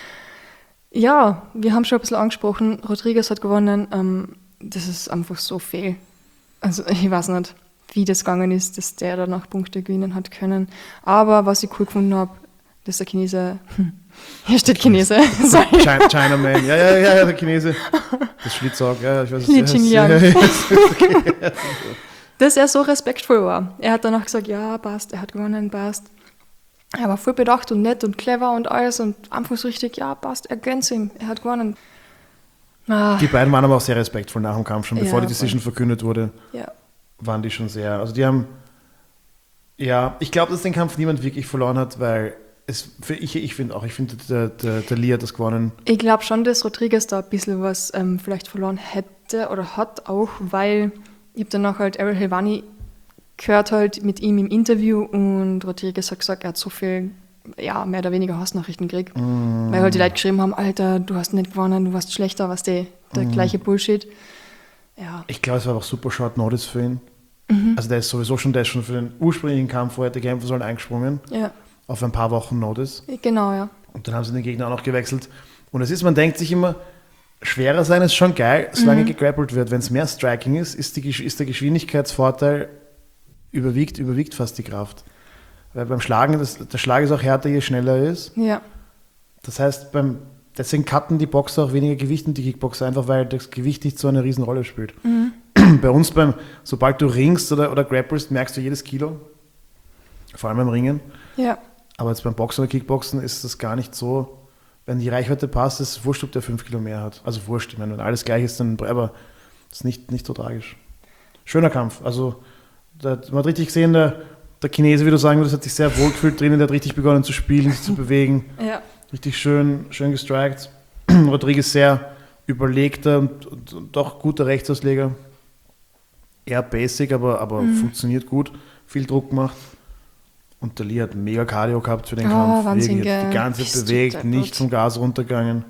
Ja, wir haben schon ein bisschen angesprochen, Rodriguez hat gewonnen. Das ist einfach so fehl. Also ich weiß nicht, wie das gegangen ist, dass der danach Punkte gewinnen hat können. Aber was ich cool gefunden habe, dass der Chinese, hier steht Chinese, sorry. Chinaman, ja, der Chinese. Das Schlitzauge, ja, ich weiß es Li Jingliang. Okay. Dass er so respektvoll war. Er hat danach gesagt, ja, passt, er hat gewonnen, passt. Er war voll bedacht und nett und clever und alles und einfach so richtig, ja, passt, er gönnt's ihm, er hat gewonnen. Die beiden waren aber auch sehr respektvoll nach dem Kampf, schon bevor die Decision verkündet wurde, ja. waren die schon sehr, also die haben, ja, ich glaube, dass den Kampf niemand wirklich verloren hat, weil ich finde der Lee hat das gewonnen. Ich glaube schon, dass Rodriguez da ein bisschen was vielleicht verloren hätte oder hat auch, weil ich habe danach halt Ariel Helwani gehört halt mit ihm im Interview und Rodriguez hat gesagt, er hat so viel, ja, mehr oder weniger Hassnachrichten gekriegt. Weil halt die Leute geschrieben haben, Alter, du hast nicht gewonnen, du warst schlechter, was der gleiche Bullshit. Ja. Ich glaube, es war auch super short notice für ihn. Also der ist sowieso schon für den ursprünglichen Kampf, wo er hätte kämpfen sollen, eingesprungen. Ja. Auf ein paar Wochen Notice. Genau, ja. Und dann haben sie den Gegner auch noch gewechselt. Und man denkt sich immer, schwerer sein ist schon geil, solange gegrappelt wird. Wenn es mehr Striking ist der Geschwindigkeitsvorteil überwiegt fast die Kraft. Weil beim Schlagen, der Schlag ist auch härter, je schneller er ist. Ja. Das heißt, deswegen cutten die Boxer auch weniger Gewicht und die Kickboxer, einfach weil das Gewicht nicht so eine Riesenrolle spielt. Bei uns, sobald du ringst oder grapplest, merkst du jedes Kilo. Vor allem beim Ringen. Ja. Aber jetzt beim Boxen oder Kickboxen ist das gar nicht so. Wenn die Reichweite passt, ist es wurscht, ob der 5 Kilo mehr hat. Also wurscht, ich meine, wenn alles gleich ist, dann, aber das ist nicht so tragisch. Schöner Kampf. Also, man hat richtig gesehen, der Chinese, wie du sagen würdest, hat sich sehr wohl gefühlt drinnen, der hat richtig begonnen zu spielen, sich zu bewegen. Ja. Richtig schön gestrikt. Rodriguez sehr überlegter und doch guter Rechtsausleger. Eher basic, aber funktioniert gut. Viel Druck gemacht. Und der Lee hat mega Cardio gehabt für den Kampf. Wahnsinn, die ganze Bist bewegt, nicht vom Gas runtergegangen.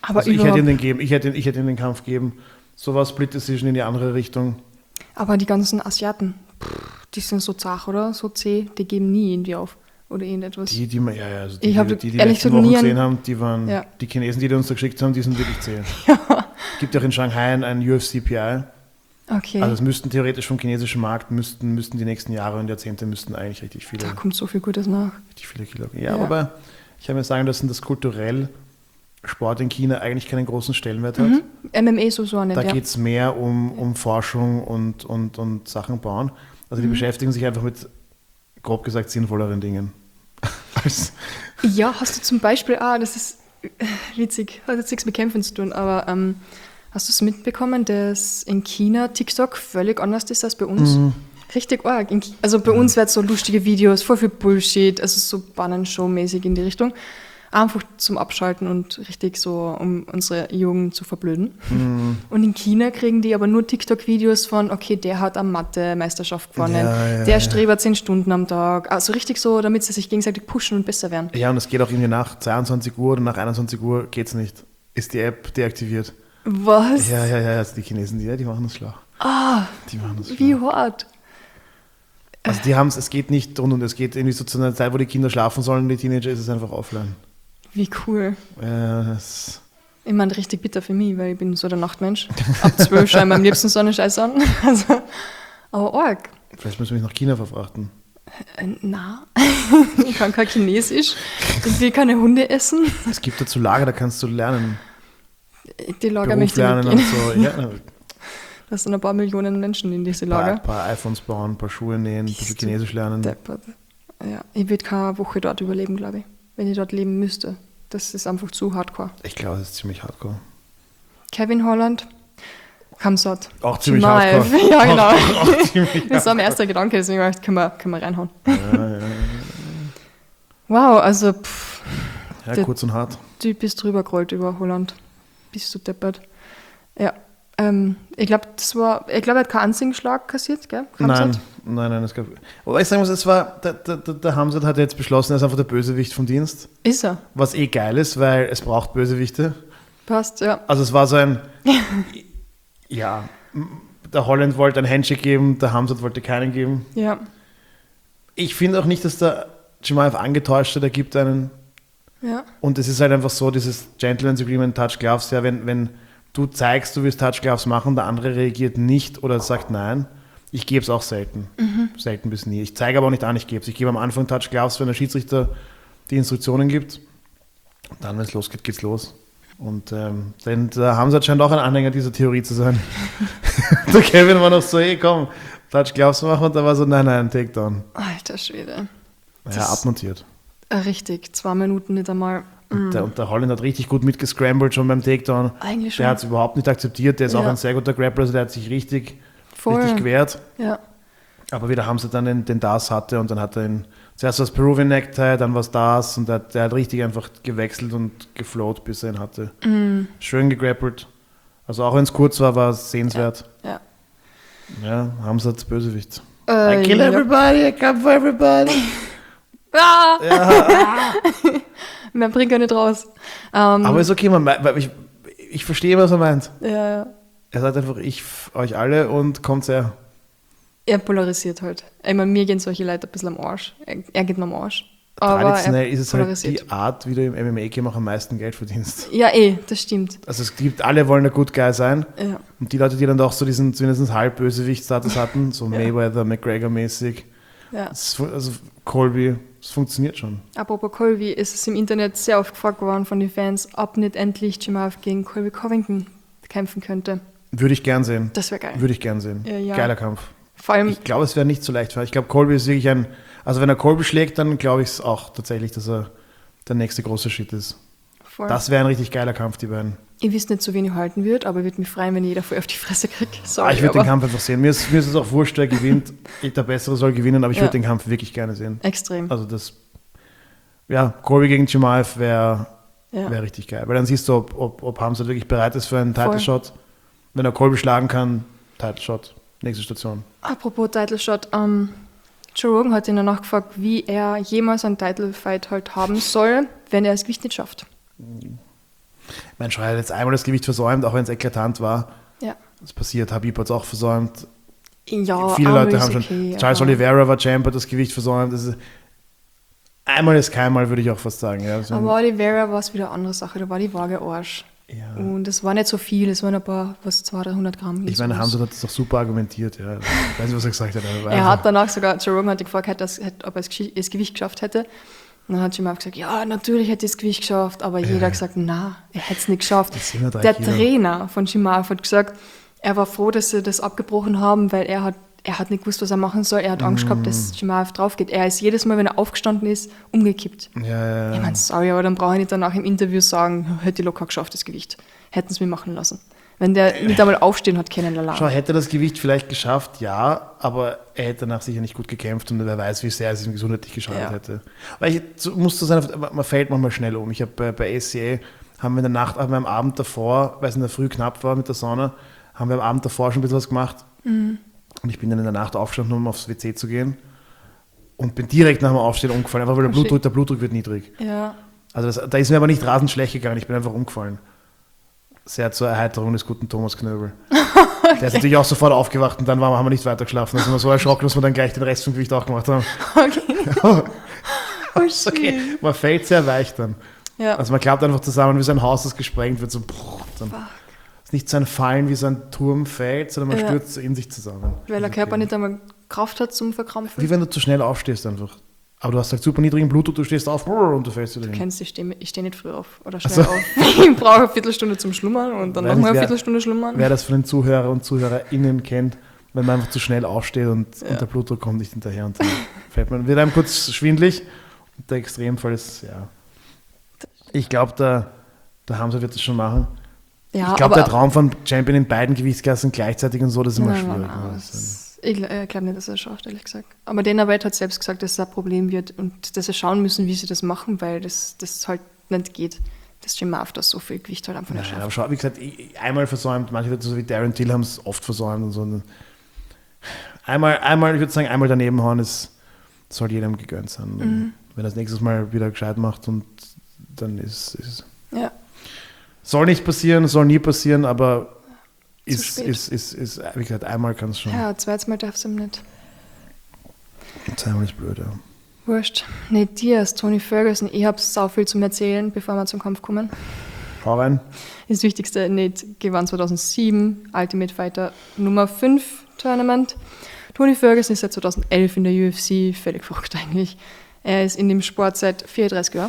Aber also ich hätte ihm den geben, ich hätte ihm den Kampf geben. So war Split Decision in die andere Richtung. Aber die ganzen Asiaten, die sind so zart, oder? So zäh, die geben nie irgendwie auf. Oder irgendetwas. Die ich habe die ehrlich letzten gesagt Wochen nie gesehen haben, die waren, Ja. die Chinesen, die uns da geschickt haben, die sind wirklich zäh. Es gibt auch in Shanghai ein UFC-PI. Okay. Also es müssten theoretisch vom chinesischen Markt, müssten die nächsten Jahre und Jahrzehnte müssten eigentlich richtig viele da kommt so viel Gutes nach. Kilo. Ja, aber ich habe mir sagen lassen, dass kulturell Sport in China eigentlich keinen großen Stellenwert hat. MMA so nicht, Da geht es mehr um Forschung und Sachen bauen. Also die beschäftigen sich einfach mit, grob gesagt, sinnvolleren Dingen. Ja, hast du zum Beispiel, das ist witzig, hat jetzt nichts mit Kämpfen zu tun, aber hast du es mitbekommen, dass in China TikTok völlig anders ist als bei uns? Richtig arg. Also bei uns werden so lustige Videos, voll viel Bullshit, also so Bannenshow-mäßig in die Richtung. Einfach zum Abschalten und richtig so, um unsere Jugend zu verblöden. Und in China kriegen die aber nur TikTok-Videos von, okay, der hat am Mathe-Meisterschaft gewonnen, der strebt 10 Stunden am Tag. Also richtig so, damit sie sich gegenseitig pushen und besser werden. Ja, und es geht auch irgendwie nach 22 Uhr oder nach 21 Uhr geht's nicht. Ist die App deaktiviert. Was? Ja, also die Chinesen, die machen das schlau. Die machen das schlau. Wie hart. Also es geht nicht rund und es geht irgendwie so zu einer Zeit, wo die Kinder schlafen sollen, die Teenager, ist es einfach offline. Wie cool. Ja, Ich meine, richtig bitter für mich, weil ich bin so der Nachtmensch. Ab 12 schaue ich mir am liebsten so eine Scheiße an. Also, aber arg. vielleicht müssen wir mich nach China verfrachten. Na, ich kann kein Chinesisch. Ich will keine Hunde essen. Es gibt dazu Lager, da kannst du lernen. Die Lager Beruf möchte ich lernen nicht und gehen. so. Ja, Das sind ein paar Millionen Menschen in diese ein Lager. paar iPhones bauen, ein paar Schuhe nähen, ein bisschen Chinesisch lernen. Deppert. Ja, ich würde keine Woche dort überleben, glaube ich. Wenn ich dort leben müsste. Das ist einfach zu hardcore. Ich glaube, das ist ziemlich hardcore. Kevin Holland, Kamsat. Auch ziemlich Chimaev. hardcore. Ja, genau. Auch ziemlich Das war mein erster Gedanke, deswegen dachte ich, können wir reinhauen. Ja. Wow, also Der- Kurz und hart. Typ ist drüber gerollt über Holland. Bist du deppert. Ja. Ich glaube, er hat keinen einzigen Schlag kassiert, gell? Kamsat? Nein, es gab. Aber ich sagen muss, es war, der Hamzat hat jetzt beschlossen, er ist einfach der Bösewicht vom Dienst. Ist er. Was geil ist, weil es braucht Bösewichte. Passt, ja. Also es war so ein, ja, der Holland wollte ein Handshake geben, der Hamzat wollte keinen geben. Ja. Ich finde auch nicht, dass der Chimaev angetäuscht hat, er gibt einen. Ja. Und es ist halt einfach so, dieses Gentleman's Agreement, Touch Gloves, ja, wenn du zeigst, du willst Touch Gloves machen, der andere reagiert nicht oder sagt nein. Ich gebe es auch selten. Selten bis nie. Ich zeige aber auch nicht an, ich gebe es. Ich gebe am Anfang Touch Gloves, wenn der Schiedsrichter die Instruktionen gibt. Und dann, wenn es losgeht, geht's los. Und denn der Hamzat scheint auch ein Anhänger dieser Theorie zu sein. Der Kevin war noch so, hey komm, Touch Gloves machen und da war so, nein, Takedown. Alter Schwede. Ja, abmontiert. Richtig, 2 Minuten nicht einmal. Und der Holland hat richtig gut mitgescrambled schon beim Takedown. Eigentlich schon. Der hat es überhaupt nicht akzeptiert. Der ist auch Ja. ein sehr guter Grappler, also der hat sich richtig Voll. gewehrt. Ja. Aber wieder haben sie dann den Das hatte und dann hat er ihn, zuerst was Peruvian Necktie, dann was Das und der hat richtig einfach gewechselt und geflowt, bis er ihn hatte. Schön gegrappelt. Also auch wenn es kurz war es sehenswert. Ja. Ja, Hamzat Bösewicht. I kill ja. everybody, I come for everybody. Man bringt ja nicht raus. Aber ist okay, weil ich verstehe, was er meint. Ja. Er sagt einfach, ich euch alle und kommt her. Er polarisiert halt. Ich meine, mir gehen solche Leute ein bisschen am Arsch. Er geht mir am Arsch. Aber Traditionell er ist es halt polarisiert. die Art, wie du im MMA-Game auch am meisten Geld verdienst. Ja, das stimmt. Also es gibt, alle wollen ein Good Guy sein. Ja. Und die Leute, die dann doch so diesen zumindest halb Bösewicht-Status hatten, so Mayweather, McGregor-mäßig, Ja. also Colby, das funktioniert schon. Apropos Colby, ist es im Internet sehr oft gefragt worden von den Fans, ob nicht endlich Chimaev gegen Colby Covington kämpfen könnte. Würde ich gern sehen. Das wäre geil. Würde ich gern sehen. Ja. Geiler Kampf. Vor allem, Ich glaube, es wäre nicht so leicht für ihn. Ich glaube, Colby ist wirklich also wenn er Colby schlägt, dann glaube ich es auch tatsächlich, dass er der nächste große Shit ist. voll. Das wäre ein richtig geiler Kampf, die beiden. Ich weiß nicht, so wen ich halten wird, aber ich würde mich freuen, wenn jeder voll auf die Fresse kriegt. Sorry, Ich würde den aber Kampf einfach sehen. Mir ist es auch wurscht, wer gewinnt. Der Bessere soll gewinnen, aber ich würde den Kampf wirklich gerne sehen. extrem. Also Colby gegen Chimaev wäre Ja. richtig geil. Weil dann siehst du, ob Hamzat wirklich bereit ist für einen Title-Shot. Wenn er Colby schlagen kann, Title-Shot. Nächste Station. Apropos Title Shot, Joe Rogan hat ihn danach gefragt, wie er jemals einen Title-Fight halt haben soll, wenn er das Gewicht nicht schafft. Ich meine, Schreier hat jetzt einmal das Gewicht versäumt, auch wenn es eklatant war. Ja. Das passiert, Habib hat es auch versäumt. Ja, Viele Leute haben schon. okay, Charles Oliveira war Champ, hat das Gewicht versäumt. Einmal ist keinmal, würde ich auch fast sagen. Ja. Aber Oliveira war es wieder eine andere Sache, da war die Waage Arsch. Ja. Und es war nicht so viel, es waren ein paar, 200-300 Gramm. Ich meine, Hamza hat das doch super argumentiert. Ja. Ich weiß nicht, was er gesagt hat. Er hat danach sogar, Joe Rogan hat ihn gefragt, ob er das Gewicht geschafft hätte. Und dann hat Jimaf gesagt, ja, natürlich hätte er das Gewicht geschafft, aber jeder hat gesagt, na, er hätte es nicht geschafft. Der Trainer von Jimaf hat gesagt, er war froh, dass sie das abgebrochen haben, weil er hat nicht gewusst, was er machen soll. Er hat Angst gehabt, dass Jimaf drauf geht. Er ist jedes Mal, wenn er aufgestanden ist, umgekippt. Ja. Ich meine, sorry, aber dann brauche ich nicht danach im Interview sagen, hätte ich locker geschafft, das Gewicht. Hätten sie mir machen lassen. Wenn der nicht einmal aufstehen hat können, allein. Schau, hätte er das Gewicht vielleicht geschafft, ja, aber er hätte danach sicher nicht gut gekämpft und wer weiß, wie sehr es ihm gesundheitlich geschadet hätte. Weil man fällt manchmal schnell um. Ich habe bei ACA, haben wir in der Nacht, aber am Abend davor, weil es in der Früh knapp war mit der Sauna, haben wir am Abend davor schon ein bisschen was gemacht. Und ich bin dann in der Nacht aufgestanden, um aufs WC zu gehen und bin direkt nach dem Aufstehen umgefallen, einfach weil der Blutdruck wird niedrig. Ja. Also da ist mir aber nicht rasend schlecht gegangen, ich bin einfach umgefallen. Sehr zur Erheiterung des guten Thomas Knöbel. Okay. Der ist natürlich auch sofort aufgewacht und dann haben wir nicht weiter geschlafen. Also wir so erschrocken, dass wir dann gleich den Rest vom Gewicht auch gemacht haben. Okay. Okay. Man fällt sehr weich dann. Ja. Also man klappt einfach zusammen wie so ein Haus, das gesprengt wird. So, dann ist nicht so ein Fallen wie so ein Turm fällt, sondern man stürzt in sich zusammen. Weil der Körper nicht einmal Kraft hat zum Verkrampfen. Wie wenn du zu schnell aufstehst einfach. Aber du hast halt super niedrigen Blutdruck, du stehst auf und du fällst wieder hin. Du kennst, ich stehe nicht früh auf oder schnell auf. Ich brauche eine Viertelstunde zum Schlummern und dann nochmal eine Viertelstunde schlummern. Wer das von den Zuhörer und ZuhörerInnen kennt, wenn man einfach zu schnell aufsteht und der Blutdruck kommt nicht hinterher und dann wird einem kurz schwindelig. Und der Extremfall ist, ich glaube, der Hamza wird das schon machen. Ja, ich glaube, der Traum von Champion in beiden Gewichtsklassen gleichzeitig und so, das ist immer schwierig. Ich glaube nicht, dass er es schafft, ehrlich gesagt. Aber Dana White hat selbst gesagt, dass es ein Problem wird und dass sie schauen müssen, wie sie das machen, weil das halt nicht geht, dass Jimaf das so viel Gewicht halt einfach nicht schafft. Aber schau, wie gesagt, einmal versäumt, manche Leute so wie Darren Till haben es oft versäumt und so. Einmal, ich würde sagen, einmal daneben hauen, soll jedem gegönnt sein. Wenn er das nächstes Mal wieder gescheit macht und dann ist ja. Soll nicht passieren, soll nie passieren, aber ist, wie gesagt, einmal kann es schon. Ja, zweites Mal darf es ihm nicht. Zweimal ist blöd, ja. Wurscht. Nate Diaz, Tony Ferguson, ich habe so viel zum Erzählen, bevor wir zum Kampf kommen. Hau rein. Das Wichtigste, Nate gewann 2007 Ultimate Fighter Nummer 5 Tournament. Tony Ferguson ist seit 2011 in der UFC, völlig verrückt eigentlich. Er ist in dem Sport seit 34 Jahren.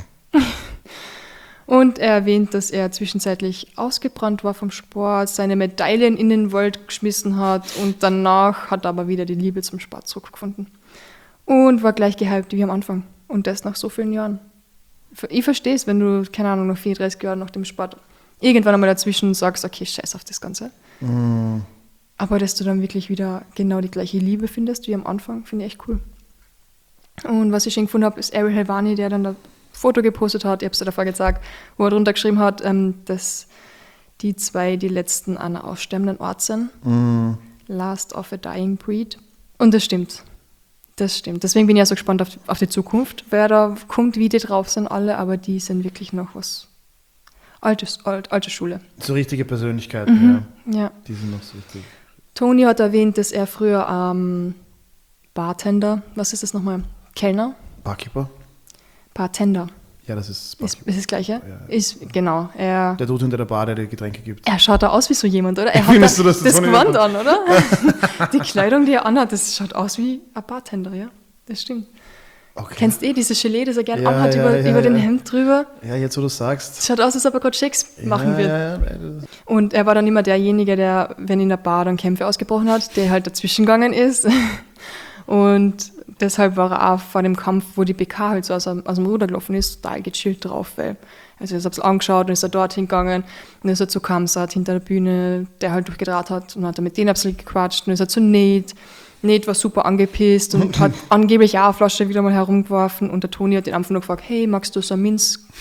Und er erwähnt, dass er zwischenzeitlich ausgebrannt war vom Sport, seine Medaillen in den Wald geschmissen hat und danach hat er aber wieder die Liebe zum Sport zurückgefunden. Und war gleich gehypt wie am Anfang. Und das nach so vielen Jahren. Ich verstehe es, wenn du, keine Ahnung, nach 34 Jahren nach dem Sport irgendwann einmal dazwischen sagst, okay, scheiß auf das Ganze. Aber dass du dann wirklich wieder genau die gleiche Liebe findest wie am Anfang, finde ich echt cool. Und was ich schon gefunden habe, ist Ariel Helwani, der dann da Foto gepostet hat, ich habe es ja davor gesagt, wo er drunter geschrieben hat, dass die zwei die letzten einer aussterbenden Art sind. Last of a dying breed. Und das stimmt. Das stimmt. Deswegen bin ich ja so gespannt auf die Zukunft, wer da kommt, wie die drauf sind alle, aber die sind wirklich noch was alte Schule. So richtige Persönlichkeiten, ja. Die sind noch so richtig. Tony hat erwähnt, dass er früher Bartender, was ist das nochmal? Kellner? Bartender. Ja, das ist Ist das Gleiche? Ja. Genau. Der tut hinter der Bar, der die Getränke gibt. Er schaut da aus wie so jemand, oder? Er hat das Gewand an, oder? Die Kleidung, die er anhat, das schaut aus wie ein Bartender, ja. Das stimmt. Okay. Kennst du dieses Gelee, das er gerne anhat über den Hemd drüber? Ja, jetzt wo du sagst. Das schaut aus, als ob er gerade Shakes machen wird. Ja. Und er war dann immer derjenige, der, wenn in der Bar dann Kämpfe ausgebrochen hat, der halt dazwischen gegangen ist. Und deshalb war er auch vor dem Kampf, wo die PK halt so aus dem Ruder gelaufen ist, total gechillt drauf, weil also ich habe es angeschaut und ist er dorthin gegangen und ist er zu Kamsat hinter der Bühne, der halt durchgedraht hat und hat er mit denen ein bisschen gequatscht und ist er zu Nate Nate war super angepisst und hat angeblich auch eine Flasche wieder mal herumgeworfen und der Toni hat ihn einfach nur gefragt, hey, magst du so ein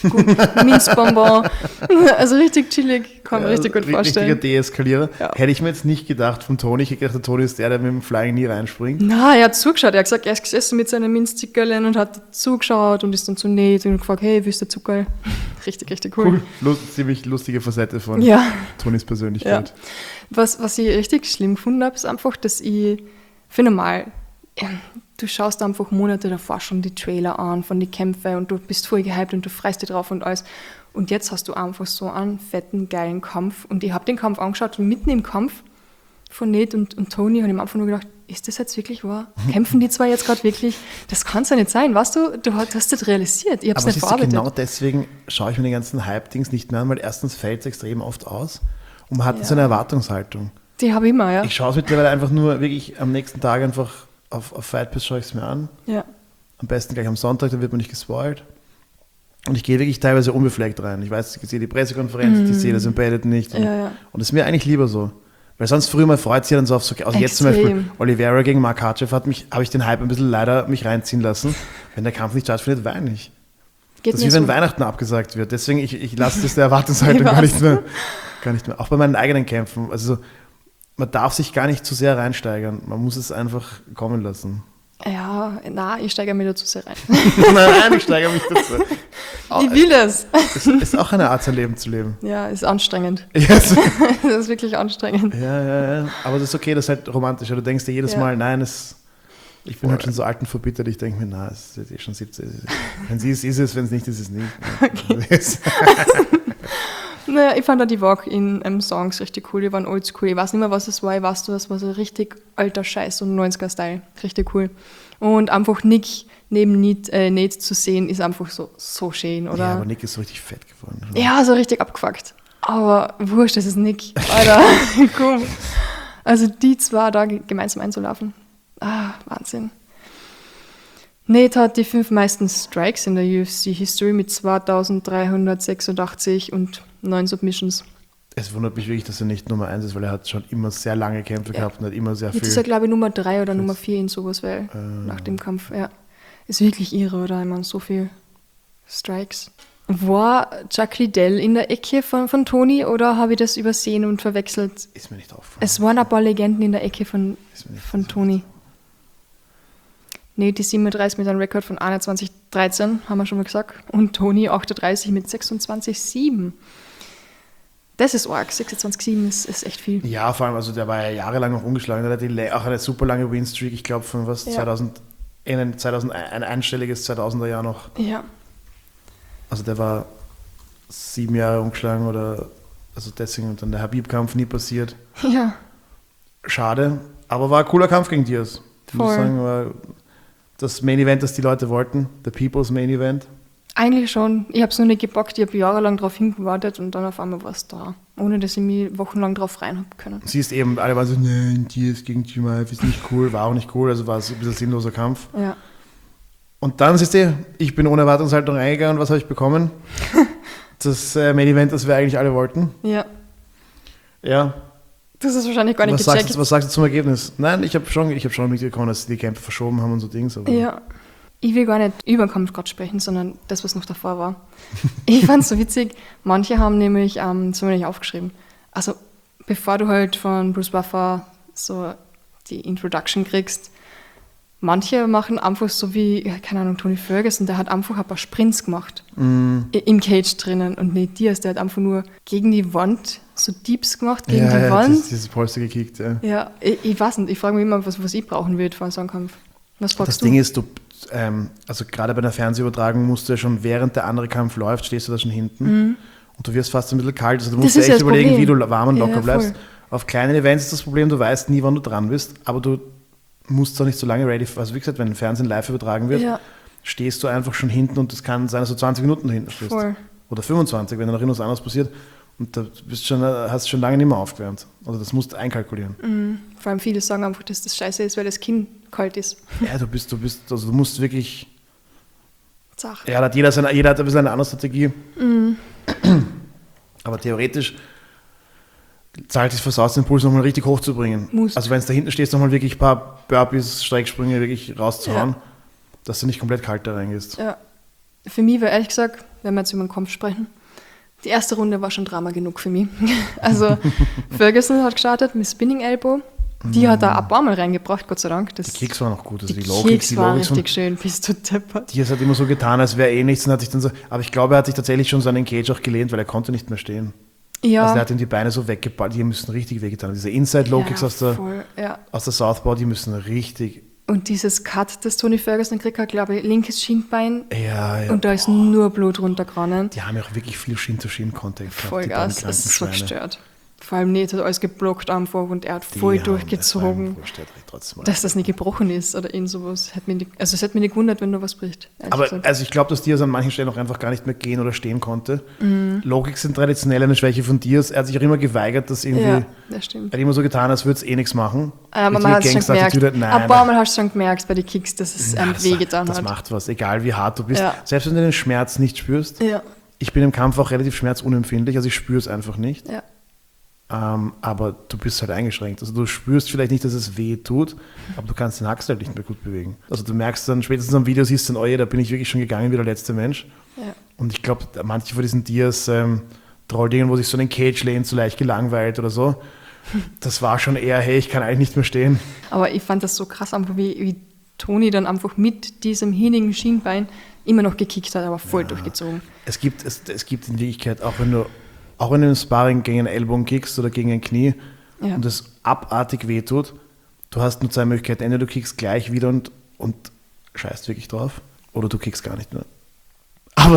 Minzbonbon? Also richtig chillig, kann man richtig gut vorstellen. Richtiger Deeskalierer. Ja. Hätte ich mir jetzt nicht gedacht vom Toni. Ich hätte gedacht, der Toni ist der mit dem Flying nie reinspringt. Na, er hat zugeschaut. Er hat gesagt, er ist gesessen mit seinen Minzzuckerlen und hat zugeschaut und ist dann zu Nate und gefragt, hey, willst du Zuckerl? Richtig, richtig cool. Ziemlich lustige Facette von Tonis Persönlichkeit. Ja. Was ich richtig schlimm gefunden habe, ist einfach, dass ich finde mal, du schaust einfach Monate davor schon die Trailer an von den Kämpfen und du bist voll gehypt und du freust dich drauf und alles. Und jetzt hast du einfach so einen fetten, geilen Kampf. Und ich habe den Kampf angeschaut und mitten im Kampf von Nate und Toni habe ich am Anfang nur gedacht, ist das jetzt wirklich wahr? Kämpfen die zwei jetzt gerade wirklich? Das kann es ja nicht sein, weißt du hast das realisiert. Ich habe es nicht verarbeitet. Genau deswegen schaue ich mir die ganzen Hype-Dings nicht mehr an, weil erstens fällt es extrem oft aus und man hat so eine Erwartungshaltung. Die habe ich immer, ja. Ich schaue es mittlerweile einfach nur wirklich am nächsten Tag einfach auf Fight Pass schaue ich es mir an. Ja. Am besten gleich am Sonntag, dann wird man nicht gespoilt. Und ich gehe wirklich teilweise unbefleckt rein. Ich weiß, ich sehe die Pressekonferenz, ich sehe das Embedded nicht. Und das ist mir eigentlich lieber so. Weil sonst früher mal freut sich dann so auf so, also jetzt zum Beispiel Oliveira gegen Mark Hatchev habe ich den Hype ein bisschen leider mich reinziehen lassen. Wenn der Kampf nicht stattfindet, weine ich. Das ist wie wenn Weihnachten abgesagt wird. Deswegen, ich lasse das der Erwartungshaltung gar nicht mehr. Auch bei meinen eigenen Kämpfen. Also man darf sich gar nicht zu sehr reinsteigern. Man muss es einfach kommen lassen. Ja, ich steigere mich da zu sehr rein. Nein, ich steigere mich dazu. Ich will das. Es ist auch eine Art, sein Leben zu leben. Ja, ist anstrengend. Yes. Das ist wirklich anstrengend. Ja. Aber das ist okay, das ist halt romantisch. Du denkst dir jedes Mal, nein, ich bin halt schon so alt und verbittert. Ich denke mir, es ist jetzt schon 17. Wenn sie ist es, wenn es nicht ist, ist es nicht. Okay. Naja, ich fand auch die Walk-In-Songs richtig cool, die waren oldschool. Ich weiß nicht mehr, was es war, ich weiß, das war so richtig alter Scheiß und 90er-Style. Richtig cool. Und einfach Nick neben Nate zu sehen, ist einfach so schön, oder? Ja, aber Nick ist so richtig fett geworden. Ja, so richtig abgefuckt. Aber wurscht, das ist Nick. Alter, cool. Also die zwei da gemeinsam einzulaufen. Wahnsinn. Nate hat die 5 meisten Strikes in der UFC-History mit 2386 und 9 Submissions. Es wundert mich wirklich, dass er nicht Nummer 1 ist, weil er hat schon immer sehr lange Kämpfe gehabt und hat immer sehr viel... Jetzt ist er, glaube ich, Nummer 3 oder Nummer 4 in sowas, weil nach dem Kampf, ist wirklich irre, oder? Ich meine, so viel Strikes. War Chuck Liddell in der Ecke von Toni oder habe ich das übersehen und verwechselt? Ist mir nicht aufgefallen. Es waren ein paar Legenden in der Ecke von Toni. Nee, die 37 mit einem Rekord von 21:13, haben wir schon mal gesagt. Und Toni 38 mit 26:7. Das ist arg, 26:7 ist echt viel. Ja, vor allem, also der war ja jahrelang noch ungeschlagen. Der hat auch eine super lange Winstreak, ich glaube von 2000, ein einstelliges 2000er Jahr noch. Ja. Also der war 7 Jahre ungeschlagen also deswegen und dann der Habib-Kampf nie passiert. Ja. Schade, aber war ein cooler Kampf gegen Diaz. Ich muss Voll. sagen, war das Main Event, das die Leute wollten, the People's Main Event. Eigentlich schon. Ich habe es noch nicht gepackt, ich habe jahrelang darauf hingewartet und dann auf einmal war es da. Ohne dass ich mich wochenlang drauf rein habe können. Siehst eben, alle waren so, nein, Diaz gegen Chimaev ist nicht cool, war auch nicht cool, also war es ein bisschen sinnloser Kampf. Ja. Und dann siehst du, ich bin ohne Erwartungshaltung reingegangen und was habe ich bekommen? Das Main Event, das wir eigentlich alle wollten. Ja. Ja. Das ist wahrscheinlich gar nicht gecheckt. Was sagst du zum Ergebnis? Nein, ich habe schon mitbekommen, dass sie die Kämpfe verschoben haben und so Dings. Aber ja. Ich will gar nicht über den Kampf gerade sprechen, sondern das, was noch davor war. Ich fand es so witzig, manche haben nämlich, das haben wir nicht aufgeschrieben, also bevor du halt von Bruce Buffer so die Introduction kriegst, manche machen einfach so wie, keine Ahnung, Tony Ferguson, der hat einfach ein paar Sprints gemacht im Cage drinnen und nicht Diaz, der hat einfach nur gegen die Wand so Deeps gemacht, gegen die Wand. Dieses Polster gekickt, ja. Ja, ich weiß nicht, ich frage mich immer, was ich brauchen würde für so einen Kampf. Was fragst du? Das Ding ist, also gerade bei einer Fernsehübertragung musst du ja schon, während der andere Kampf läuft, stehst du da schon hinten und du wirst fast ein bisschen kalt, also du musst dir echt überlegen, wie du warm und locker bleibst. Auf kleinen Events ist das Problem, du weißt nie, wann du dran bist, aber du musst doch nicht so lange ready, also wie gesagt, wenn ein Fernsehen live übertragen wird, stehst du einfach schon hinten und es kann sein, dass du 20 Minuten hinten stehst. Voll. Oder 25, wenn da noch irgendwas anderes passiert. Und da hast du schon lange nicht mehr aufgewärmt. Also das musst du einkalkulieren. Vor allem viele sagen einfach, dass das scheiße ist, weil das Kinn kalt ist. Ja, du musst wirklich... Zach. Ja, jeder hat ein bisschen eine andere Strategie. Aber theoretisch zahlt es versaut, den Puls nochmal richtig hochzubringen. Musst. Also wenn es da hinten stehst, nochmal wirklich ein paar Burpees, Strecksprünge wirklich rauszuhauen, dass du nicht komplett kalt da reingehst. Ja. Für mich war ehrlich gesagt, wenn wir jetzt über den Kampf sprechen, die erste Runde war schon Drama genug für mich. Also Ferguson hat gestartet mit Spinning Elbow. Die hat er ein paar Mal reingebracht, Gott sei Dank. Die Kicks waren auch gut. Also die Low Kicks waren Logics richtig schön, bist du deppert. Die hat immer so getan, als wäre nichts und hat sich dann so. Aber ich glaube, er hat sich tatsächlich schon so an den Cage auch gelehnt, weil er konnte nicht mehr stehen. Ja. Also er hat ihm die Beine so weggeballt, die müssen richtig wehgetan. Diese Inside Low Kicks aus der Southpaw, die müssen richtig. Und dieses Cut, das Tony Ferguson gekriegt hat, glaube ich, linkes Schienbein. Ja. Und da ist nur Blut runtergerannt. Die haben ja auch wirklich viel Shin-to-Shin-Contact gehabt. Vollgas, das ist so gestört. Vor allem Nate hat alles geblockt einfach und er hat voll durchgezogen. Dass das nicht gebrochen ist oder irgend sowas. Es hätte mich nicht gewundert, wenn nur was bricht. Aber also ich glaube, dass Diaz an manchen Stellen auch einfach gar nicht mehr gehen oder stehen konnte. Logik sind traditionell eine Schwäche von Diaz. Er hat sich auch immer geweigert, dass irgendwie. Ja, das stimmt. Er hat immer so getan, als würde es nichts machen. Aber man hat es schon gemerkt. Ein paar Mal hast du schon gemerkt bei den Kicks, dass es einem wehgetan hat. Das macht was, egal wie hart du bist. Ja. Selbst wenn du den Schmerz nicht spürst. Ja. Ich bin im Kampf auch relativ schmerzunempfindlich, also ich spüre es einfach nicht. Ja. Aber du bist halt eingeschränkt. Also du spürst vielleicht nicht, dass es weh tut, aber du kannst den Achsel halt nicht mehr gut bewegen. Also du merkst dann, spätestens am Video siehst du dann, oh ja, da bin ich wirklich schon gegangen wie der letzte Mensch. Ja. Und ich glaube, manche von diesen Diaz Trolldingen, wo sich so einen Cage lehnt, so leicht gelangweilt oder so, das war schon eher, hey, ich kann eigentlich nicht mehr stehen. Aber ich fand das so krass, einfach wie Tony dann einfach mit diesem hinigen Schienbein immer noch gekickt hat, aber voll durchgezogen. Es gibt in Wirklichkeit, auch wenn du im Sparring gegen einen Ellbogen kickst oder gegen ein Knie und es abartig wehtut, du hast nur zwei Möglichkeiten. Entweder du kickst gleich wieder und scheißt wirklich drauf oder du kickst gar nicht mehr. Aber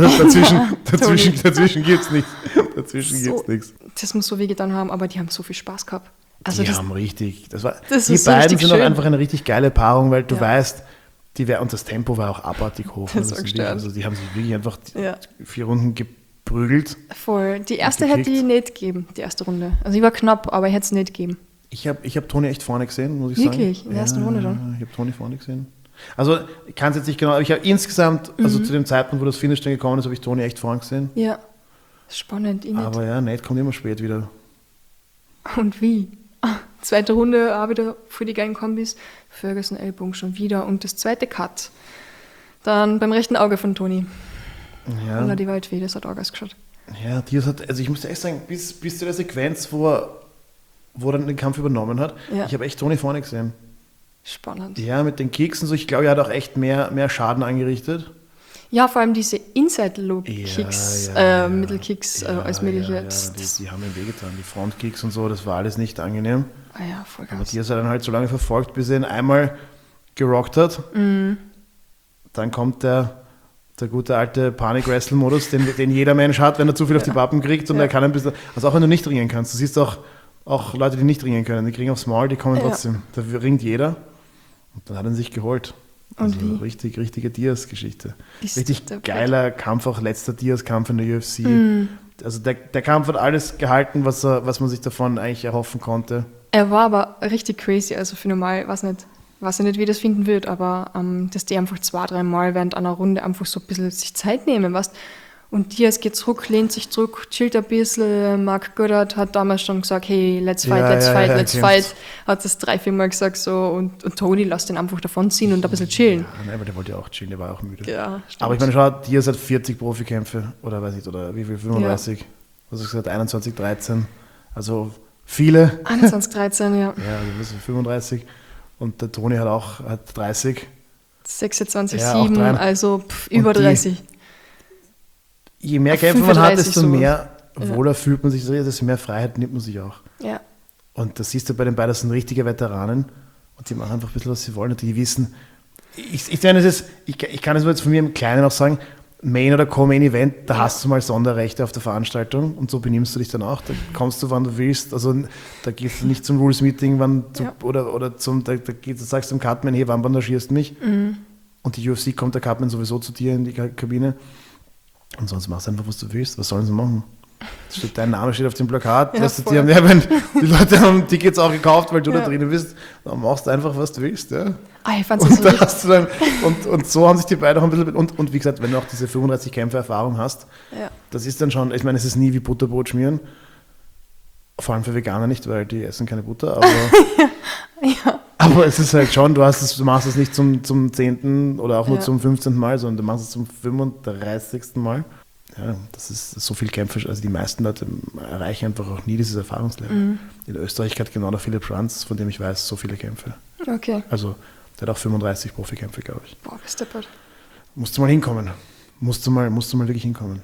dazwischen gibt es nichts. Dazwischen gibt es nichts. Das muss so wehgetan haben, aber die haben so viel Spaß gehabt. Also die haben richtig. Die so beiden sind auch einfach eine richtig geile Paarung, weil du weißt, und das Tempo war auch abartig hoch. Das war gestört. Also die haben sich wirklich einfach 4 Runden geprügelt. Voll. Die erste hätte ich nicht gegeben, die erste Runde. Also ich war knapp, aber ich hätte es nicht gegeben. Ich hab Tony echt vorne gesehen, muss ich sagen. Wirklich? In der ersten Runde schon? Ich habe Tony vorne gesehen. Also ich kann es jetzt nicht genau, aber ich habe insgesamt, also zu dem Zeitpunkt, wo das Finish dann gekommen ist, habe ich Tony echt vorne gesehen. Ja, spannend. Aber ja, Nate kommt immer spät wieder. Und wie? Zweite Runde auch wieder für die geilen Kombis. Ferguson Ellbogen schon wieder und das zweite Cut. Dann beim rechten Auge von Tony. Ja. Oder die Waldfee, das hat auch ausgeschaut. Ja, Diaz hat, also ich muss echt sagen, bis zu der Sequenz, wo er dann den Kampf übernommen hat, ich habe echt Tony vorne gesehen. Spannend. Ja, mit den Kicks und so, ich glaube, er hat auch echt mehr Schaden angerichtet. Ja, vor allem diese Inside-Loop-Kicks, Mittelkicks als mögliche. Die haben ihm wehgetan, die Frontkicks und so, das war alles nicht angenehm. Ah ja, voll geil. Aber Diaz hat dann halt so lange verfolgt, bis er ihn einmal gerockt hat. Dann kommt der gute alte Panik-Wrestle-Modus, den jeder Mensch hat, wenn er zu viel auf die Pappen kriegt und er kann ein bisschen, also auch wenn du nicht ringen kannst, du siehst auch Leute, die nicht ringen können, die kriegen aufs Maul, die kommen trotzdem, da ringt jeder und dann hat er ihn sich geholt. Und also wie? richtige Diaz-Geschichte. Richtig geiler Kampf, auch letzter Diaz-Kampf in der UFC. Also der Kampf hat alles gehalten, was man sich davon eigentlich erhoffen konnte. Er war aber richtig crazy, also für normal, weiß ich nicht, wie das finden wird, aber dass die einfach 2-3 Mal während einer Runde einfach so ein bisschen sich Zeit nehmen, weißt. Und Diaz geht zurück, lehnt sich zurück, chillt ein bisschen. Mark Goddard hat damals schon gesagt, hey, let's fight. Hat das 3-4 Mal gesagt so und Tony lässt ihn einfach davon ziehen und ein bisschen chillen. Ja, nein, aber der wollte ja auch chillen, der war auch müde. Ja, aber ich meine, schau, Diaz hat 40 Profikämpfe oder weiß nicht, oder wie viel, 35, was hast du gesagt, 21, 13, also viele. 21, 13, ja. Ja, also 35 und der Tony hat 30. 26, 7, also über 30. Je mehr Kämpfe man hat, desto mehr wohler fühlt man sich, desto mehr Freiheit nimmt man sich auch. Ja. Und das siehst du bei den beiden, das sind richtige Veteranen und die machen einfach ein bisschen, was sie wollen und die wissen, ich kann es jetzt von mir im Kleinen auch sagen, Main- oder Co-Main-Event, da hast du mal Sonderrechte auf der Veranstaltung und so benimmst du dich dann auch. Da kommst du, wann du willst. Also da gehst du nicht zum Rules-Meeting oder sagst dem Cutman, hey, wann bandagierst du mich? Und die UFC kommt der Cutman sowieso zu dir in die Kabine. Und sonst machst du einfach, was du willst. Was sollen sie machen? Dein Name steht auf dem Plakat. Ja, die Leute haben Tickets auch gekauft, weil du da drin bist. Dann machst du einfach, was du willst. Ja. Ich fand's so und so haben sich die beiden auch ein bisschen... Und wie gesagt, wenn du auch diese 35 Kämpfe Erfahrung hast, das ist dann schon... Ich meine, es ist nie wie Butterbrot schmieren. Vor allem für Veganer nicht, weil die essen keine Butter, aber, aber es ist halt schon, du machst es nicht zum 10. oder auch nur zum 15. Mal, sondern du machst es zum 35. Mal. Ja, das ist so viel Kämpfe, also die meisten Leute erreichen einfach auch nie dieses Erfahrungslevel. In Österreich hat genau der Philipp Schranz, von dem ich weiß, so viele Kämpfe. Okay. Also der hat auch 35 Profikämpfe, glaube ich. Boah, bist deppert. Musst du mal hinkommen. Musst du mal wirklich hinkommen.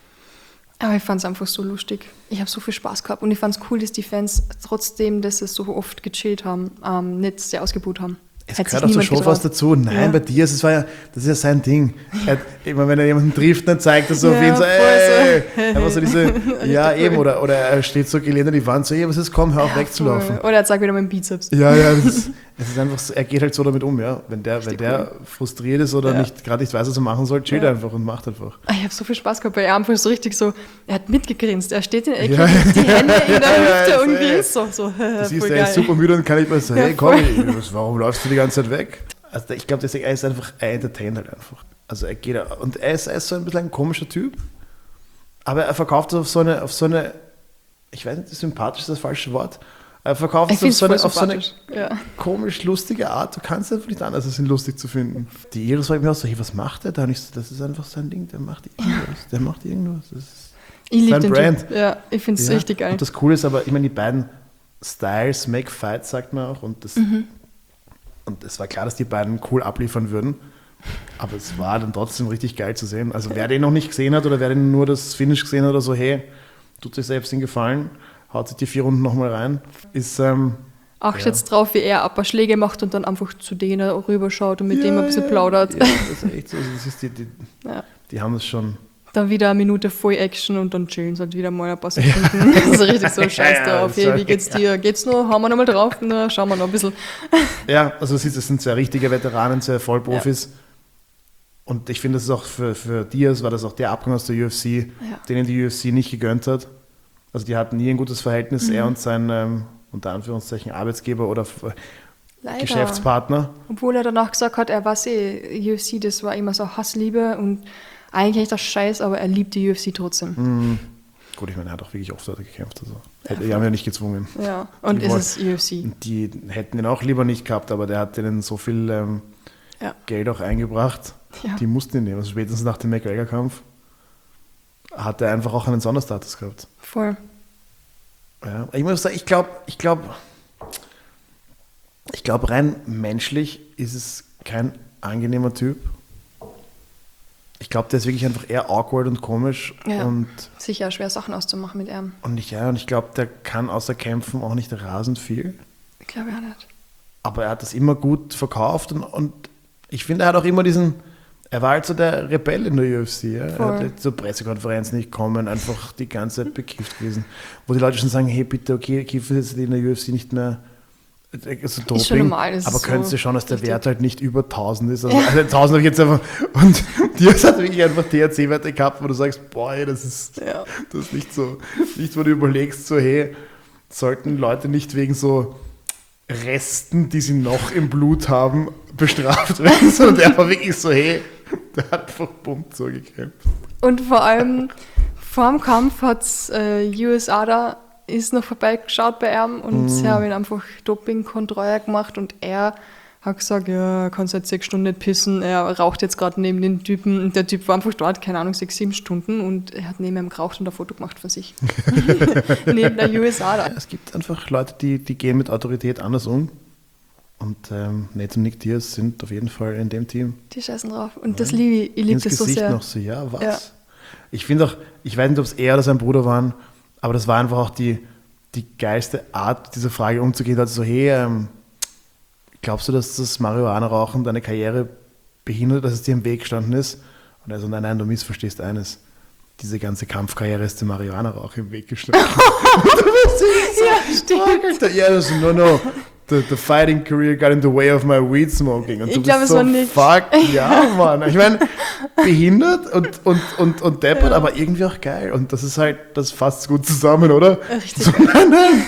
Aber ich fand es einfach so lustig. Ich habe so viel Spaß gehabt und ich fand es cool, dass die Fans trotzdem, dass sie so oft gechillt haben, nicht sehr ausgebucht haben. Es gehört auch zur Show fast dazu. Nein, bei dir, das ist ja sein Ding. Immer wenn er jemanden trifft, dann zeigt er so auf ihn so, ey. Einfach so diese, ja eben, cool. oder er steht so gelehnt an die Wand, so, ey, was ist, komm, hör auf wegzulaufen. Oder er zeigt wieder meinen Bizeps. Ja, es ist einfach so, er geht halt so damit um, ja. Wenn der frustriert ist oder gerade nicht weiß, was er machen soll, chillt einfach und macht einfach. Ich habe so viel Spaß gehabt, weil er einfach so richtig so, er hat mitgegrinst, er steht in der Ecke, die Hände in der Hüfte und grinst so. Du siehst, er ist super müde und kann nicht mehr so, hey, komm, warum läufst du die ganze Zeit weg? Also ich glaube, er ist einfach, er entertaint halt einfach. Also er geht, und er ist so ein bisschen ein komischer Typ, aber er verkauft es auf so eine, ich weiß nicht, sympathisch ist das falsche Wort, er verkauft es auf so eine komisch lustige Art, du kannst einfach nicht anders, als ihn lustig zu finden. Die Iris war mir auch so, hey, was macht der da? Und ich so, das ist einfach sein Ding, der macht irgendwas, das ist ich liebe den Brand. Typ. Ja, ich finde es richtig geil. Und das Coole ist aber, ich meine, die beiden Styles make fights, sagt man auch, und es war klar, dass die beiden cool abliefern würden, aber es war dann trotzdem richtig geil zu sehen. Also wer den noch nicht gesehen hat oder wer den nur das Finish gesehen hat oder so, hey, tut sich selbst den Gefallen, haut sich die 4 Runden nochmal rein. Achtet jetzt drauf, wie er ein paar Schläge macht und dann einfach zu denen rüberschaut und mit dem ein bisschen plaudert. Ja, das ist echt so. Das ist die haben es schon. Dann wieder eine Minute voll Action und dann chillen sie halt wieder mal ein paar Sekunden. Das ist richtig so, scheiß drauf. Hey, wie geht's dir? Geht's noch? Hauen wir nochmal drauf? Na, schauen wir noch ein bisschen. Ja, also es sind sehr richtige Veteranen, sehr Vollprofis. Ja. Und ich finde, das ist auch für Diaz war das auch der Abgang aus der UFC, denen die UFC nicht gegönnt hat. Also die hatten nie ein gutes Verhältnis, er und sein, unter Anführungszeichen, Arbeitsgeber oder Leider. Geschäftspartner. Obwohl er danach gesagt hat, er weiß UFC, das war immer so Hassliebe und eigentlich echt das Scheiß, aber er liebt die UFC trotzdem. Gut, ich meine, er hat auch wirklich oft Leute gekämpft. Also. Die haben ja nicht gezwungen. Ja, und es ist UFC. Die hätten ihn auch lieber nicht gehabt, aber der hat denen so viel Geld auch eingebracht. Ja. Die mussten ihn nehmen. Also spätestens nach dem McGregor-Kampf hat er einfach auch einen Sonderstatus gehabt. Voll. Ja, ich muss sagen, ich glaube, rein menschlich ist es kein angenehmer Typ. Ich glaube, der ist wirklich einfach eher awkward und komisch. Ja, und sicher schwer Sachen auszumachen mit ihm. Und ich glaube, der kann außer Kämpfen auch nicht rasend viel. Ich glaube auch nicht. Aber er hat das immer gut verkauft und ich finde, er hat auch immer er war halt so der Rebell in der UFC. Ja? Er hat zur Pressekonferenz nicht kommen, einfach die ganze Zeit bekifft gewesen. Wo die Leute schon sagen, hey bitte, okay, kiffen jetzt in der UFC nicht mehr so Doping, ist schon normal, aber könntest du schauen, dass der Wert halt nicht über 1000 ist. Also 1000 habe ich jetzt einfach, und Diaz hat wirklich einfach THC-Werte gehabt, wo du sagst, boah, ey, das ist nicht so, nicht wo du überlegst, so hey, sollten Leute nicht wegen so Resten, die sie noch im Blut haben, bestraft werden, sondern der war wirklich so, hey, der hat einfach Pump so gekämpft. Und vor allem vor dem Kampf hat USA da ist noch vorbeigeschaut bei ihm und sie haben ihn einfach Dopingkontrolle gemacht und er hat gesagt, ja, er kann seit 6 Stunden nicht pissen, er raucht jetzt gerade neben den Typen und der Typ war einfach dort, keine Ahnung, 6, 7 Stunden und er hat neben ihm geraucht und ein Foto gemacht von sich. Neben der USA da. Es gibt einfach Leute, die gehen mit Autorität anders um und Nate und Nick Diaz sind auf jeden Fall in dem Team. Die scheißen drauf und das liebe ich liebe das so sehr. Noch so, ja, was? Ja. Ich finde auch, ich weiß nicht, ob es er oder sein Bruder waren, aber das war einfach auch die geilste Art, diese Frage umzugehen. Also so, hey, glaubst du, dass das Marihuana-Rauchen deine Karriere behindert, dass es dir im Weg gestanden ist? Und er so, nein, du missverstehst eines. Diese ganze Kampfkarriere ist dem Marihuana-Rauch im Weg gestanden. Ja, stimmt. Ja, das ist no. The fighting career got in the way of my weed smoking. Und ich glaube, es war nicht. Fuck, ja, Mann. Ich meine, behindert und deppert, aber irgendwie auch geil. Und das ist halt, das fasst gut zusammen, oder? Richtig. So, nein.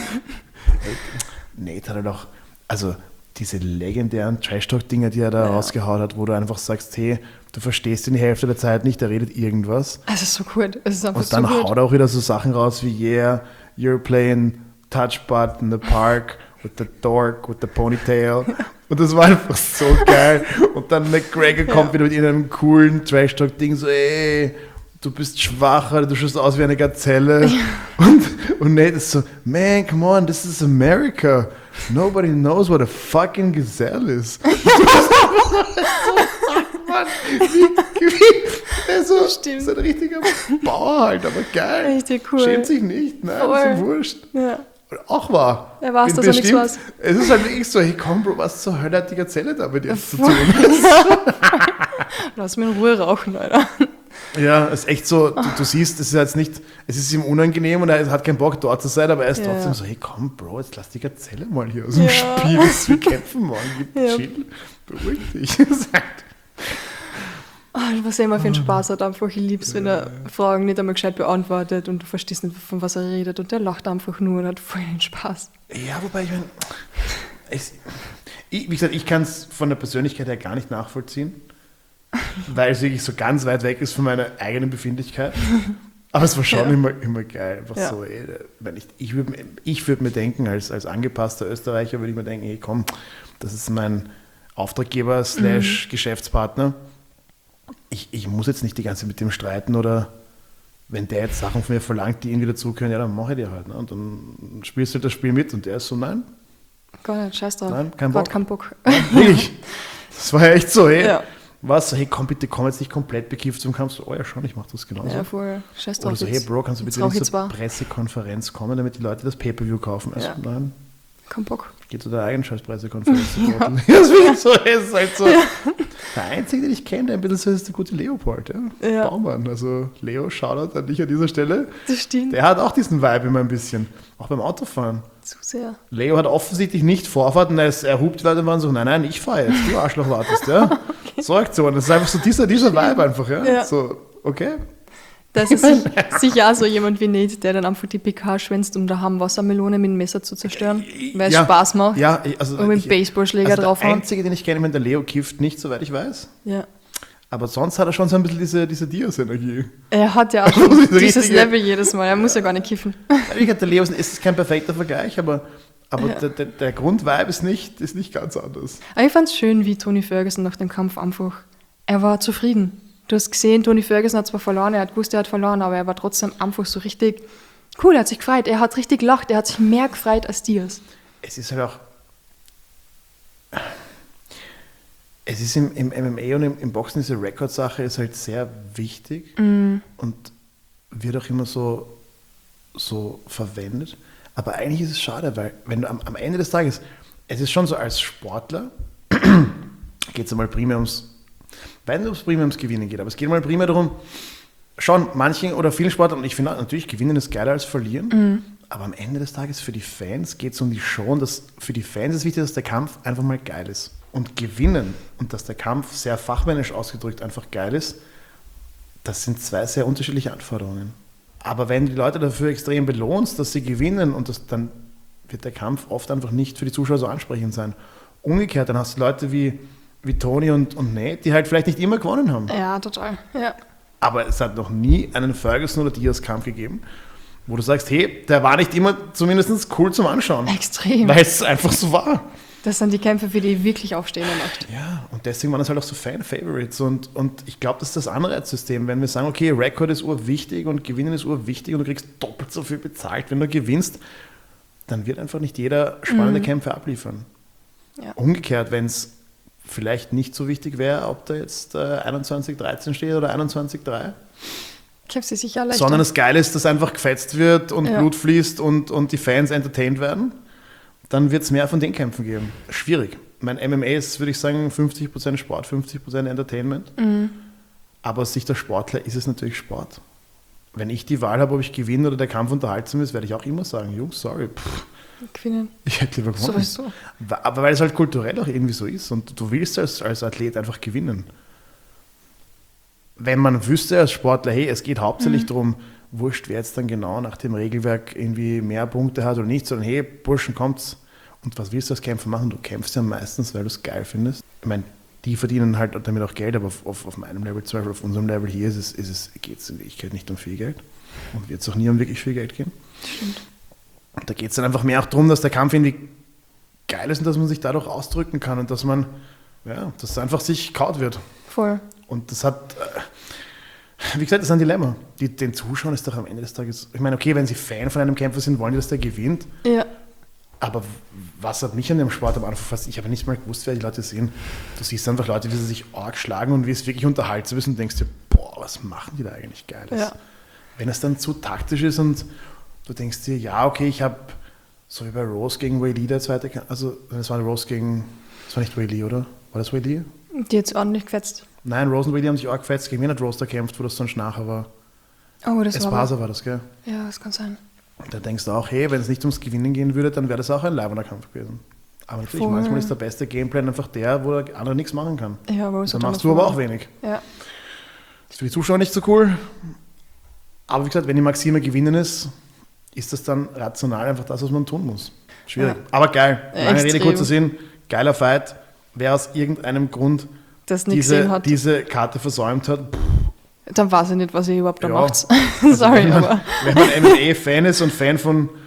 Nate hat halt auch, also diese legendären Trash-Talk-Dinger, die er da rausgehauen hat, wo du einfach sagst, hey, du verstehst ihn die Hälfte der Zeit nicht, der redet irgendwas. Es ist so gut. Es ist einfach und dann so haut er auch wieder so Sachen raus wie, yeah, you're playing touch butt in the park with the dork, with the ponytail. Und das war einfach so geil. Und dann McGregor kommt wieder mit irgendeinem coolen Trash-Talk-Ding, so, ey, du bist schwacher, du schaust aus wie eine Gazelle. Und Nate ist so, man, come on, this is America. Nobody knows what a fucking gazelle is. Mann, der ist so ein richtiger Bauer halt, aber geil. Richtig cool. Schämt sich nicht, nein, Voll. ist ihm wurscht. Ja. Auch wahr. Er weiß, dass er nichts weiß. Es ist halt wirklich so, hey komm Bro, was zur Hölle hat die Gazelle damit jetzt zu tun? Lass mich in Ruhe rauchen, Alter. Ja, es ist echt so, du siehst, es ist jetzt nicht, es ist ihm unangenehm und er hat keinen Bock dort zu sein, aber er ist trotzdem so, hey komm Bro, jetzt lass die Gazelle mal hier aus dem Spiel, wir kämpfen morgen, chill, beruhig dich. Was er immer für einen Spaß hat, einfach, ich lieb's, wenn er Fragen nicht einmal gescheit beantwortet und du verstehst nicht, von was er redet und der lacht einfach nur und hat voll den Spaß. Ja, wobei ich meine, wie gesagt, ich kann es von der Persönlichkeit her gar nicht nachvollziehen, weil es wirklich so ganz weit weg ist von meiner eigenen Befindlichkeit. Aber es war schon immer geil. Einfach so, ey, ich würde mir denken, als angepasster Österreicher würde ich mir denken, hey komm, das ist mein Auftraggeber / Geschäftspartner. Ich muss jetzt nicht die ganze Zeit mit dem streiten oder wenn der jetzt Sachen von mir verlangt, die irgendwie dazugehören, ja, dann mache ich die halt. Ne? Und dann spielst du das Spiel mit und der ist so, nein. Gar nicht, scheiß drauf. Nein, kein Bock. Kein Bock. Ja, wirklich. Das war ja echt so, hey. Ja. Was? Hey, komm bitte, komm jetzt nicht komplett bekifft zum Kampf. So, oh ja, schon, ich mache das genauso. Ja, voll. Scheiß drauf. Oder so, hey Bro, kannst du bitte nicht nicht zur Pressekonferenz kommen, damit die Leute das Pay-Per-View kaufen? Also, nein. Kein Bock. Geh zu der eigenen scheiß Pressekonferenz. Deswegen so, es ist halt so. Der Einzige, den ich kenne, der ein bisschen so ist, der gute Leopold. Ja? Baumann. Also Leo, Shoutout an dich an dieser Stelle. Das stimmt. Der hat auch diesen Vibe immer ein bisschen. Auch beim Autofahren. Zu sehr. Leo hat offensichtlich nicht Vorfahrt und er hupt die Leute und waren so, nein, ich fahre jetzt, du Arschloch wartest, ja. Okay. So Aktion, das ist einfach so dieser Vibe einfach, ja. So, okay. Das ist sicher auch so jemand wie Nate, der dann einfach die PK schwänzt, um daheim Wassermelone mit dem Messer zu zerstören, weil es Spaß macht. Ja, also und mit dem Baseballschläger draufhauen. Der einzige, den ich kenne, der Leo kifft nicht, soweit ich weiß. Ja. Aber sonst hat er schon so ein bisschen diese Diaz-Energie. Er hat ja auch schon dieses Level jedes Mal, er muss ja gar nicht kiffen. Der Leo ist kein perfekter Vergleich, aber der Grundvibe ist nicht ganz anders. Aber ich fand es schön, wie Tony Ferguson nach dem Kampf einfach, er war zufrieden. Du hast gesehen, Tony Ferguson hat zwar verloren, er hat gewusst, er hat verloren, aber er war trotzdem einfach so richtig cool, er hat sich gefreut, er hat richtig gelacht, er hat sich mehr gefreut als Diaz. Es ist halt auch, es ist im MMA und im Boxen, diese Rekordsache ist halt sehr wichtig und wird auch immer so verwendet. Aber eigentlich ist es schade, weil wenn du am Ende des Tages, es ist schon so als Sportler, geht es einmal primär ums Gewinnen geht, aber es geht mal primär darum, schon manchen oder vielen Sportlern, und ich finde natürlich, Gewinnen ist geiler als Verlieren, aber am Ende des Tages für die Fans geht es um die Show und für die Fans ist wichtig, dass der Kampf einfach mal geil ist. Und gewinnen und dass der Kampf sehr fachmännisch ausgedrückt einfach geil ist, das sind zwei sehr unterschiedliche Anforderungen. Aber wenn die Leute dafür extrem belohnst, dass sie gewinnen dann wird der Kampf oft einfach nicht für die Zuschauer so ansprechend sein. Umgekehrt, dann hast du Leute wie Tony und Nate, die halt vielleicht nicht immer gewonnen haben. Ja, total. Ja. Aber es hat noch nie einen Ferguson oder Diaz-Kampf gegeben, wo du sagst, hey, der war nicht immer zumindest cool zum Anschauen. Extrem. Weil es einfach so war. Das sind die Kämpfe, für die wirklich aufstehen macht. Ja, und deswegen waren das halt auch so Fan-Favorites. Und ich glaube, das ist das Anreizsystem. Wenn wir sagen, okay, Rekord ist urwichtig und Gewinnen ist urwichtig und du kriegst doppelt so viel bezahlt, wenn du gewinnst, dann wird einfach nicht jeder spannende Kämpfe abliefern. Ja. Umgekehrt, wenn es vielleicht nicht so wichtig wäre, ob da jetzt 21-13 steht oder 21-3. Kämpfst du sicher leichter. Sondern das Geile ist, dass einfach gefetzt wird und Blut fließt und die Fans entertained werden, dann wird es mehr von den Kämpfen geben. Schwierig. Mein MMA ist, würde ich sagen, 50% Sport, 50% Entertainment. Aber aus Sicht der Sportler ist es natürlich Sport. Wenn ich die Wahl habe, ob ich gewinne oder der Kampf unterhaltsam ist, werde ich auch immer sagen, Jungs, sorry, gewinnen. Ich hätte lieber gewonnen. So. Aber weil es halt kulturell auch irgendwie so ist und du willst als Athlet einfach gewinnen. Wenn man wüsste als Sportler, hey, es geht hauptsächlich darum, wurscht, wer jetzt dann genau nach dem Regelwerk irgendwie mehr Punkte hat oder nicht, sondern hey, Burschen, kommt's. Und was willst du als Kämpfer machen? Du kämpfst ja meistens, weil du es geil findest. Ich meine, die verdienen halt damit auch Geld, aber auf meinem Level, zum Beispiel auf unserem Level hier, geht es in Wirklichkeit nicht um viel Geld. Und wird es auch nie um wirklich viel Geld gehen. Stimmt. Da geht es dann einfach mehr auch darum, dass der Kampf irgendwie geil ist und dass man sich dadurch ausdrücken kann und dass man, ja, dass einfach sich kaut wird. Voll. Und das hat, wie gesagt, das ist ein Dilemma. Den Zuschauern ist doch am Ende des Tages, ich meine, okay, wenn sie Fan von einem Kämpfer sind, wollen die, dass der gewinnt. Ja. Aber was hat mich an dem Sport am Anfang fast, ich habe nicht mal gewusst, wer die Leute sehen. Du siehst einfach Leute, wie sie sich arg schlagen und wie es wirklich unterhaltsam ist und denkst dir, boah, was machen die da eigentlich Geiles? Ja. Wenn es dann zu taktisch ist und du denkst dir, ja, okay, ich habe, so wie bei Rose gegen Wei Li, der zweite, also das war Rose gegen, das war nicht Wei Li, oder? War das Wei Li? Die hat ordentlich gefetzt. Nein, Rose und Wei Li haben sich arg gefetzt, gegen wen hat Rose da kämpft, wo das sonst nachher war? Oh, das Esparza war das, gell? Ja, das kann sein. Und da denkst du auch, hey, wenn es nicht ums Gewinnen gehen würde, dann wäre das auch ein leibender Kampf gewesen. Aber natürlich, Voll. manchmal ist der beste Gameplan einfach der, wo der andere nichts machen kann. Ja, aber Dann machst du aber auch wenig. Ja. Das ist für die Zuschauer nicht so cool. Aber wie gesagt, wenn die Maxime gewinnen ist das dann rational einfach das, was man tun muss. Schwierig. Ja. Aber geil. Lange Extrem. Rede, kurzer Sinn. Geiler Fight. Wer aus irgendeinem Grund Das nicht gesehen hat, diese Karte versäumt hat, dann weiß ich nicht, was ihr überhaupt da Ja. macht. Also Sorry, wenn man, aber. Wenn man MMA-Fan ist und Fan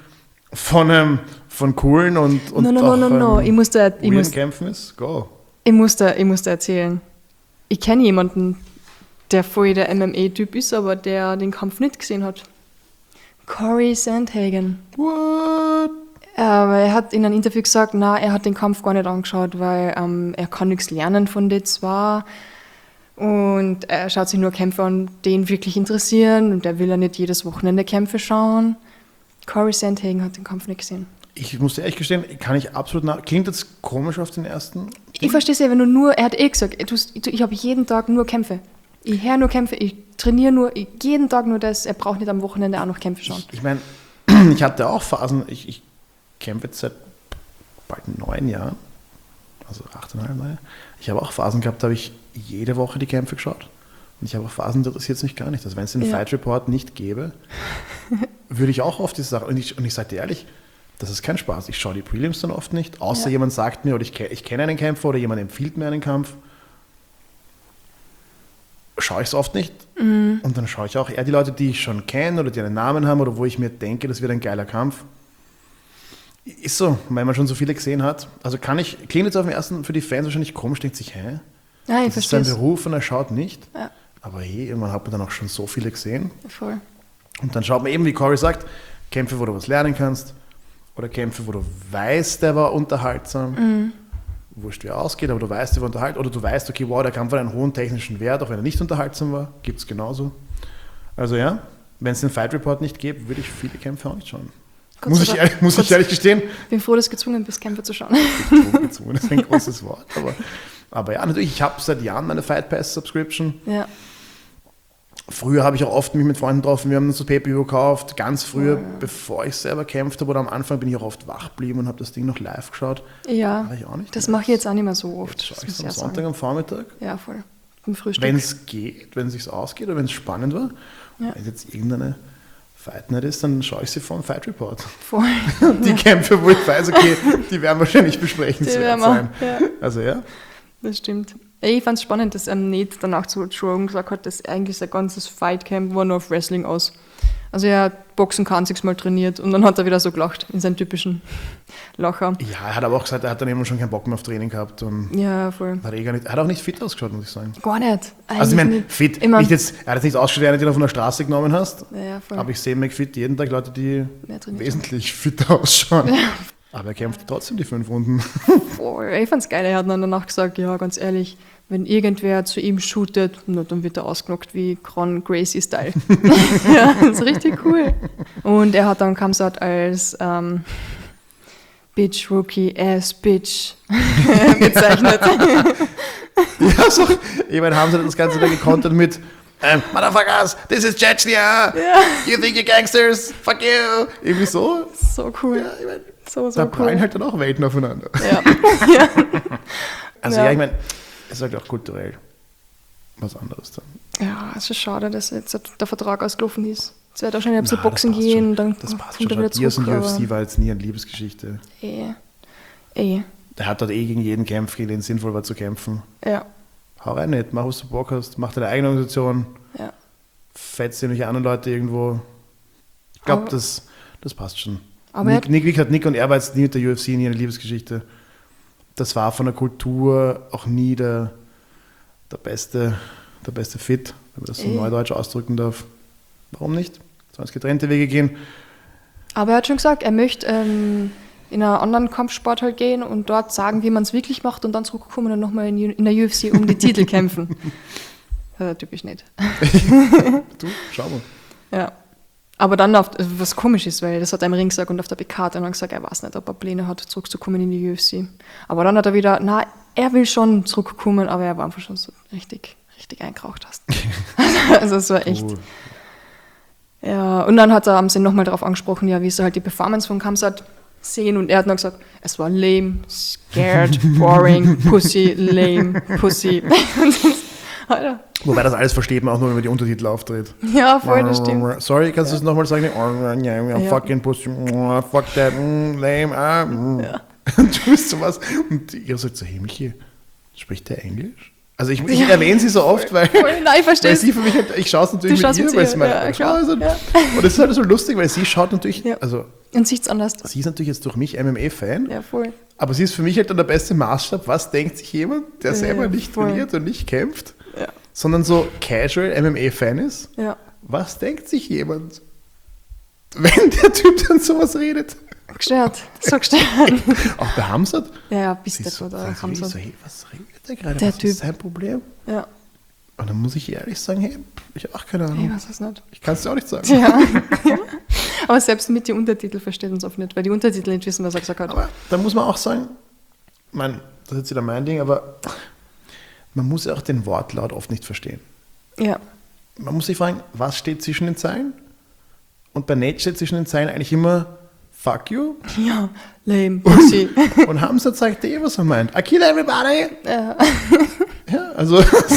von coolen und No. Ich muss da Kämpfen ist, go. erzählen. Ich kenne jemanden, der voll der MMA-Typ ist, aber der den Kampf nicht gesehen hat. Corey Sandhagen. What? Aber er hat in einem Interview gesagt, er hat den Kampf gar nicht angeschaut, weil er kann nichts lernen von den zwei. Und er schaut sich nur Kämpfe an, die ihn wirklich interessieren. Und er will ja nicht jedes Wochenende Kämpfe schauen. Corey Sandhagen hat den Kampf nicht gesehen. Ich muss dir ehrlich gestehen, kann ich absolut klingt jetzt komisch auf den ersten. Ich verstehe es ja, wenn du nur, er hat gesagt, ich habe jeden Tag nur Kämpfe. Ich höre nur Kämpfe, ich trainiere nur, jeden Tag nur das, er braucht nicht am Wochenende auch noch Kämpfe schauen. Ich meine, ich hatte auch Phasen, ich kämpfe jetzt seit bald 9 Jahren, also 8,5 Jahre. Ich habe auch Phasen gehabt, da habe ich jede Woche die Kämpfe geschaut. Und ich habe auch Phasen, da interessiert es mich gar nicht. Also wenn es den Fight Report nicht gäbe, würde ich auch oft diese Sache, und ich sage dir ehrlich, das ist kein Spaß. Ich schaue die Prelims dann oft nicht, außer jemand sagt mir, oder ich kenne einen Kämpfer oder jemand empfiehlt mir einen Kampf. Schaue ich es oft nicht. Und dann schaue ich auch eher die Leute, die ich schon kenne oder die einen Namen haben oder wo ich mir denke, das wird ein geiler Kampf. Ist so, weil man schon so viele gesehen hat. Also klingt jetzt auf den ersten für die Fans wahrscheinlich komisch, denkt sich, hä? Ja, ich das ist verstehe sein Beruf und er schaut nicht. Ja. Aber hey, irgendwann hat man dann auch schon so viele gesehen. Voll. Und dann schaut man eben, wie Corey sagt, Kämpfe, wo du was lernen kannst oder Kämpfe, wo du weißt, der war unterhaltsam. Wurscht, wie er ausgeht, aber du weißt, der war unterhaltsam. Oder du weißt, okay, wow, der Kampf hat einen hohen technischen Wert, auch wenn er nicht unterhaltsam war. Gibt es genauso. Also ja, wenn es den Fight Report nicht gäbe, würde ich viele Kämpfe auch nicht schauen. Muss ich ehrlich gestehen. Ich bin froh, dass du gezwungen bist, Kämpfe zu schauen. Gezwungen ist ein großes Wort. Aber ja, natürlich, ich habe seit Jahren meine Fight Pass Subscription. Ja. Früher habe ich auch oft mich mit Freunden getroffen, wir haben uns so Pay-Per-View gekauft, ganz früher, bevor ich selber kämpft habe oder am Anfang bin ich auch oft wach geblieben und habe das Ding noch live geschaut. Ja, War ich auch nicht das mehr. mache ich jetzt auch nicht mehr so oft. Jetzt schaue das ich muss am ich auch Sonntag sagen. am Vormittag, Ja, voll. Im Frühstück. wenn es geht, wenn es sich ausgeht oder wenn es spannend war. Ja. Wenn jetzt irgendeine Fight Night ist, dann schaue ich sie vom Fight Report. Voll. Die Kämpfe, wo ich weiß, okay, die werden wahrscheinlich besprechenswert sein. Ja, Also ja. das stimmt. Ich fand es spannend, dass Nate danach zu Joe gesagt hat, dass eigentlich sein ganzes Fightcamp war nur auf Wrestling aus. Also er hat Boxen kein einziges Mal trainiert und dann hat er wieder so gelacht in seinen typischen Lacher. Ja, er hat aber auch gesagt, er hat dann eben schon keinen Bock mehr auf Training gehabt und Ja, voll. er hat auch nicht fit ausgeschaut, muss ich sagen. Gar nicht. Also ich meine, Eigentlich fit, Immer. nicht jetzt, er hat jetzt nicht ausgeschaut, wenn du ihn von der Straße genommen hast, Ja, voll. aber ich sehe McFit jeden Tag Leute, die Mehr trainiert wesentlich fitter ausschauen. Aber er kämpft trotzdem die 5 Runden. Voll. Ich fand's geil. Er hat dann danach gesagt, ja, ganz ehrlich, wenn irgendwer zu ihm shootet, na, dann wird er ausgenockt wie Kron Gracie-Style. Ja, das ist richtig cool. Und er hat dann Kamsat als Bitch, Rookie, Ass, Bitch bezeichnet. Ja, so. Ich meine, haben sie das Ganze dann gekontert mit Motherfuckers, this is Chechnya, you think you're gangsters, fuck you. Irgendwie so. So cool. Ja, ich meine, So da cool. prallen halt dann auch Welten aufeinander. Ja. Ja. Also Ja. ja, ich meine, es ist halt auch kulturell was anderes dann. Ja, es ist schade, dass jetzt der Vertrag ausgelaufen ist. Es wird wahrscheinlich ein bisschen Na, Boxen das passt gehen, schon. dann Das passt kommt schon. er wieder Diaz und zurück. UFC war jetzt nie eine Liebesgeschichte. Eh. Der hat dort gegen jeden gekämpft, gegen den es sinnvoll war zu kämpfen. Ja. Hau rein nicht, mach was du Bock hast, mach deine eigene Organisation, Ja. fetzt irgendwelche anderen Leute irgendwo. Ich glaube, Aber- das passt schon. Aber Nick und er war jetzt nie mit der UFC, nie eine Liebesgeschichte. Das war von der Kultur auch nie der beste Fit, wenn man das so neudeutsch ausdrücken darf. Warum nicht? Sollen es getrennte Wege gehen? Aber er hat schon gesagt, er möchte in einen anderen Kampfsport halt gehen und dort sagen, wie man es wirklich macht und dann zurückkommen und nochmal in der UFC um die Titel kämpfen. Das ist ja typisch nicht. Du, schau mal. Ja. Aber dann, was komisch ist, weil das hat er im Ring gesagt und auf der PK hat er dann gesagt, er weiß nicht, ob er Pläne hat, zurückzukommen in die UFC. Aber dann hat er wieder, er will schon zurückkommen, aber er war einfach schon so richtig eingeraucht hast. Also es war echt... Ja, und dann haben sie nochmal darauf angesprochen, ja, wie sie halt die Performance von Khamzat sehen und er hat noch gesagt, es war lame, scared, boring, pussy, lame, pussy. Alter. Wobei das alles versteht man auch nur, wenn man die Untertitel auftritt. Ja, voll, das stimmt. Sorry, kannst du es nochmal sagen? Fucking pussy, fuck that, lame, Ja. Du bist sowas. Und ihr sagt so, hey Michi, spricht der Englisch? Also ich erwähne sie so oft, weil sie für mich halt, ich schaue es natürlich mit ihr, weil es meine Frau ist. Und es ist halt so lustig, weil sie schaut natürlich, also und sieht's anders. Sie ist natürlich jetzt durch mich MMA-Fan, ja, voll. Aber sie ist für mich halt dann der beste Maßstab, was denkt sich jemand, der selber nicht trainiert und nicht kämpft, sondern so casual MMA-Fan ist. Ja. Was denkt sich jemand, wenn der Typ dann sowas redet? Gestört, so gestört. Auch bei Khamzat? Ja, bist du da, Khamzat. So, hey, was redet der gerade? Der was Typ. Ist sein Problem? Ja. Und dann muss ich ehrlich sagen, hey, ich habe auch keine Ahnung. Ich weiß es nicht. Ich kann es dir auch nicht sagen. Ja. Aber selbst mit den Untertiteln versteht uns oft nicht, weil die Untertitel nicht wissen, was er gesagt hat. Aber da muss man auch sagen, das ist jetzt wieder mein Ding, aber man muss ja auch den Wortlaut oft nicht verstehen. Ja. Man muss sich fragen, was steht zwischen den Zeilen? Und bei Nate steht zwischen den Zeilen eigentlich immer fuck you. Ja, lame, pussy. Und Khamzat sagt was er meint. I kill everybody. Ja. Ja, also.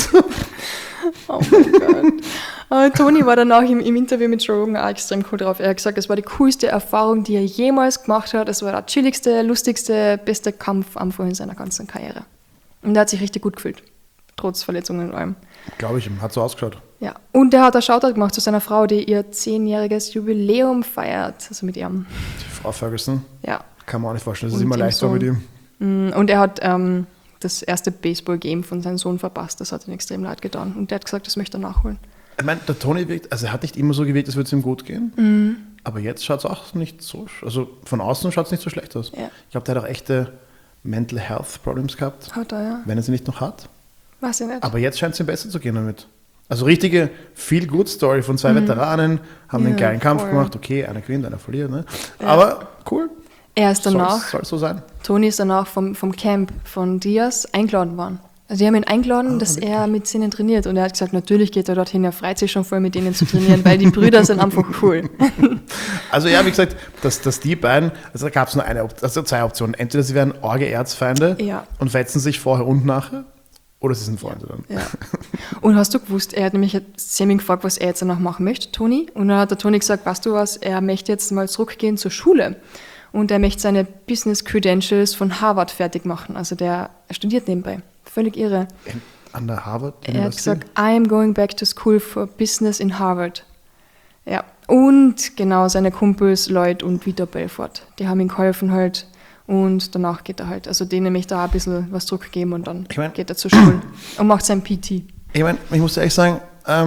Oh mein Gott. Aber Tony war dann auch im Interview mit Joe Rogan auch extrem cool drauf. Er hat gesagt, es war die coolste Erfahrung, die er jemals gemacht hat. Es war der chilligste, lustigste, beste Kampf einfach in seiner ganzen Karriere. Und er hat sich richtig gut gefühlt. Trotz Verletzungen und allem. Glaube ich, hat so ausgeschaut. Ja, und er hat einen Shoutout gemacht zu seiner Frau, die ihr 10-jähriges Jubiläum feiert. Also mit ihrem. Die Frau Ferguson? Ja. Kann man auch nicht vorstellen, das ist immer leicht so mit ihm. Und er hat das erste Baseball-Game von seinem Sohn verpasst. Das hat ihm extrem leid getan. Und der hat gesagt, das möchte er nachholen. Ich meine, der Tony wirkt, also er hat nicht immer so gewirkt, als würde es ihm gut gehen. Mhm. Aber jetzt schaut es auch nicht so, also von außen schaut es nicht so schlecht aus. Ja. Ich glaube, der hat auch echte Mental Health Problems gehabt. Hat er, ja. Wenn er sie nicht noch hat. Weiß ich nicht. Aber jetzt scheint es ihm besser zu gehen damit. Also richtige Feel-Good-Story von zwei Veteranen, haben einen geilen Kampf gemacht. Okay, einer gewinnt, einer verliert. Ne? Ja. Aber cool. Er ist danach, soll so sein. Tony ist danach vom Camp von Diaz eingeladen worden. Also die haben ihn eingeladen, dass er mit ihnen trainiert. Und er hat gesagt, natürlich geht er dorthin, er freut sich schon voll mit ihnen zu trainieren, weil die Brüder sind einfach cool. Also ja, wie gesagt, dass die beiden, also da gab es nur zwei Optionen. Entweder sie werden arge Erzfeinde und fetzen sich vorher und nachher, oder sie sind Freunde dann. Ja. Und hast du gewusst, er hat nämlich Sammy gefragt, was er jetzt danach machen möchte, Tony. Und dann hat der Tony gesagt, weißt du was, er möchte jetzt mal zurückgehen zur Schule. Und er möchte seine Business Credentials von Harvard fertig machen. Also er studiert nebenbei. Völlig irre. An der Harvard University? Er hat gesagt, I'm going back to school for business in Harvard. Ja. Und genau, seine Kumpels Lloyd und Vitor Belfort, die haben ihm geholfen halt. Und danach geht er halt, also denen möchte er auch ein bisschen was zurückgeben und dann geht er zur Schule und macht sein PT. Ich meine, ich muss ehrlich sagen,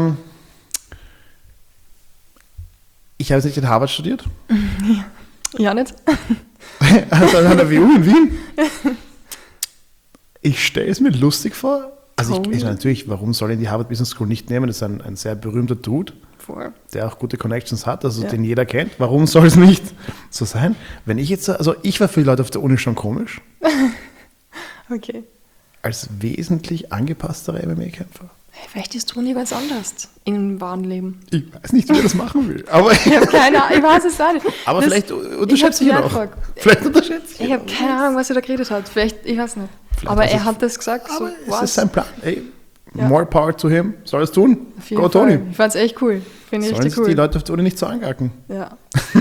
ich habe jetzt nicht in Harvard studiert. Ja, nicht? Also an der WU in Wien. Ich stelle es mir lustig vor. Also ich natürlich, warum soll ihn die Harvard Business School nicht nehmen? Das ist ein sehr berühmter Dude, der auch gute Connections hat, also den jeder kennt. Warum soll es nicht so sein? Wenn ich jetzt, also ich war für die Leute auf der Uni schon komisch. Okay. Als wesentlich angepassterer MMA-Kämpfer. Vielleicht ist Toni ganz anders im wahren Leben. Ich weiß nicht, wie er das machen will. Aber ich habe keine Ahnung, ich weiß es auch nicht. Aber vielleicht unterschätzt ich ihn auch. Vielleicht unterschätzt ich ihn. Ich habe keine Ahnung, was er da geredet hat. Vielleicht, ich weiß nicht. Aber er hat das gesagt. Aber es ist sein Plan. Ey, more power to him. Soll er es tun? Go Tony. Ich fand es echt cool. Finde ich richtig cool. Sollen die Leute auf der Uni nicht so angacken? Ja.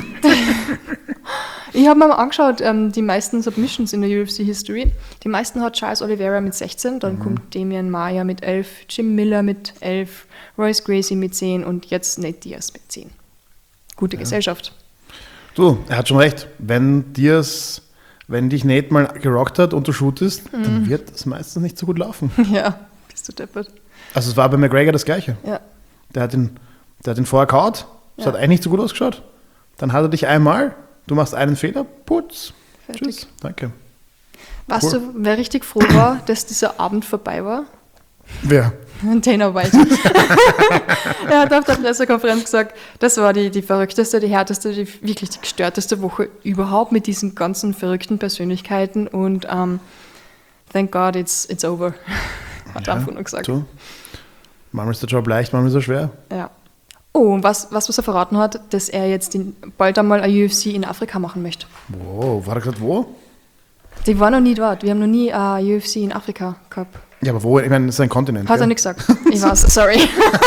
Ich habe mir mal angeschaut, die meisten Submissions in der UFC-History. Die meisten hat Charles Oliveira mit 16, dann kommt Damian Maia mit 11, Jim Miller mit 11, Royce Gracie mit 10 und jetzt Nate Diaz mit 10. Gute Gesellschaft. Du, er hat schon recht. Wenn dich nicht mal gerockt hat und du shootest, dann wird es meistens nicht so gut laufen. Ja, bist du deppert. Also es war bei McGregor das Gleiche. Ja. Der hat ihn vorher kaut, es hat eigentlich nicht so gut ausgeschaut. Dann hat er dich einmal, du machst einen Fehler, putz, Fertig. tschüss, danke. Weißt Cool. du, wer richtig froh war, dass dieser Abend vorbei war? Wer? Dana White. Er hat auf der Pressekonferenz gesagt, das war die verrückteste, die härteste, wirklich die gestörteste Woche überhaupt mit diesen ganzen verrückten Persönlichkeiten und thank God it's over. Hat er einfach nur gesagt. So. Manchmal ist der Job leicht, manchmal ist er schwer. Ja. Oh, und was er verraten hat, dass er jetzt bald einmal eine UFC in Afrika machen möchte. Wow, war er gesagt wo? Die war noch nie dort. Wir haben noch nie eine UFC in Afrika gehabt. Ja, aber wo? Ich meine, das ist ein Kontinent. Hat gell? er nicht gesagt. Ich weiß, sorry.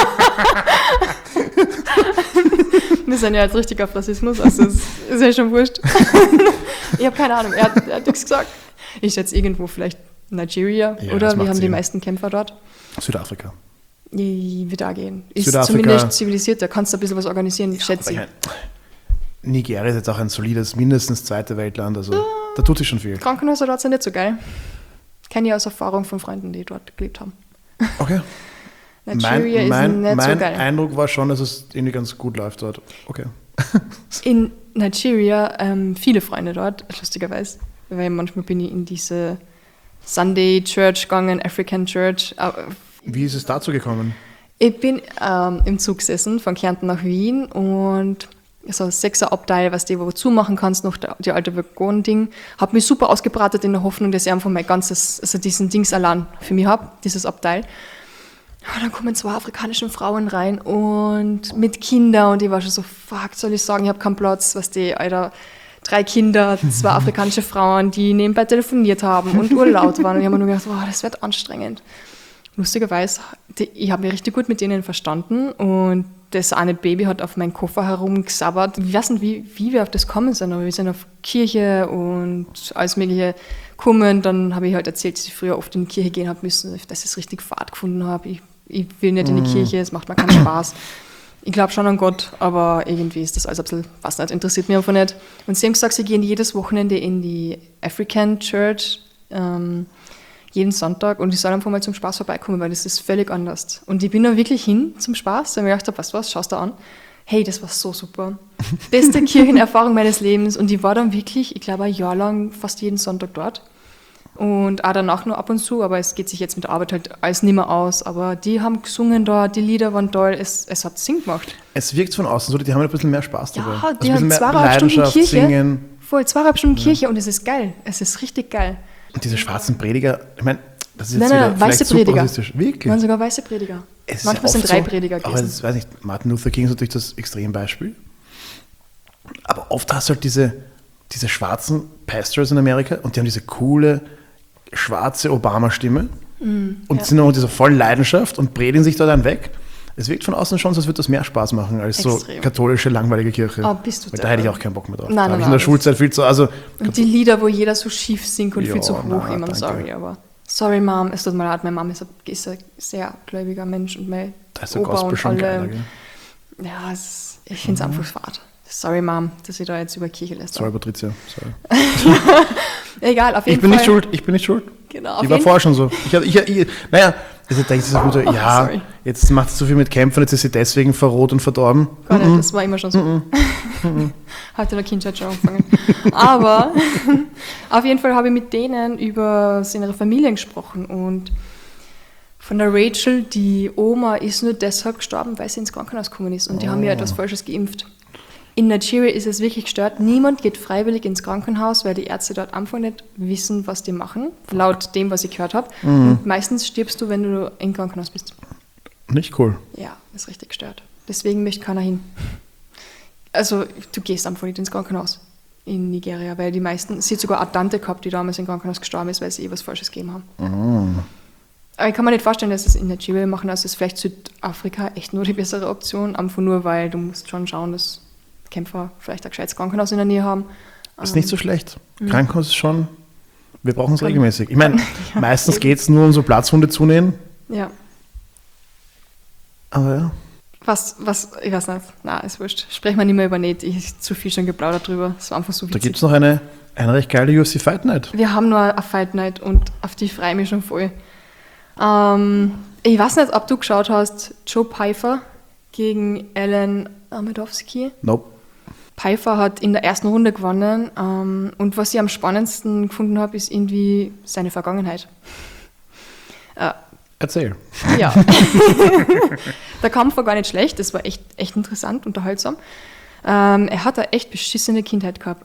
Wir sind ja jetzt richtig auf Rassismus, also es ist ja schon wurscht. Ich habe keine Ahnung, er hat nichts gesagt. Ich schätze irgendwo vielleicht Nigeria, Ja, oder? das Wir macht haben die Sinn. meisten Kämpfer dort. Südafrika. Wird da gehen. Ist Südafrika. zumindest zivilisiert, da kannst du ein bisschen was organisieren, schätze ich. Aber Nigeria ist jetzt auch ein solides, mindestens zweite Weltland, also da tut sich schon viel. Krankenhäuser dort sind nicht so geil. Kenne ich aus Erfahrung von Freunden, die dort gelebt haben. Okay. Nigeria mein ist nicht so geil. Eindruck war schon, dass es irgendwie ganz gut läuft dort. Okay. In Nigeria, viele Freunde dort, lustigerweise, weil manchmal bin ich in diese Sunday Church gegangen, African Church. Wie ist es dazu gekommen? Ich bin im Zug gesessen, von Kärnten nach Wien und so ein 6er Abteil, was wo du zumachen kannst, noch die alte Waggon-Ding. Habe mich super ausgebratet in der Hoffnung, dass ich einfach mein ganzes, also diesen Dings allein für mich habe, dieses Abteil. Und dann kommen 2 afrikanische Frauen rein und mit Kindern und ich war schon so, fuck, soll ich sagen, ich habe keinen Platz, was die, Alter, 3 Kinder, 2 afrikanische Frauen, die nebenbei telefoniert haben und urlaut waren und ich habe mir nur gedacht, wow, das wird anstrengend. Lustigerweise, ich habe mich richtig gut mit denen verstanden und das eine Baby hat auf meinen Koffer herumgesabbert. Ich weiß nicht, wie wir auf das gekommen sind, aber wir sind auf Kirche und alles Mögliche gekommen. Dann habe ich halt erzählt, dass ich früher oft in die Kirche gehen habe müssen, dass ich es richtig Fahrt gefunden habe. Ich will nicht in die Kirche, es macht mir keinen Spaß. Ich glaube schon an Gott, aber irgendwie ist das alles ein bisschen, was nicht, interessiert mich einfach nicht. Und sie haben gesagt, sie gehen jedes Wochenende in die African Church, jeden Sonntag, und ich soll einfach mal zum Spaß vorbeikommen, weil das ist völlig anders. Und ich bin da wirklich hin zum Spaß, weil ich mir gedacht habe, weißt du was, schaust du an. Hey, das war so super. Beste Kirchenerfahrung meines Lebens. Und ich war dann wirklich, ich glaube, ein Jahr lang fast jeden Sonntag dort. Und auch danach nur ab und zu, aber es geht sich jetzt mit der Arbeit halt alles nicht mehr aus. Aber die haben gesungen da, die Lieder waren toll, es hat Sinn gemacht. Es wirkt von außen so, die haben ein bisschen mehr Spaß dabei. Ja, Also die ein haben bisschen mehr 2,5 Stunden Leidenschaft, Kirche. Singen. Voll, 2,5 Stunden Kirche und es ist geil. Es ist richtig geil. Und diese schwarzen Prediger, ich meine, das ist jetzt Nein, wieder weiße vielleicht super Prediger. rassistisch. Wirklich? Waren sogar weiße Prediger. Es ist Manchmal ja sind oft 3 so, Prediger aber gewesen. das weiß nicht, Martin Luther King ist natürlich das Extrembeispiel. Aber oft hast du halt diese schwarzen Pastors in Amerika und die haben diese coole, schwarze Obama-Stimme und sind noch mit dieser vollen Leidenschaft und predigen sich da dann weg. Es wirkt von außen schon so, als würde das mehr Spaß machen als so Extrem. katholische, langweilige Kirche. Oh, bist du Weil da hätte ich auch keinen Bock mehr drauf. Nein, da nein, habe ich in nein, der das- Schulzeit viel zu... Also, Und die Lieder, wo jeder so schief singt und Ja, viel zu hoch na, immer, danke. sorry, aber... Sorry, Mom, es tut mir leid, meine Mom ist ein sehr gläubiger Mensch und mein da ist der Opa Gospel und schon geiler, alle... gell? Ja, ich finde es einfach fad. Sorry, Mom, dass ich da jetzt über Kirche lässt. Sorry, Patricia. Sorry. Egal, auf jeden Ich bin Fall. nicht schuld, ich bin nicht schuld. Genau, auf Ich war jeden vorher schon so. Naja, also denkt sich so gut, ja, sorry. jetzt macht sie so viel mit Kämpfen, jetzt ist sie deswegen verroht und verdorben. Gar nicht, das war immer schon so. Hat in der Kindheit schon angefangen. Aber auf jeden Fall habe ich mit denen über ihre Familien gesprochen und von der Rachel, die Oma, ist nur deshalb gestorben, weil sie ins Krankenhaus gekommen ist und die haben ihr etwas Falsches geimpft. In Nigeria ist es wirklich gestört. Niemand geht freiwillig ins Krankenhaus, weil die Ärzte dort einfach nicht wissen, was die machen, laut dem, was ich gehört habe. Und meistens stirbst du, wenn du im Krankenhaus bist. Nicht cool. Ja, ist richtig gestört. Deswegen möchte keiner hin. Also, du gehst einfach nicht ins Krankenhaus in Nigeria, weil die meisten, sie hat sogar eine Tante gehabt, die damals im Krankenhaus gestorben ist, weil sie was Falsches gegeben haben. Aber ich kann mir nicht vorstellen, dass sie es in Nigeria machen, also ist vielleicht Südafrika echt nur die bessere Option, einfach nur, weil du musst schon schauen, dass Kämpfer vielleicht ein gescheites Krankenhaus in der Nähe haben. Ist nicht so schlecht. Krankenhaus ist schon, wir brauchen es regelmäßig. Ich meine, meistens geht es nur um so Platzwunde zunähen, Ja. aber ja. Was, ich weiß nicht, nein, ist wurscht. Sprechen wir nicht mehr über Nate, ich habe zu viel schon geplaudert drüber. Es war einfach so Da witzig. gibt es noch eine recht geile UFC Fight Night. Wir haben nur eine Fight Night und auf die freue ich mich schon voll. Ich weiß nicht, ob du geschaut hast, Joe Pyfer gegen Alan Amedowski. Nope. Pyfer hat in der ersten Runde gewonnen und was ich am spannendsten gefunden habe, ist irgendwie seine Vergangenheit. Erzähl. Ja. Der Kampf war gar nicht schlecht, das war echt interessant, unterhaltsam. Er hat eine echt beschissene Kindheit gehabt.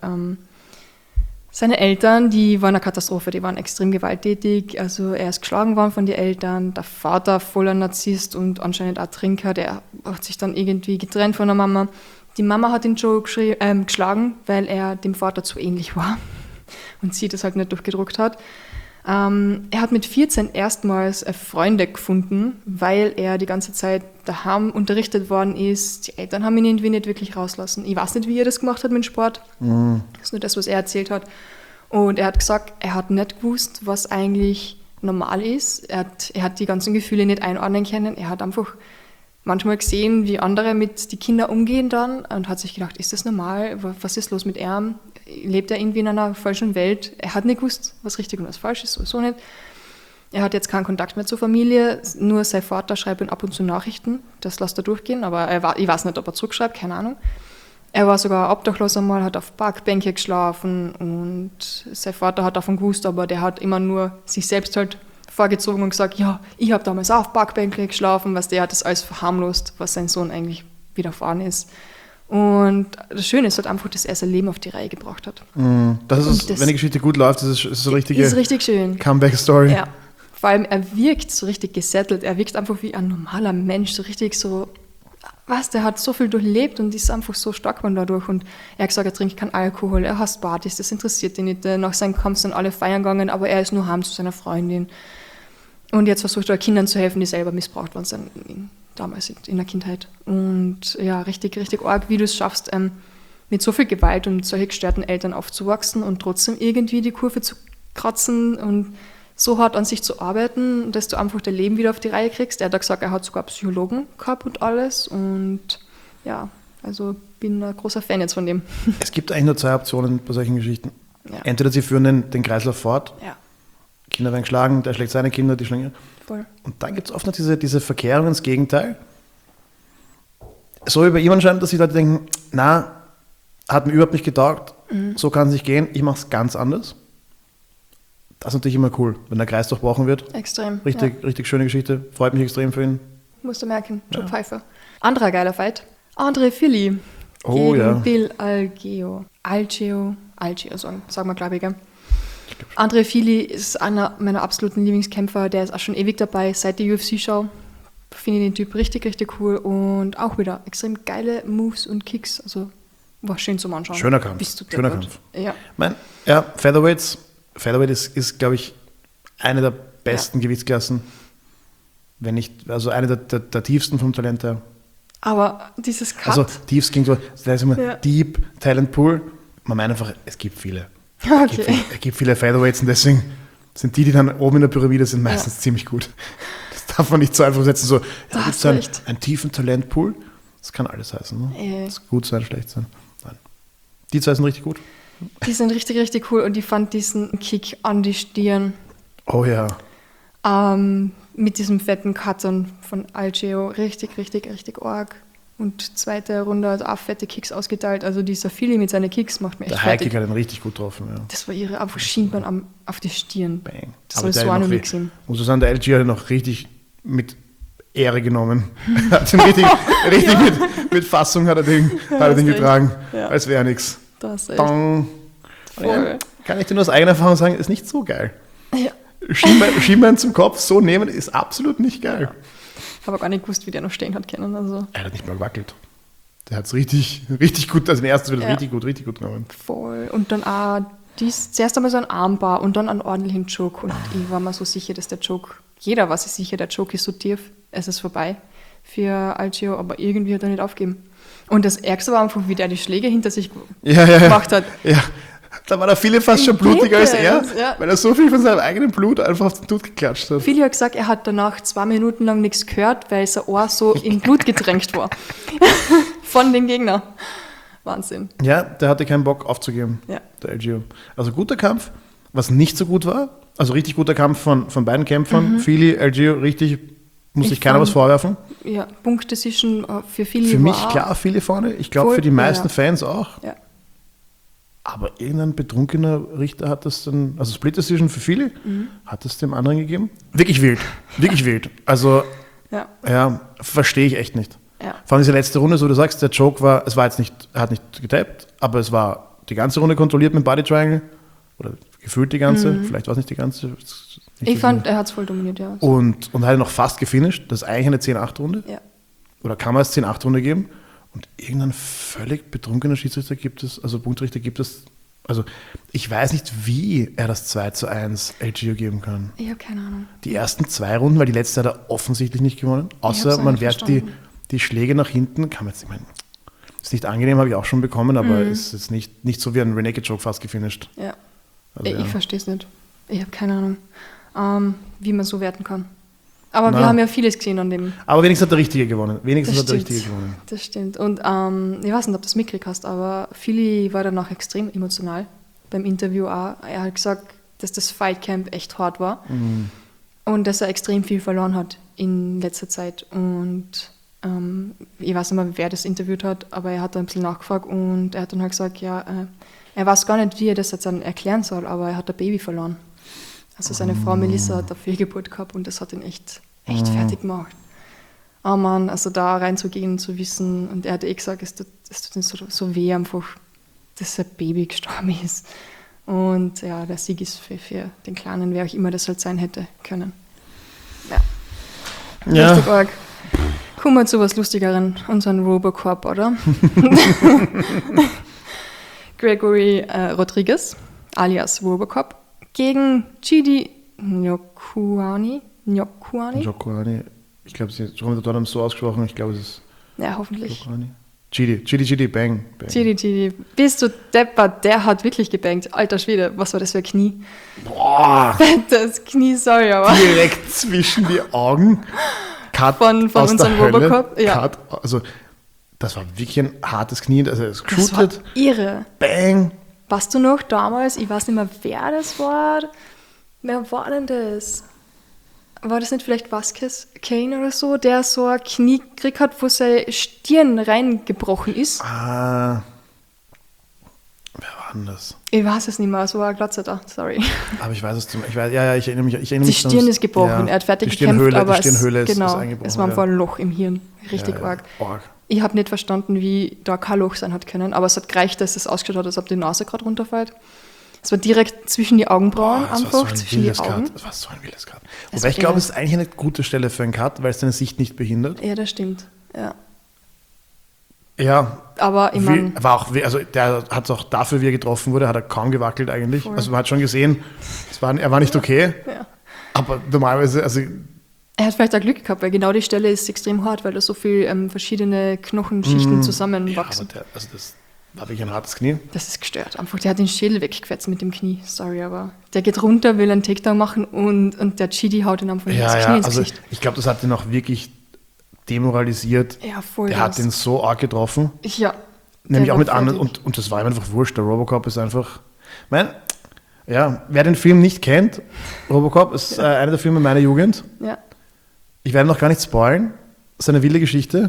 Seine Eltern, die waren eine Katastrophe, die waren extrem gewalttätig, also er ist geschlagen worden von den Eltern, der Vater voller Narzisst und anscheinend auch Trinker, der hat sich dann irgendwie getrennt von der Mama. Die Mama hat den Joe geschlagen, weil er dem Vater zu ähnlich war und sie das halt nicht durchgedruckt hat. Er hat mit 14 erstmals Freunde gefunden, weil er die ganze Zeit daheim unterrichtet worden ist. Die Eltern haben ihn irgendwie nicht wirklich rauslassen. Ich weiß nicht, wie er das gemacht hat mit dem Sport. Das ist nur das, was er erzählt hat. Und er hat gesagt, er hat nicht gewusst, was eigentlich normal ist. Er hat die ganzen Gefühle nicht einordnen können. Er hat einfach manchmal gesehen, wie andere mit den Kindern umgehen dann und hat sich gedacht, ist das normal? Was ist los mit ihm? Lebt er irgendwie in einer falschen Welt? Er hat nicht gewusst, was richtig und was falsch ist, sowieso nicht. Er hat jetzt keinen Kontakt mehr zur Familie, nur sein Vater schreibt ihm ab und zu Nachrichten, das lässt er durchgehen, aber ich weiß nicht, ob er zurückschreibt, keine Ahnung. Er war sogar obdachlos einmal, hat auf Parkbänke geschlafen und sein Vater hat davon gewusst, aber der hat immer nur sich selbst halt vorgezogen und gesagt, ja, ich habe damals auch auf Parkbänke geschlafen, was der hat das alles verharmlost, was sein Sohn eigentlich widerfahren ist. Und das Schöne ist halt einfach, dass er sein Leben auf die Reihe gebracht hat. Das ist, wenn die Geschichte gut läuft, ist es so richtige ist richtig schön. Comeback-Story. Ja. Vor allem, er wirkt so richtig gesettelt, er wirkt einfach wie ein normaler Mensch, so richtig so, der hat so viel durchlebt und ist einfach so stark geworden dadurch. Und er hat gesagt, er trinkt keinen Alkohol, er hasst Partys, das interessiert ihn nicht. Nach seinem Kampf sind alle feiern gegangen, aber er ist nur heim zu seiner Freundin. Und jetzt versucht er Kindern zu helfen, die selber missbraucht worden sind, damals in der Kindheit. Und ja, richtig, richtig arg, wie du es schaffst, mit so viel Gewalt und solchen gestörten Eltern aufzuwachsen und trotzdem irgendwie die Kurve zu kratzen und so hart an sich zu arbeiten, dass du einfach dein Leben wieder auf die Reihe kriegst. Er hat gesagt, er hat sogar Psychologen gehabt und alles. Und ja, also bin ein großer Fan jetzt von dem. Es gibt eigentlich nur zwei Optionen bei solchen Geschichten. Ja. Entweder sie führen den Kreislauf fort, Ja, Kinder werden geschlagen, der schlägt seine Kinder, die schlagen. voll. Und dann gibt es oft noch diese Verkehrung ins Gegenteil. So wie bei ihm anscheinend, dass die Leute denken, na, hat mir überhaupt nicht getaugt, so kann es nicht gehen, ich mache es ganz anders. Das ist natürlich immer cool, wenn der Kreis durchbrochen wird. Extrem. Richtig schöne Geschichte, freut mich extrem für ihn. Musst du merken, Joe Pyfer. Anderer geiler Fight. André Fili Oh, gegen ja. Bill Algeo, sagen wir, glaube ich. Gell? André Fili ist einer meiner absoluten Lieblingskämpfer. Der ist auch schon ewig dabei, seit der UFC-Show. Finde ich den Typ richtig, richtig cool. Und auch wieder extrem geile Moves und Kicks. Also war schön zum Anschauen. Schöner Kampf. Bist du Schöner deppert. Kampf. Ja. Featherweight ist glaube ich, eine der besten Gewichtsklassen. Wenn nicht, also eine der tiefsten vom Talent her. Aber dieses Cut. Also tiefst klingt so, das heißt immer Ja. Deep Talent Pool. Man meint einfach, es gibt viele. Okay. Es gibt viele Featherweights und deswegen sind die dann oben in der Pyramide, sind meistens ziemlich gut. Das darf man nicht so einfach setzen, so, Da gibt hast es du einen, recht. einen tiefen Talentpool. Das kann alles heißen. Ne? Das kann gut sein, schlecht sein. Nein. Die zwei sind richtig gut. Die sind richtig, richtig cool. Und ich fand diesen Kick an die Stirn Oh ja. mit diesem fetten Cuttern von Algeo richtig, richtig, richtig arg. Und zweite Runde hat auch fette Kicks ausgeteilt. Also dieser Fili mit seinen Kicks macht mir echt Der fertig. Highkick hat ihn richtig gut getroffen. Ja. Das war ihre einfach Schienbein auf die Stirn. Bang. Das Aber habe ich der so hat auch noch noch nie viel- gesehen. Muss ich sagen, der LG hat ihn noch richtig mit Ehre genommen. Hat ihn richtig mit Fassung hat er den hast recht. getragen, Ja. als wäre nichts. Da hast du echt. Dong. Voll. Kann ich dir nur aus eigener Erfahrung sagen, ist nicht so geil. Ja. Schienbein zum Kopf so nehmen ist absolut nicht geil. Aber gar nicht gewusst, wie der noch stehen hat können. Also Er hat nicht mal gewackelt. Der hat es richtig gut, also im ersten wird Ja. richtig gut genommen. voll. Und dann auch zuerst einmal so ein Armbar und dann einen ordentlichen Choke. Und ich war mir so sicher, dass der Choke, jeder war sich sicher, der Choke ist so tief, es ist vorbei für Algeo, aber irgendwie hat er nicht aufgegeben. Und das Ärgste war einfach, wie der die Schläge hinter sich Ja. gemacht hat. Ja. Da war der viele fast schon blutiger als er, Ja. weil er so viel von seinem eigenen Blut einfach auf den Tod geklatscht hat. Philly hat gesagt, er hat danach 2 Minuten lang nichts gehört, weil sein Ohr so in Blut getränkt war. Von den Gegnern. Wahnsinn. Ja, der hatte keinen Bock aufzugeben, Ja. der LGO. Also guter Kampf, was nicht so gut war, also richtig guter Kampf von beiden Kämpfern. Philly, LGO, richtig, muss sich keiner was vorwerfen. Ja, Punkt-Decision für Philly Für mich war klar viele vorne, ich glaube voll, für die meisten ja. Fans auch. Ja. Aber irgendein betrunkener Richter hat das dann, also Split Decision für viele, hat es dem anderen gegeben. Wirklich wild, wirklich wild. Also, Ja. verstehe ich echt nicht. Ja. Vor allem diese letzte Runde, so du sagst, der Choke war, es war jetzt nicht, er hat nicht getappt, aber es war die ganze Runde kontrolliert mit Body Triangle. Oder gefühlt die ganze, vielleicht war es nicht die ganze. Nicht Ich so fand, viel. er hat es voll dominiert, ja. Und hat noch fast gefinisht. Das ist eigentlich eine 10-8-Runde. Ja. Oder kann man es 10-8-Runde geben? Und irgendein völlig betrunkener Schiedsrichter gibt es, also Punktrichter gibt es. Also ich weiß nicht, wie er das 2:1 LGO geben kann. Ich habe keine Ahnung. Die ersten 2 Runden, weil die letzte hat er offensichtlich nicht gewonnen. Außer hab's auch man nicht wertet verstanden. die Schläge nach hinten. Kann man jetzt, ich meine, ist nicht angenehm, habe ich auch schon bekommen, aber ist jetzt nicht so wie ein Renegade Choke fast gefinisht. Ja. Also, Ich verstehe es nicht. Ich habe keine Ahnung, wie man so werten kann. Aber wir Na. haben ja vieles gesehen an dem. Aber wenigstens hat der Richtige gewonnen. Das stimmt. Und ich weiß nicht, ob du das mitgekriegt hast, aber Philly war danach extrem emotional beim Interview auch. Er hat gesagt, dass das Fightcamp echt hart war und dass er extrem viel verloren hat in letzter Zeit. Und ich weiß nicht mehr, wer das interviewt hat, aber er hat da ein bisschen nachgefragt und er hat dann halt gesagt, er weiß gar nicht, wie er das jetzt dann erklären soll, aber er hat ein Baby verloren. Also seine Frau Melissa hat eine Fehlgeburt gehabt und das hat ihn echt fertig gemacht. Oh Mann, also da reinzugehen und zu wissen, und er hat gesagt, es tut ihm so weh einfach, dass ein Baby gestorben ist. Und ja, der Sieg ist für den Kleinen, wer auch immer das halt sein hätte können. Ja. Richtig arg. Kommen wir zu was Lustigeren, unseren Robocop, oder? Gregory Rodriguez, alias Robocop, gegen Chidi Njokuani. Ich glaube, sie haben dort so ausgesprochen, ich glaube, es ist Ja, hoffentlich. Njokuani. Chidi, bang. Chidi. Bist du deppert, der hat wirklich gebankt. Alter Schwede, was war das für ein Knie? Boah, Das Knie, sorry, aber direkt zwischen die Augen. Cut von aus unserem der Hölle. Robocop. Ja. Cut, also, das war wirklich ein hartes Knie, also es Das war geshootet, irre. bang. Weißt du noch damals, ich weiß nicht mehr, wer das war. Wer war denn das? War das nicht vielleicht Vasquez Kane oder so, der so ein Knie gekriegt hat, wo seine Stirn reingebrochen ist? Wer war denn das? Ich weiß es nicht mehr, so ein Glatzer da, sorry. Aber ich weiß es ich erinnere mich. Die Stirn ist gebrochen, er hat fertig gekämpft, aber die Stirnhöhle ist genau, eingebrochen. es war einfach ein Loch im Hirn, richtig arg. Ich habe nicht verstanden, wie da kein Loch sein hat können, aber es hat gereicht, dass es ausgeschaut hat, als ob die Nase gerade runterfällt. Es war direkt zwischen die Augenbrauen einfach, zwischen die Augen. Das war so ein wildes Cut. Wobei ich glaube, es ist eigentlich eine gute Stelle für einen Cut, weil es deine Sicht nicht behindert. Ja, das stimmt, ja. Ja, Aber ich meine, also der hat es auch dafür, wie er getroffen wurde, hat er kaum gewackelt eigentlich. Voll. Also man hat schon gesehen, er war nicht okay. ja. Aber normalerweise, also Er hat vielleicht auch Glück gehabt, weil genau die Stelle ist extrem hart, weil da so viel verschiedene Knochenschichten zusammenwachsen. aber das war wirklich ein hartes Knie. Das ist gestört. Einfach, der hat den Schädel weggequetscht mit dem Knie. Sorry, aber der geht runter, will einen Takedown machen und der Chidi haut ihn einfach ins Knie ins also Gesicht. ich glaube, das hat ihn auch wirklich demoralisiert. Ja, voll. Der hat ihn so arg getroffen. Ja. Nämlich der auch war mit anderen, fertig. und das war ihm einfach wurscht. Der Robocop ist einfach. Wer den Film nicht kennt, Robocop ist einer der Filme meiner Jugend. Ja. Ich werde noch gar nicht spoilen. Das ist eine wilde Geschichte.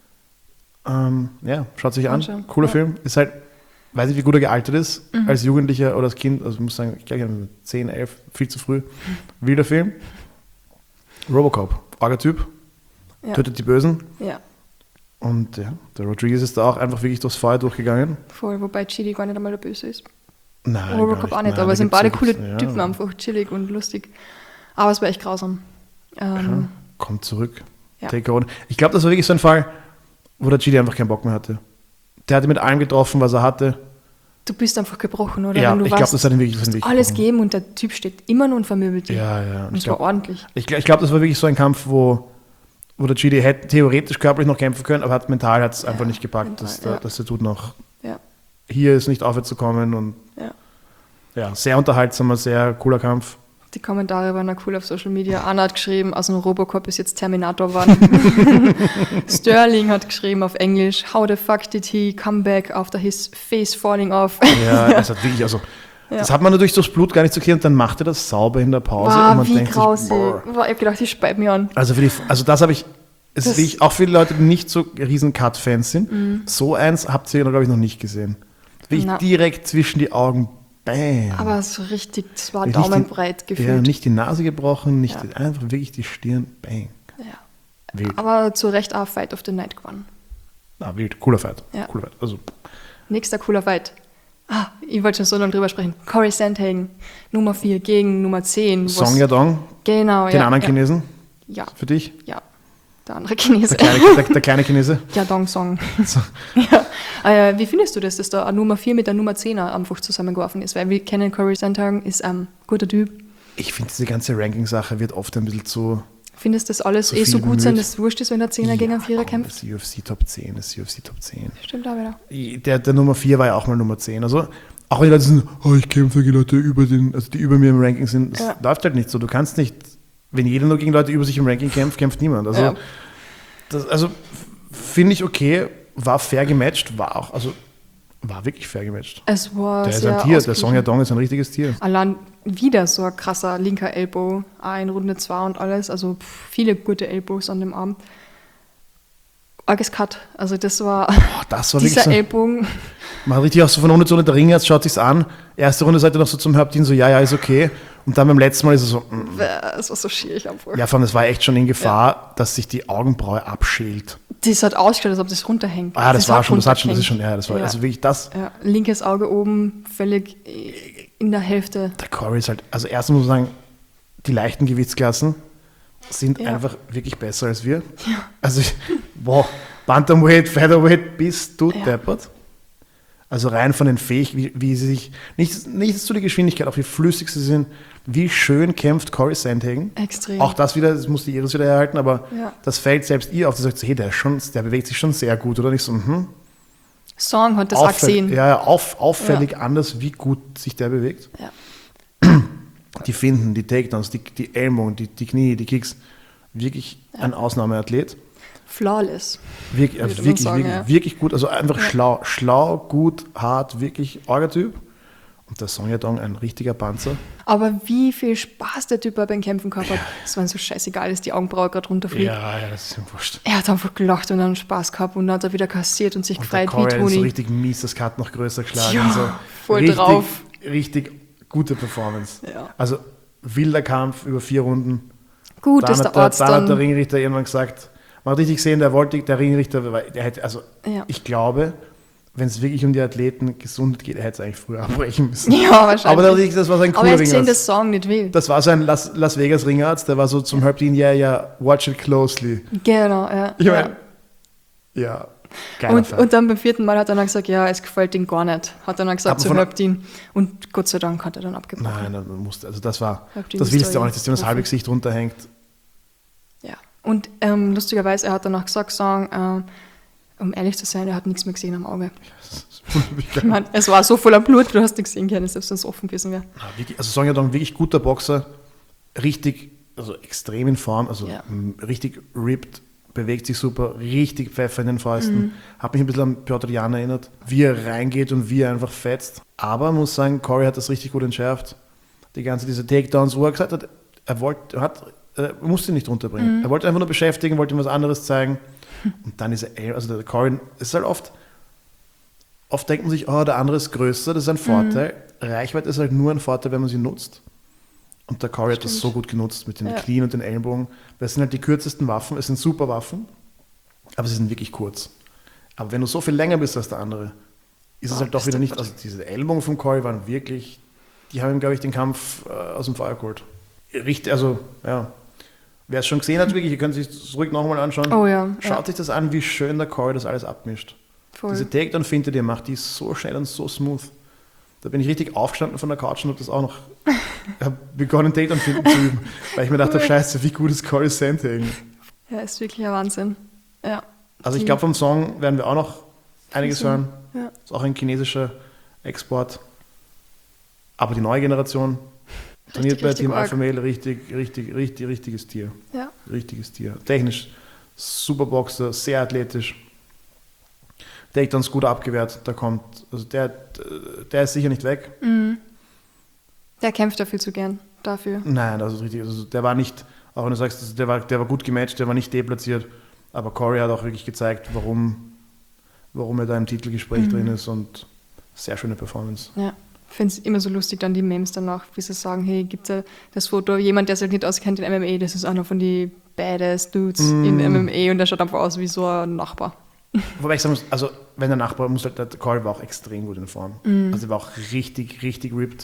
Schaut sich an. Anschauen. Cooler Ja. Film. Ist halt, weiß nicht, wie gut er gealtert ist, als Jugendlicher oder als Kind. Also ich muss sagen, ich glaube, 10, 11, viel zu früh. Wilder Film. Robocop, arger Typ, Ja. tötet die Bösen. Ja, Und ja, der Rodriguez ist da auch einfach wirklich durchs Feuer durchgegangen. voll. Wobei Chidi gar nicht einmal der Böse ist. Nein, Robocop auch nicht, Nein, aber da es sind gibt's beide ja coole nichts. Ja. Typen, einfach chillig und lustig. Aber es war echt grausam. Kommt zurück. Ja. Take on. Ich glaube, das war wirklich so ein Fall, wo der Chidi einfach keinen Bock mehr hatte. Der hatte mit allem getroffen, was er hatte. Du bist einfach gebrochen, oder? Ja, Wenn du ich glaube, weißt, das hat ihn wirklich alles gebrochen. geben und der Typ steht immer nur und vermöbelt dich. Ja. Und es war ordentlich. Ich glaube, das war wirklich so ein Kampf, wo der Chidi hätte theoretisch körperlich noch kämpfen können, aber mental hat es einfach nicht gepackt, mental, dass der Dude noch Ja, hier ist, nicht aufwärts zu kommen. Und ja. Ja, sehr unterhaltsamer, sehr cooler Kampf. Die Kommentare waren auch cool auf Social Media. Anna hat geschrieben, aus dem Robocop ist jetzt Terminator geworden. Sterling hat geschrieben auf Englisch, how the fuck did he come back after his face falling off? Ja, das hat wirklich, also, das hat man natürlich durchs Blut gar nicht zu erkennen und dann macht er das sauber in der Pause. Wow, und man wie denkt grausig. sich, boah. Ich habe gedacht, ich speibe mich an. Also, das habe ich, es ist wirklich, auch viele Leute, die nicht so riesen Cut-Fans sind, so eins habt ihr, glaube ich, noch nicht gesehen. Wirklich direkt zwischen die Augen, bam. Aber so richtig, das war Nicht daumenbreit Ja, gefühlt. nicht die Nase gebrochen, einfach wirklich die Stirn, bang. Ja. Wild. Aber zu Recht auch Fight of the Night gewonnen. Wild, cooler Fight. Ja. Cooler Fight. Also, Nächster cooler Fight. Ich wollte schon so lange drüber sprechen. Corey Sandhagen, Nummer 4 gegen Nummer 10. Song Yadong, Genau, den anderen Chinesen, Ja, für dich? ja. Der andere Chinese. Der kleine Chinese. Yadong Song. So. Ja. Wie findest du das, dass da eine Nummer 4 mit der Nummer 10er einfach zusammengeworfen ist? Weil wir kennen Corey Sandhagen, ist ein guter Typ. Ich finde, diese ganze Ranking-Sache wird oft ein bisschen zu... Findest du, dass alles So so viel gut sein, bemüht. dass es wurscht ist, wenn der 10er gegen einen 4er komm, kämpft? Das UFC Top 10, das UFC Top 10. Stimmt auch wieder. Der Nummer 4 war ja auch mal Nummer 10. Also, auch wenn die Leute sind, ich kämpfe gegen Leute die über mir im Ranking sind, das läuft halt nicht so. Du kannst nicht, wenn jeder nur gegen Leute über sich im Ranking kämpft niemand. Also, finde ich okay, war fair gematcht, war wirklich fair gematcht. Es war Der ist sehr ein Tier, der ausgeglichen. Song Yadong ist ein richtiges Tier. Allein wieder so ein krasser linker Elbow, auch in Runde 2 und alles. Also viele gute Elbows an dem Arm. Arges Cut. Also das war Das war dieser wirklich so, Ellbogen. man hat richtig auch so von Runde zu Runde, der Ringarzt schaut sich's an. Erste Runde seid ihr noch so zum Hauptdienst, so ja, ist okay. Und dann beim letzten Mal ist es so, Es war so schwierig einfach. ja, vor allem, es war echt schon in Gefahr, dass sich die Augenbraue abschält. Das hat ausgeschaut, als ob das runterhängt. Das war schon, das ist runtergehängt. schon, das war, Ja. also wirklich das. Ja, linkes Auge oben, völlig in der Hälfte. Der Corey ist halt, also erstens muss man sagen, die leichten Gewichtsklassen sind einfach wirklich besser als wir. Ja. Also, Bantamweight, Featherweight, bist du deppert. Also rein von den Fähigkeiten, wie sie sich, nicht zu der Geschwindigkeit, auch wie flüssig sie sind, wie schön kämpft Corey Sandhagen. Extrem. Auch das wieder, das muss die Iris wieder erhalten, aber Ja. das fällt selbst ihr auf, die sagt so, hey, der bewegt sich schon sehr gut, oder nicht so, Song hat das auch gesehen. auffällig anders, wie gut sich der bewegt. Ja. Die Finden, die Takedowns, die Ellbogen, die Knie, die Kicks, wirklich ein Ausnahmeathlet. Flawless. Wirklich, Würde man wirklich, sagen, wirklich, ja. wirklich gut, also einfach schlau, gut, hart, wirklich Orga-Typ. Und der Song Yadong, ein richtiger Panzer. Aber wie viel Spaß der Typ beim Kämpfen gehabt hat, es war ihm so scheißegal, dass die Augenbraue gerade runterfliegt. Ja, das ist ihm wurscht. Er hat einfach gelacht und dann Spaß gehabt und dann hat er wieder kassiert und sich Und der gefreut wie Corey hat so Toni. richtig mies das Cut noch größer geschlagen. Ja, und so. voll richtig, drauf. Richtig gute Performance. Ja. Also wilder Kampf über 4 Runden. Gut, Dann dass hat der Arzt dann hat der dann... Ringrichter irgendwann gesagt, man hat richtig gesehen, der Ringrichter, der hätte, also Ja. ich glaube, wenn es wirklich um die Athleten gesund geht, er hätte es eigentlich früher abbrechen müssen. Ja, wahrscheinlich. Aber das war so ein Aber er cooler hat gesehen, Ringarzt. dass Song nicht will. Das war so ein Las Vegas Ringarzt, der war so zum Halbdienst, watch it closely. Genau, ja. Ich meine, ja, geiler Fight. Und dann beim 4. Mal hat er dann gesagt, ja, es gefällt ihm gar nicht. Hat er dann gesagt Aber zu von- Halbdien. Und Gott sei Dank hat er dann abgebrochen. Nein, man musste, also das war, Halbdienst das willst ist du auch da nicht, dass dir das Profi. halbe Gesicht runterhängt. Ja. Und lustigerweise, er hat danach gesagt, um ehrlich zu sein, er hat nichts mehr gesehen am Auge. Ich meine, es war so voller Blut, du hast nichts sehen können, selbst wenn es offen gewesen wäre. Also Song Yadong, wirklich guter Boxer, richtig, also extrem in Form, also Ja. richtig ripped, bewegt sich super, richtig Pfeffer in den Fäusten. Hat mich ein bisschen an Piotr Jan erinnert, wie er reingeht und wie er einfach fetzt. Aber muss sagen, Corey hat das richtig gut entschärft. Diese Takedowns, wo er gesagt hat, er musste ihn nicht runterbringen. Er wollte einfach nur beschäftigen, wollte ihm was anderes zeigen. Und dann ist also der Corey, es ist halt oft denkt man sich, der andere ist größer, das ist ein Vorteil. Reichweite ist halt nur ein Vorteil, wenn man sie nutzt. Und der Corey hat das so gut genutzt mit den Knien und den Ellenbogen. Das sind halt die kürzesten Waffen, es sind super Waffen, aber sie sind wirklich kurz. Aber wenn du so viel länger bist als der andere, ist es halt doch wieder nicht, also diese Ellbogen vom Corey waren wirklich, die haben ihm, glaube ich, den Kampf aus dem Feuer geholt. Richtig, also, ja. Wer es schon gesehen hat, wirklich, ihr könnt sich das ruhig nochmal anschauen. Oh ja. Schaut sich das an, wie schön der Corey das alles abmischt. Voll. Diese Takedown-Finte, die er macht, die ist so schnell und so smooth. Da bin ich richtig aufgestanden von der Couch und habe das auch noch habe begonnen, Takedown-Finten zu üben, weil ich mir dachte, scheiße, wie gut ist Corey Sandhagen. Ja, ist wirklich ein Wahnsinn. Ja. Also ich glaube, vom Song werden wir auch noch einiges hören. Ja. Ist auch ein chinesischer Export. Aber die neue Generation trainiert bei Team arg. Alpha Male richtiges Tier. Ja. Richtiges Tier. Technisch super Boxer, sehr athletisch. Takedowns gut abgewehrt. Der ist sicher nicht weg. Der kämpft ja viel zu gern dafür. Nein, also richtig. Also der war nicht, auch wenn du sagst, der war gut gematcht, der war nicht deplatziert. Aber Corey hat auch wirklich gezeigt, warum er da im Titelgespräch drin ist und sehr schöne Performance. Ja. Ich finde es immer so lustig, dann die Memes danach, wie sie sagen, hey, gibt es das Foto, jemand, der sich nicht auskennt in MMA, das ist einer von den Badass Dudes im MMA und der schaut einfach aus wie so ein Nachbar. Wobei ich sagen muss, also wenn der Nachbar muss halt, der Corey war auch extrem gut in Form. Also er war auch richtig ripped.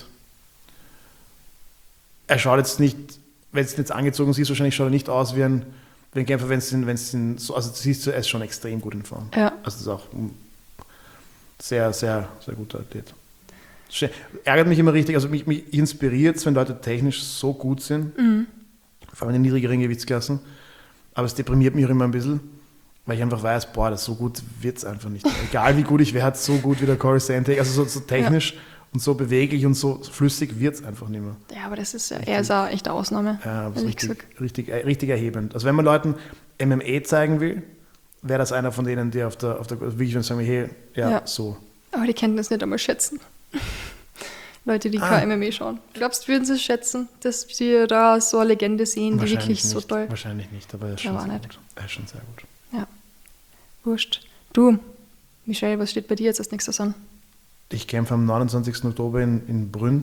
Er schaut jetzt nicht, wenn es jetzt angezogen ist, wahrscheinlich schaut er nicht aus wie ein Kämpfer, also du siehst, er ist schon extrem gut in Form. Ja. Also das ist auch ein sehr, sehr, sehr guter Athlet. Ärgert mich immer richtig, also mich inspiriert es, wenn Leute technisch so gut sind, vor allem in den niedrigeren Gewichtsklassen, aber es deprimiert mich auch immer ein bisschen, weil ich einfach weiß, das so gut wird es einfach nicht. Egal wie gut ich werde, so gut wie der Corey Sandhagen, also so technisch und so beweglich und so flüssig wird es einfach nicht mehr. Ja, aber das ist ja, er ist auch echt eine Ausnahme. Ja, das ist richtig erhebend. Also wenn man Leuten MMA zeigen will, wäre das einer von denen, die auf der wirklich sagen, hey, so. Aber die können das nicht einmal schätzen. Leute, die kein MMA schauen. Glaubst du, würden sie es schätzen, dass sie da so eine Legende sehen, die wirklich so toll? Wahrscheinlich nicht, aber er ist schon sehr gut. Er ist schon sehr gut. Ja, wurscht. Du, Michelle, was steht bei dir jetzt als nächstes an? Ich kämpfe am 29. Oktober in Brünn.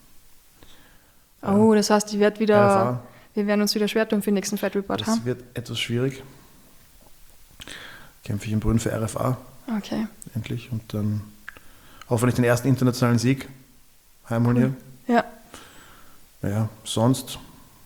Oh, das heißt, wir werden uns wieder schwer tun für den nächsten Fight Report haben. Das wird etwas schwierig. Kämpfe ich in Brünn für RFA. Okay. Endlich. Und dann hoffentlich den ersten internationalen Sieg heimholen hier. Ja. Naja, sonst.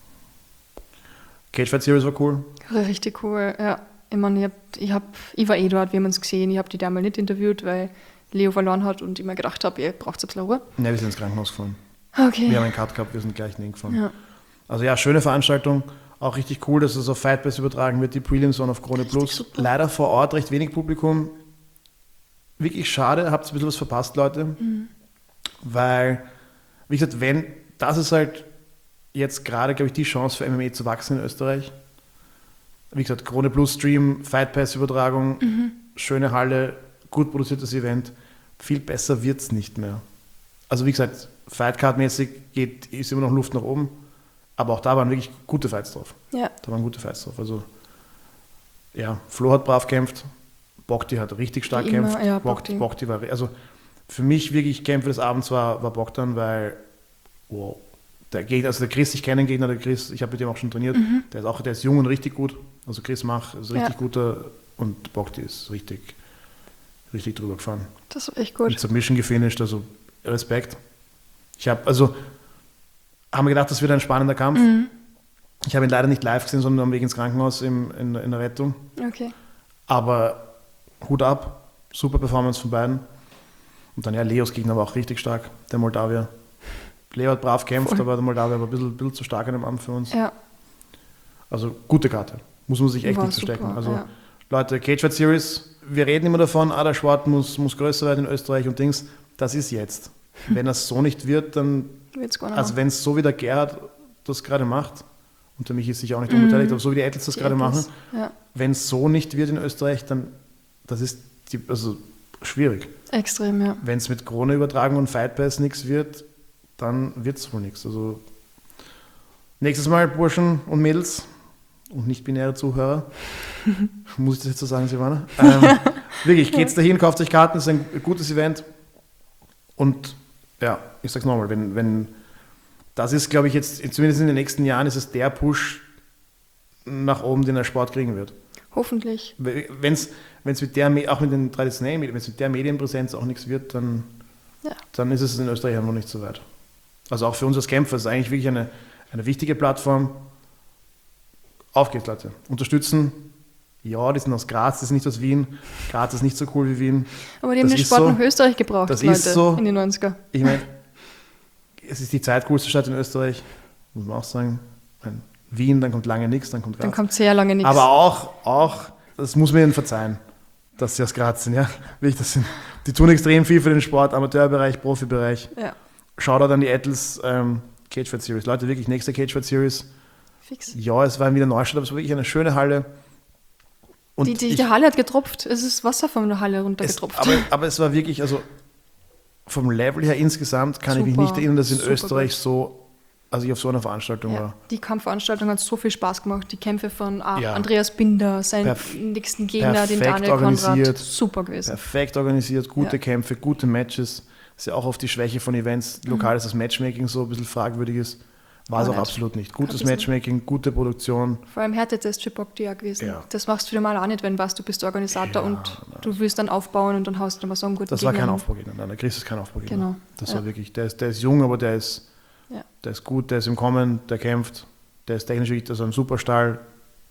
Cage Fight Series war cool. Richtig cool, ja. Ich meine, ich war dort, wir haben uns gesehen, ich habe die damals nicht interviewt, weil Leo verloren hat und ich mir gedacht habe, ihr braucht ein bisschen Ruhe. Ne, wir sind ins Krankenhaus gefahren. Okay. Wir haben einen Cut gehabt, wir sind gleich hingefahren. Ja. Also ja, schöne Veranstaltung. Auch richtig cool, dass es auf Fight Pass übertragen wird. Die Prelims waren auf Krone Plus. Super. Leider vor Ort recht wenig Publikum. Wirklich schade, habt ihr ein bisschen was verpasst, Leute. Weil, wie gesagt, das ist halt jetzt gerade, glaube ich, die Chance für MMA zu wachsen in Österreich. Wie gesagt, Krone Plus Stream, Fight Pass Übertragung, schöne Halle, gut produziertes Event. Viel besser wird es nicht mehr. Also wie gesagt, Fightcard-mäßig ist immer noch Luft nach oben. Aber auch da waren wirklich gute Fights drauf. Ja. Da waren gute Fights drauf. Also, ja, Flo hat brav gekämpft. Bogdi hat richtig stark gekämpft. Ja, Bogdi war, also für mich wirklich Kämpfer des Abends war Bogdan, weil, wow, der Gegner, also der Chris, ich kenne den Gegner, der Chris, ich habe mit dem auch schon trainiert, der ist jung und richtig gut. Also Chris Mach ist richtig guter und Bogdi ist richtig drüber gefahren. Das war echt gut. Mit Submission gefinisht, also Respekt. Haben wir gedacht, das wird ein spannender Kampf. Ich habe ihn leider nicht live gesehen, sondern am Weg ins Krankenhaus in der Rettung. Okay. Aber Hut ab, super Performance von beiden. Und dann Leos Gegner war auch richtig stark, der Moldawier. Leo hat brav gekämpft, aber der Moldawier war ein bisschen zu stark an dem Abend für uns. Ja. Also gute Karte, muss man sich echt nicht verstecken. Also Leute, Cage Fight Series, wir reden immer davon, der Sport muss größer werden in Österreich und Dings. Das ist jetzt. Wenn das so nicht wird, dann also wenn es so wie der Gerhard das gerade macht, und der Michi ist sicher auch nicht unbeteiligt, aber so wie die Athlets das gerade machen, wenn es so nicht wird in Österreich, dann das ist schwierig. Extrem, ja. Wenn es mit Corona-Übertragung und Fight Pass nichts wird, dann wird es wohl nichts. Also nächstes Mal, Burschen und Mädels und nicht-binäre Zuhörer, muss ich das jetzt so sagen, Silvana? Wirklich, geht's dahin, kauft euch Karten, ist ein gutes Event und ja, ich sag's nochmal, wenn das ist, glaube ich, jetzt, zumindest in den nächsten Jahren, ist es der Push nach oben, den der Sport kriegen wird. Hoffentlich. Wenn es mit der, auch mit den traditionellen Medien, wenn es mit der Medienpräsenz auch nichts wird, dann ist es in Österreich einfach nicht so weit. Also auch für uns als Kämpfer ist es eigentlich wirklich eine wichtige Plattform. Auf geht's, Leute. Unterstützen. Ja, die sind aus Graz, die sind nicht aus Wien. Graz ist nicht so cool wie Wien. Aber die haben den Sport nach Österreich gebraucht, das Leute, ist so, in den 90er. Ich meine, es ist die zweitcoolste Stadt in Österreich, muss man auch sagen. Wien, dann kommt lange nichts, dann kommt Graz. Dann kommt sehr lange nichts. Aber auch, das muss mir ihnen verzeihen, dass sie aus Graz sind. Ja? Die tun extrem viel für den Sport, Amateurbereich, Profibereich. Ja. Shoutout an die Ettels Cagefight Series. Leute, wirklich, nächste Cagefight Series. Fix. Ja, es war wieder Neustadt, aber es war wirklich eine schöne Halle. Und die Halle hat getropft. Es ist Wasser von der Halle runtergetropft. Aber es war wirklich, also vom Level her insgesamt kann ich mich nicht erinnern, dass in Österreich also ich auf so einer Veranstaltung war. Die Kampfveranstaltung hat so viel Spaß gemacht. Die Kämpfe von Andreas Binder, seinen nächsten Gegner, den Daniel Konrad. Super gewesen. Perfekt organisiert, gute Kämpfe, gute Matches. Das ist ja auch oft die Schwäche von Events. Lokal ist das Matchmaking so ein bisschen fragwürdig ist. War es auch absolut nicht. Gutes Matchmaking, gute Produktion. Vor allem Härtetest für Bogdi gewesen. Ja. Das machst du wieder mal auch nicht, wenn du bist Organisator und du willst dann aufbauen und dann haust du dann mal so einen guten Das war kein Aufbaugegner. Nein, der Chris ist kein Aufbaugegner. Genau. Das war wirklich, der ist jung, aber der ist gut, der ist im Kommen, der kämpft, der ist technisch wirklich, also ein Superstahl.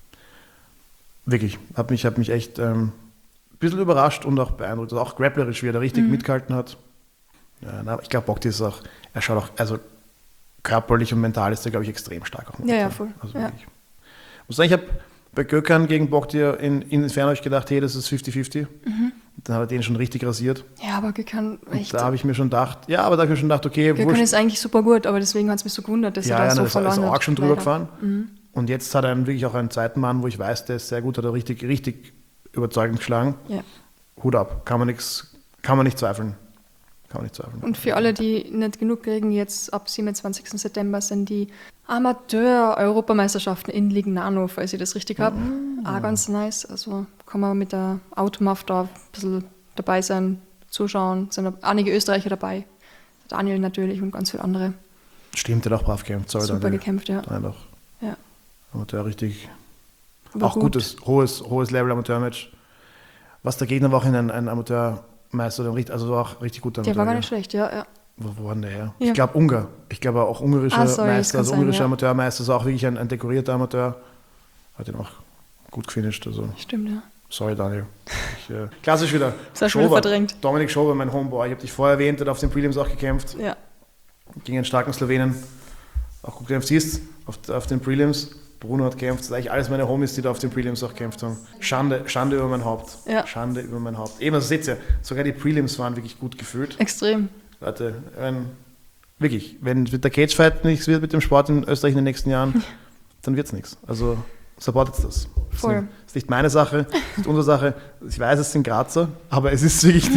Wirklich, hat mich echt ein bisschen überrascht und auch beeindruckt. Also auch grapplerisch, wie er da richtig mitgehalten hat. Ja, ich glaube, Bogdi ist auch, er schaut auch, also körperlich und mental ist er, glaube ich, extrem stark. Auch ja, voll. Also wirklich. Ich muss sagen, ich habe bei Gökhan gegen Bogdi inwiefern habe ich gedacht, hey, das ist 50-50. Dann hat er den schon richtig rasiert. Ja, aber Gökhan echt. Da habe ich mir schon gedacht, okay, Gökhan ist eigentlich super gut, aber deswegen hat es mich so gewundert, dass er da so verloren hat. Ja, er ist auch schon drüber gefahren. Und jetzt hat er wirklich auch einen zweiten Mann, wo ich weiß, der ist sehr gut, hat er richtig, richtig überzeugend geschlagen. Ja. Hut ab, kann man nicht zweifeln. Und für alle, die nicht genug kriegen, jetzt ab 27. September sind die Amateur-Europameisterschaften in Lignano, falls ich das richtig habe. Auch ganz nice. Also kann man mit der Automaff da ein bisschen dabei sein, zuschauen. Es sind einige Österreicher dabei. Daniel natürlich und ganz viele andere. Stimmt, der hat auch brav gekämpft. Super gekämpft, ja. Ja. Amateur richtig. Aber auch gut. Gutes, hohes Level Amateur-Match. Was der Gegner war auch in ein Amateur Meister, also war auch richtig gut. Der war gar nicht schlecht, ja. Wo war denn der her? Ja. Ich glaube Ungar. Ich glaube auch ungarischer Meister, also ungarischer Amateurmeister, ist auch wirklich ein dekorierter Amateur. Hat ihn auch gut gefinisht. Also. Stimmt, ja. Sorry, Daniel. Klassisch wieder. Das hast du wieder verdrängt. Dominik Schober, mein Homeboy. Ich habe dich vorher erwähnt, hat auf den Prelims auch gekämpft. Ja. Gegen einen starken Slowenen. Auch gut gekämpft. Siehst auf den Prelims. Bruno hat gekämpft. Das sind eigentlich alles meine Homies, die da auf den Prelims auch gekämpft haben. Schande über mein Haupt. Ja. Schande über mein Haupt. Eben, also seht ihr, sogar die Prelims waren wirklich gut gefühlt. Extrem. Leute, wirklich, wenn der Cagefight nichts wird mit dem Sport in Österreich in den nächsten Jahren, dann wird es nichts. Also supportet das. Voll. Das ist nicht meine Sache, das ist unsere Sache. Ich weiß, es sind Grazer, aber es ist wirklich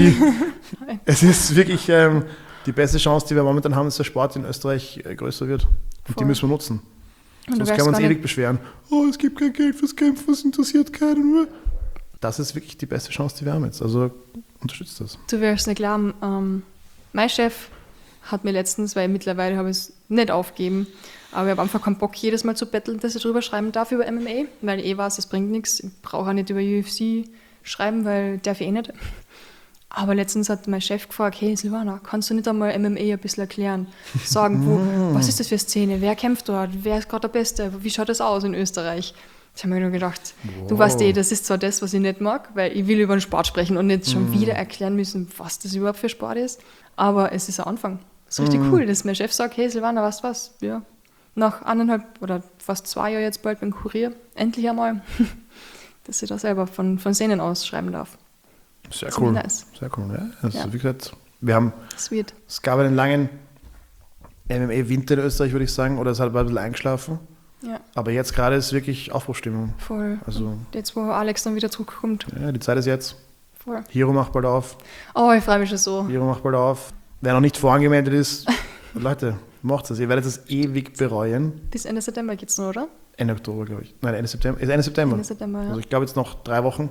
die beste Chance, die wir momentan haben, dass der Sport in Österreich größer wird. Und die müssen wir nutzen. Sonst kann man uns ewig beschweren. Oh, es gibt kein Geld fürs Kämpfen, es interessiert keinen nur. Das ist wirklich die beste Chance, die wir haben jetzt. Also unterstützt das. Du wirst nicht glauben, mein Chef hat mir letztens, weil mittlerweile habe ich es nicht aufgegeben, aber ich habe einfach keinen Bock, jedes Mal zu betteln, dass ich drüber schreiben darf über MMA, weil ich weiß, das bringt nichts. Ich brauche auch nicht über UFC schreiben, weil darf ich nicht. Aber letztens hat mein Chef gefragt, hey Silvana, kannst du nicht einmal MMA ein bisschen erklären? Sagen, was ist das für eine Szene? Wer kämpft dort? Wer ist gerade der Beste? Wie schaut das aus in Österreich? Ich habe mir nur gedacht, du weißt das ist zwar das, was ich nicht mag, weil ich will über den Sport sprechen und nicht schon wieder erklären müssen, was das überhaupt für Sport ist. Aber es ist ein Anfang. Das ist richtig cool, dass mein Chef sagt, hey Silvana, weißt du was? Ja. Nach 1,5 oder fast 2 Jahren jetzt bald beim Kurier, endlich einmal, dass ich da selber von Szenen aus schreiben darf. Sehr cool. Nice. Sehr cool. Ja, also wie gesagt, es gab einen langen MMA-Winter in Österreich, würde ich sagen, oder es hat ein bisschen eingeschlafen. Ja. Aber jetzt gerade ist wirklich Aufbruchstimmung. Voll. Also, jetzt, wo Alex dann wieder zurückkommt. Ja, die Zeit ist jetzt. Voll. Hiro macht bald auf. Oh, ich freue mich schon so. Hiro macht bald auf. Wer noch nicht vorangemeldet ist, Leute, macht das. Ihr werdet das ewig bereuen. Bis Ende September geht es noch, oder? Ende Oktober, glaube ich. Nein, Ende September. Ist Ende September. Ende September, ja. Also ich glaube jetzt noch 3 Wochen.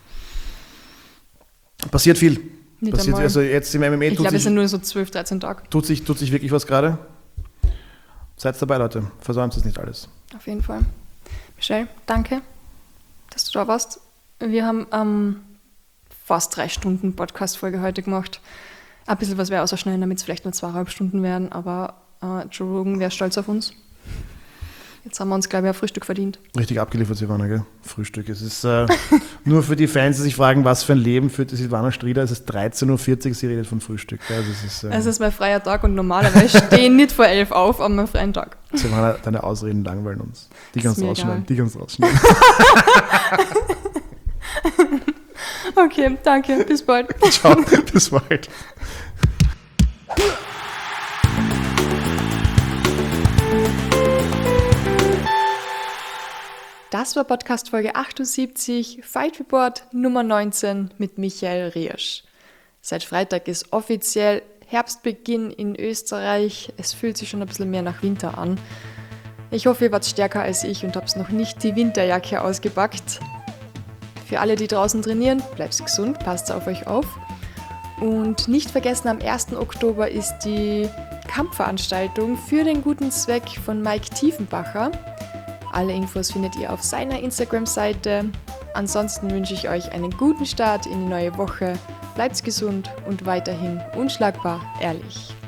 Passiert viel. Also jetzt im MMA ich glaube, es sind nur so 12, 13 Tage. Tut sich wirklich was gerade. Seid dabei, Leute. Versäumt es nicht alles. Auf jeden Fall. Michelle, danke, dass du da warst. Wir haben fast 3 Stunden Podcast-Folge heute gemacht. Ein bisschen was wäre ausschneiden, damit es vielleicht nur 2,5 Stunden werden, aber Joe Rogan wäre stolz auf uns. Jetzt haben wir uns, glaube ich, ein Frühstück verdient. Richtig abgeliefert, Silvana, gell? Frühstück. Es ist nur für die Fans, die sich fragen, was für ein Leben führt die Silvana Strieder. Es ist 13.40 Uhr, sie redet von Frühstück. Also es ist mein freier Tag und normalerweise stehe ich nicht vor 11 auf an meinem freien Tag. Silvana, deine Ausreden langweilen uns. Die kannst du rausschneiden. Okay, danke. Bis bald. Ciao, bis bald. Das war Podcast Folge 78, Fight Report Nummer 19 mit Michael Riersch. Seit Freitag ist offiziell Herbstbeginn in Österreich. Es fühlt sich schon ein bisschen mehr nach Winter an. Ich hoffe, ihr wart stärker als ich und habt noch nicht die Winterjacke ausgepackt. Für alle, die draußen trainieren, bleibt gesund, passt auf euch auf. Und nicht vergessen, am 1. Oktober ist die Kampfveranstaltung für den guten Zweck von Mike Tiefenbacher. Alle Infos findet ihr auf seiner Instagram-Seite. Ansonsten wünsche ich euch einen guten Start in die neue Woche. Bleibt gesund und weiterhin unschlagbar ehrlich.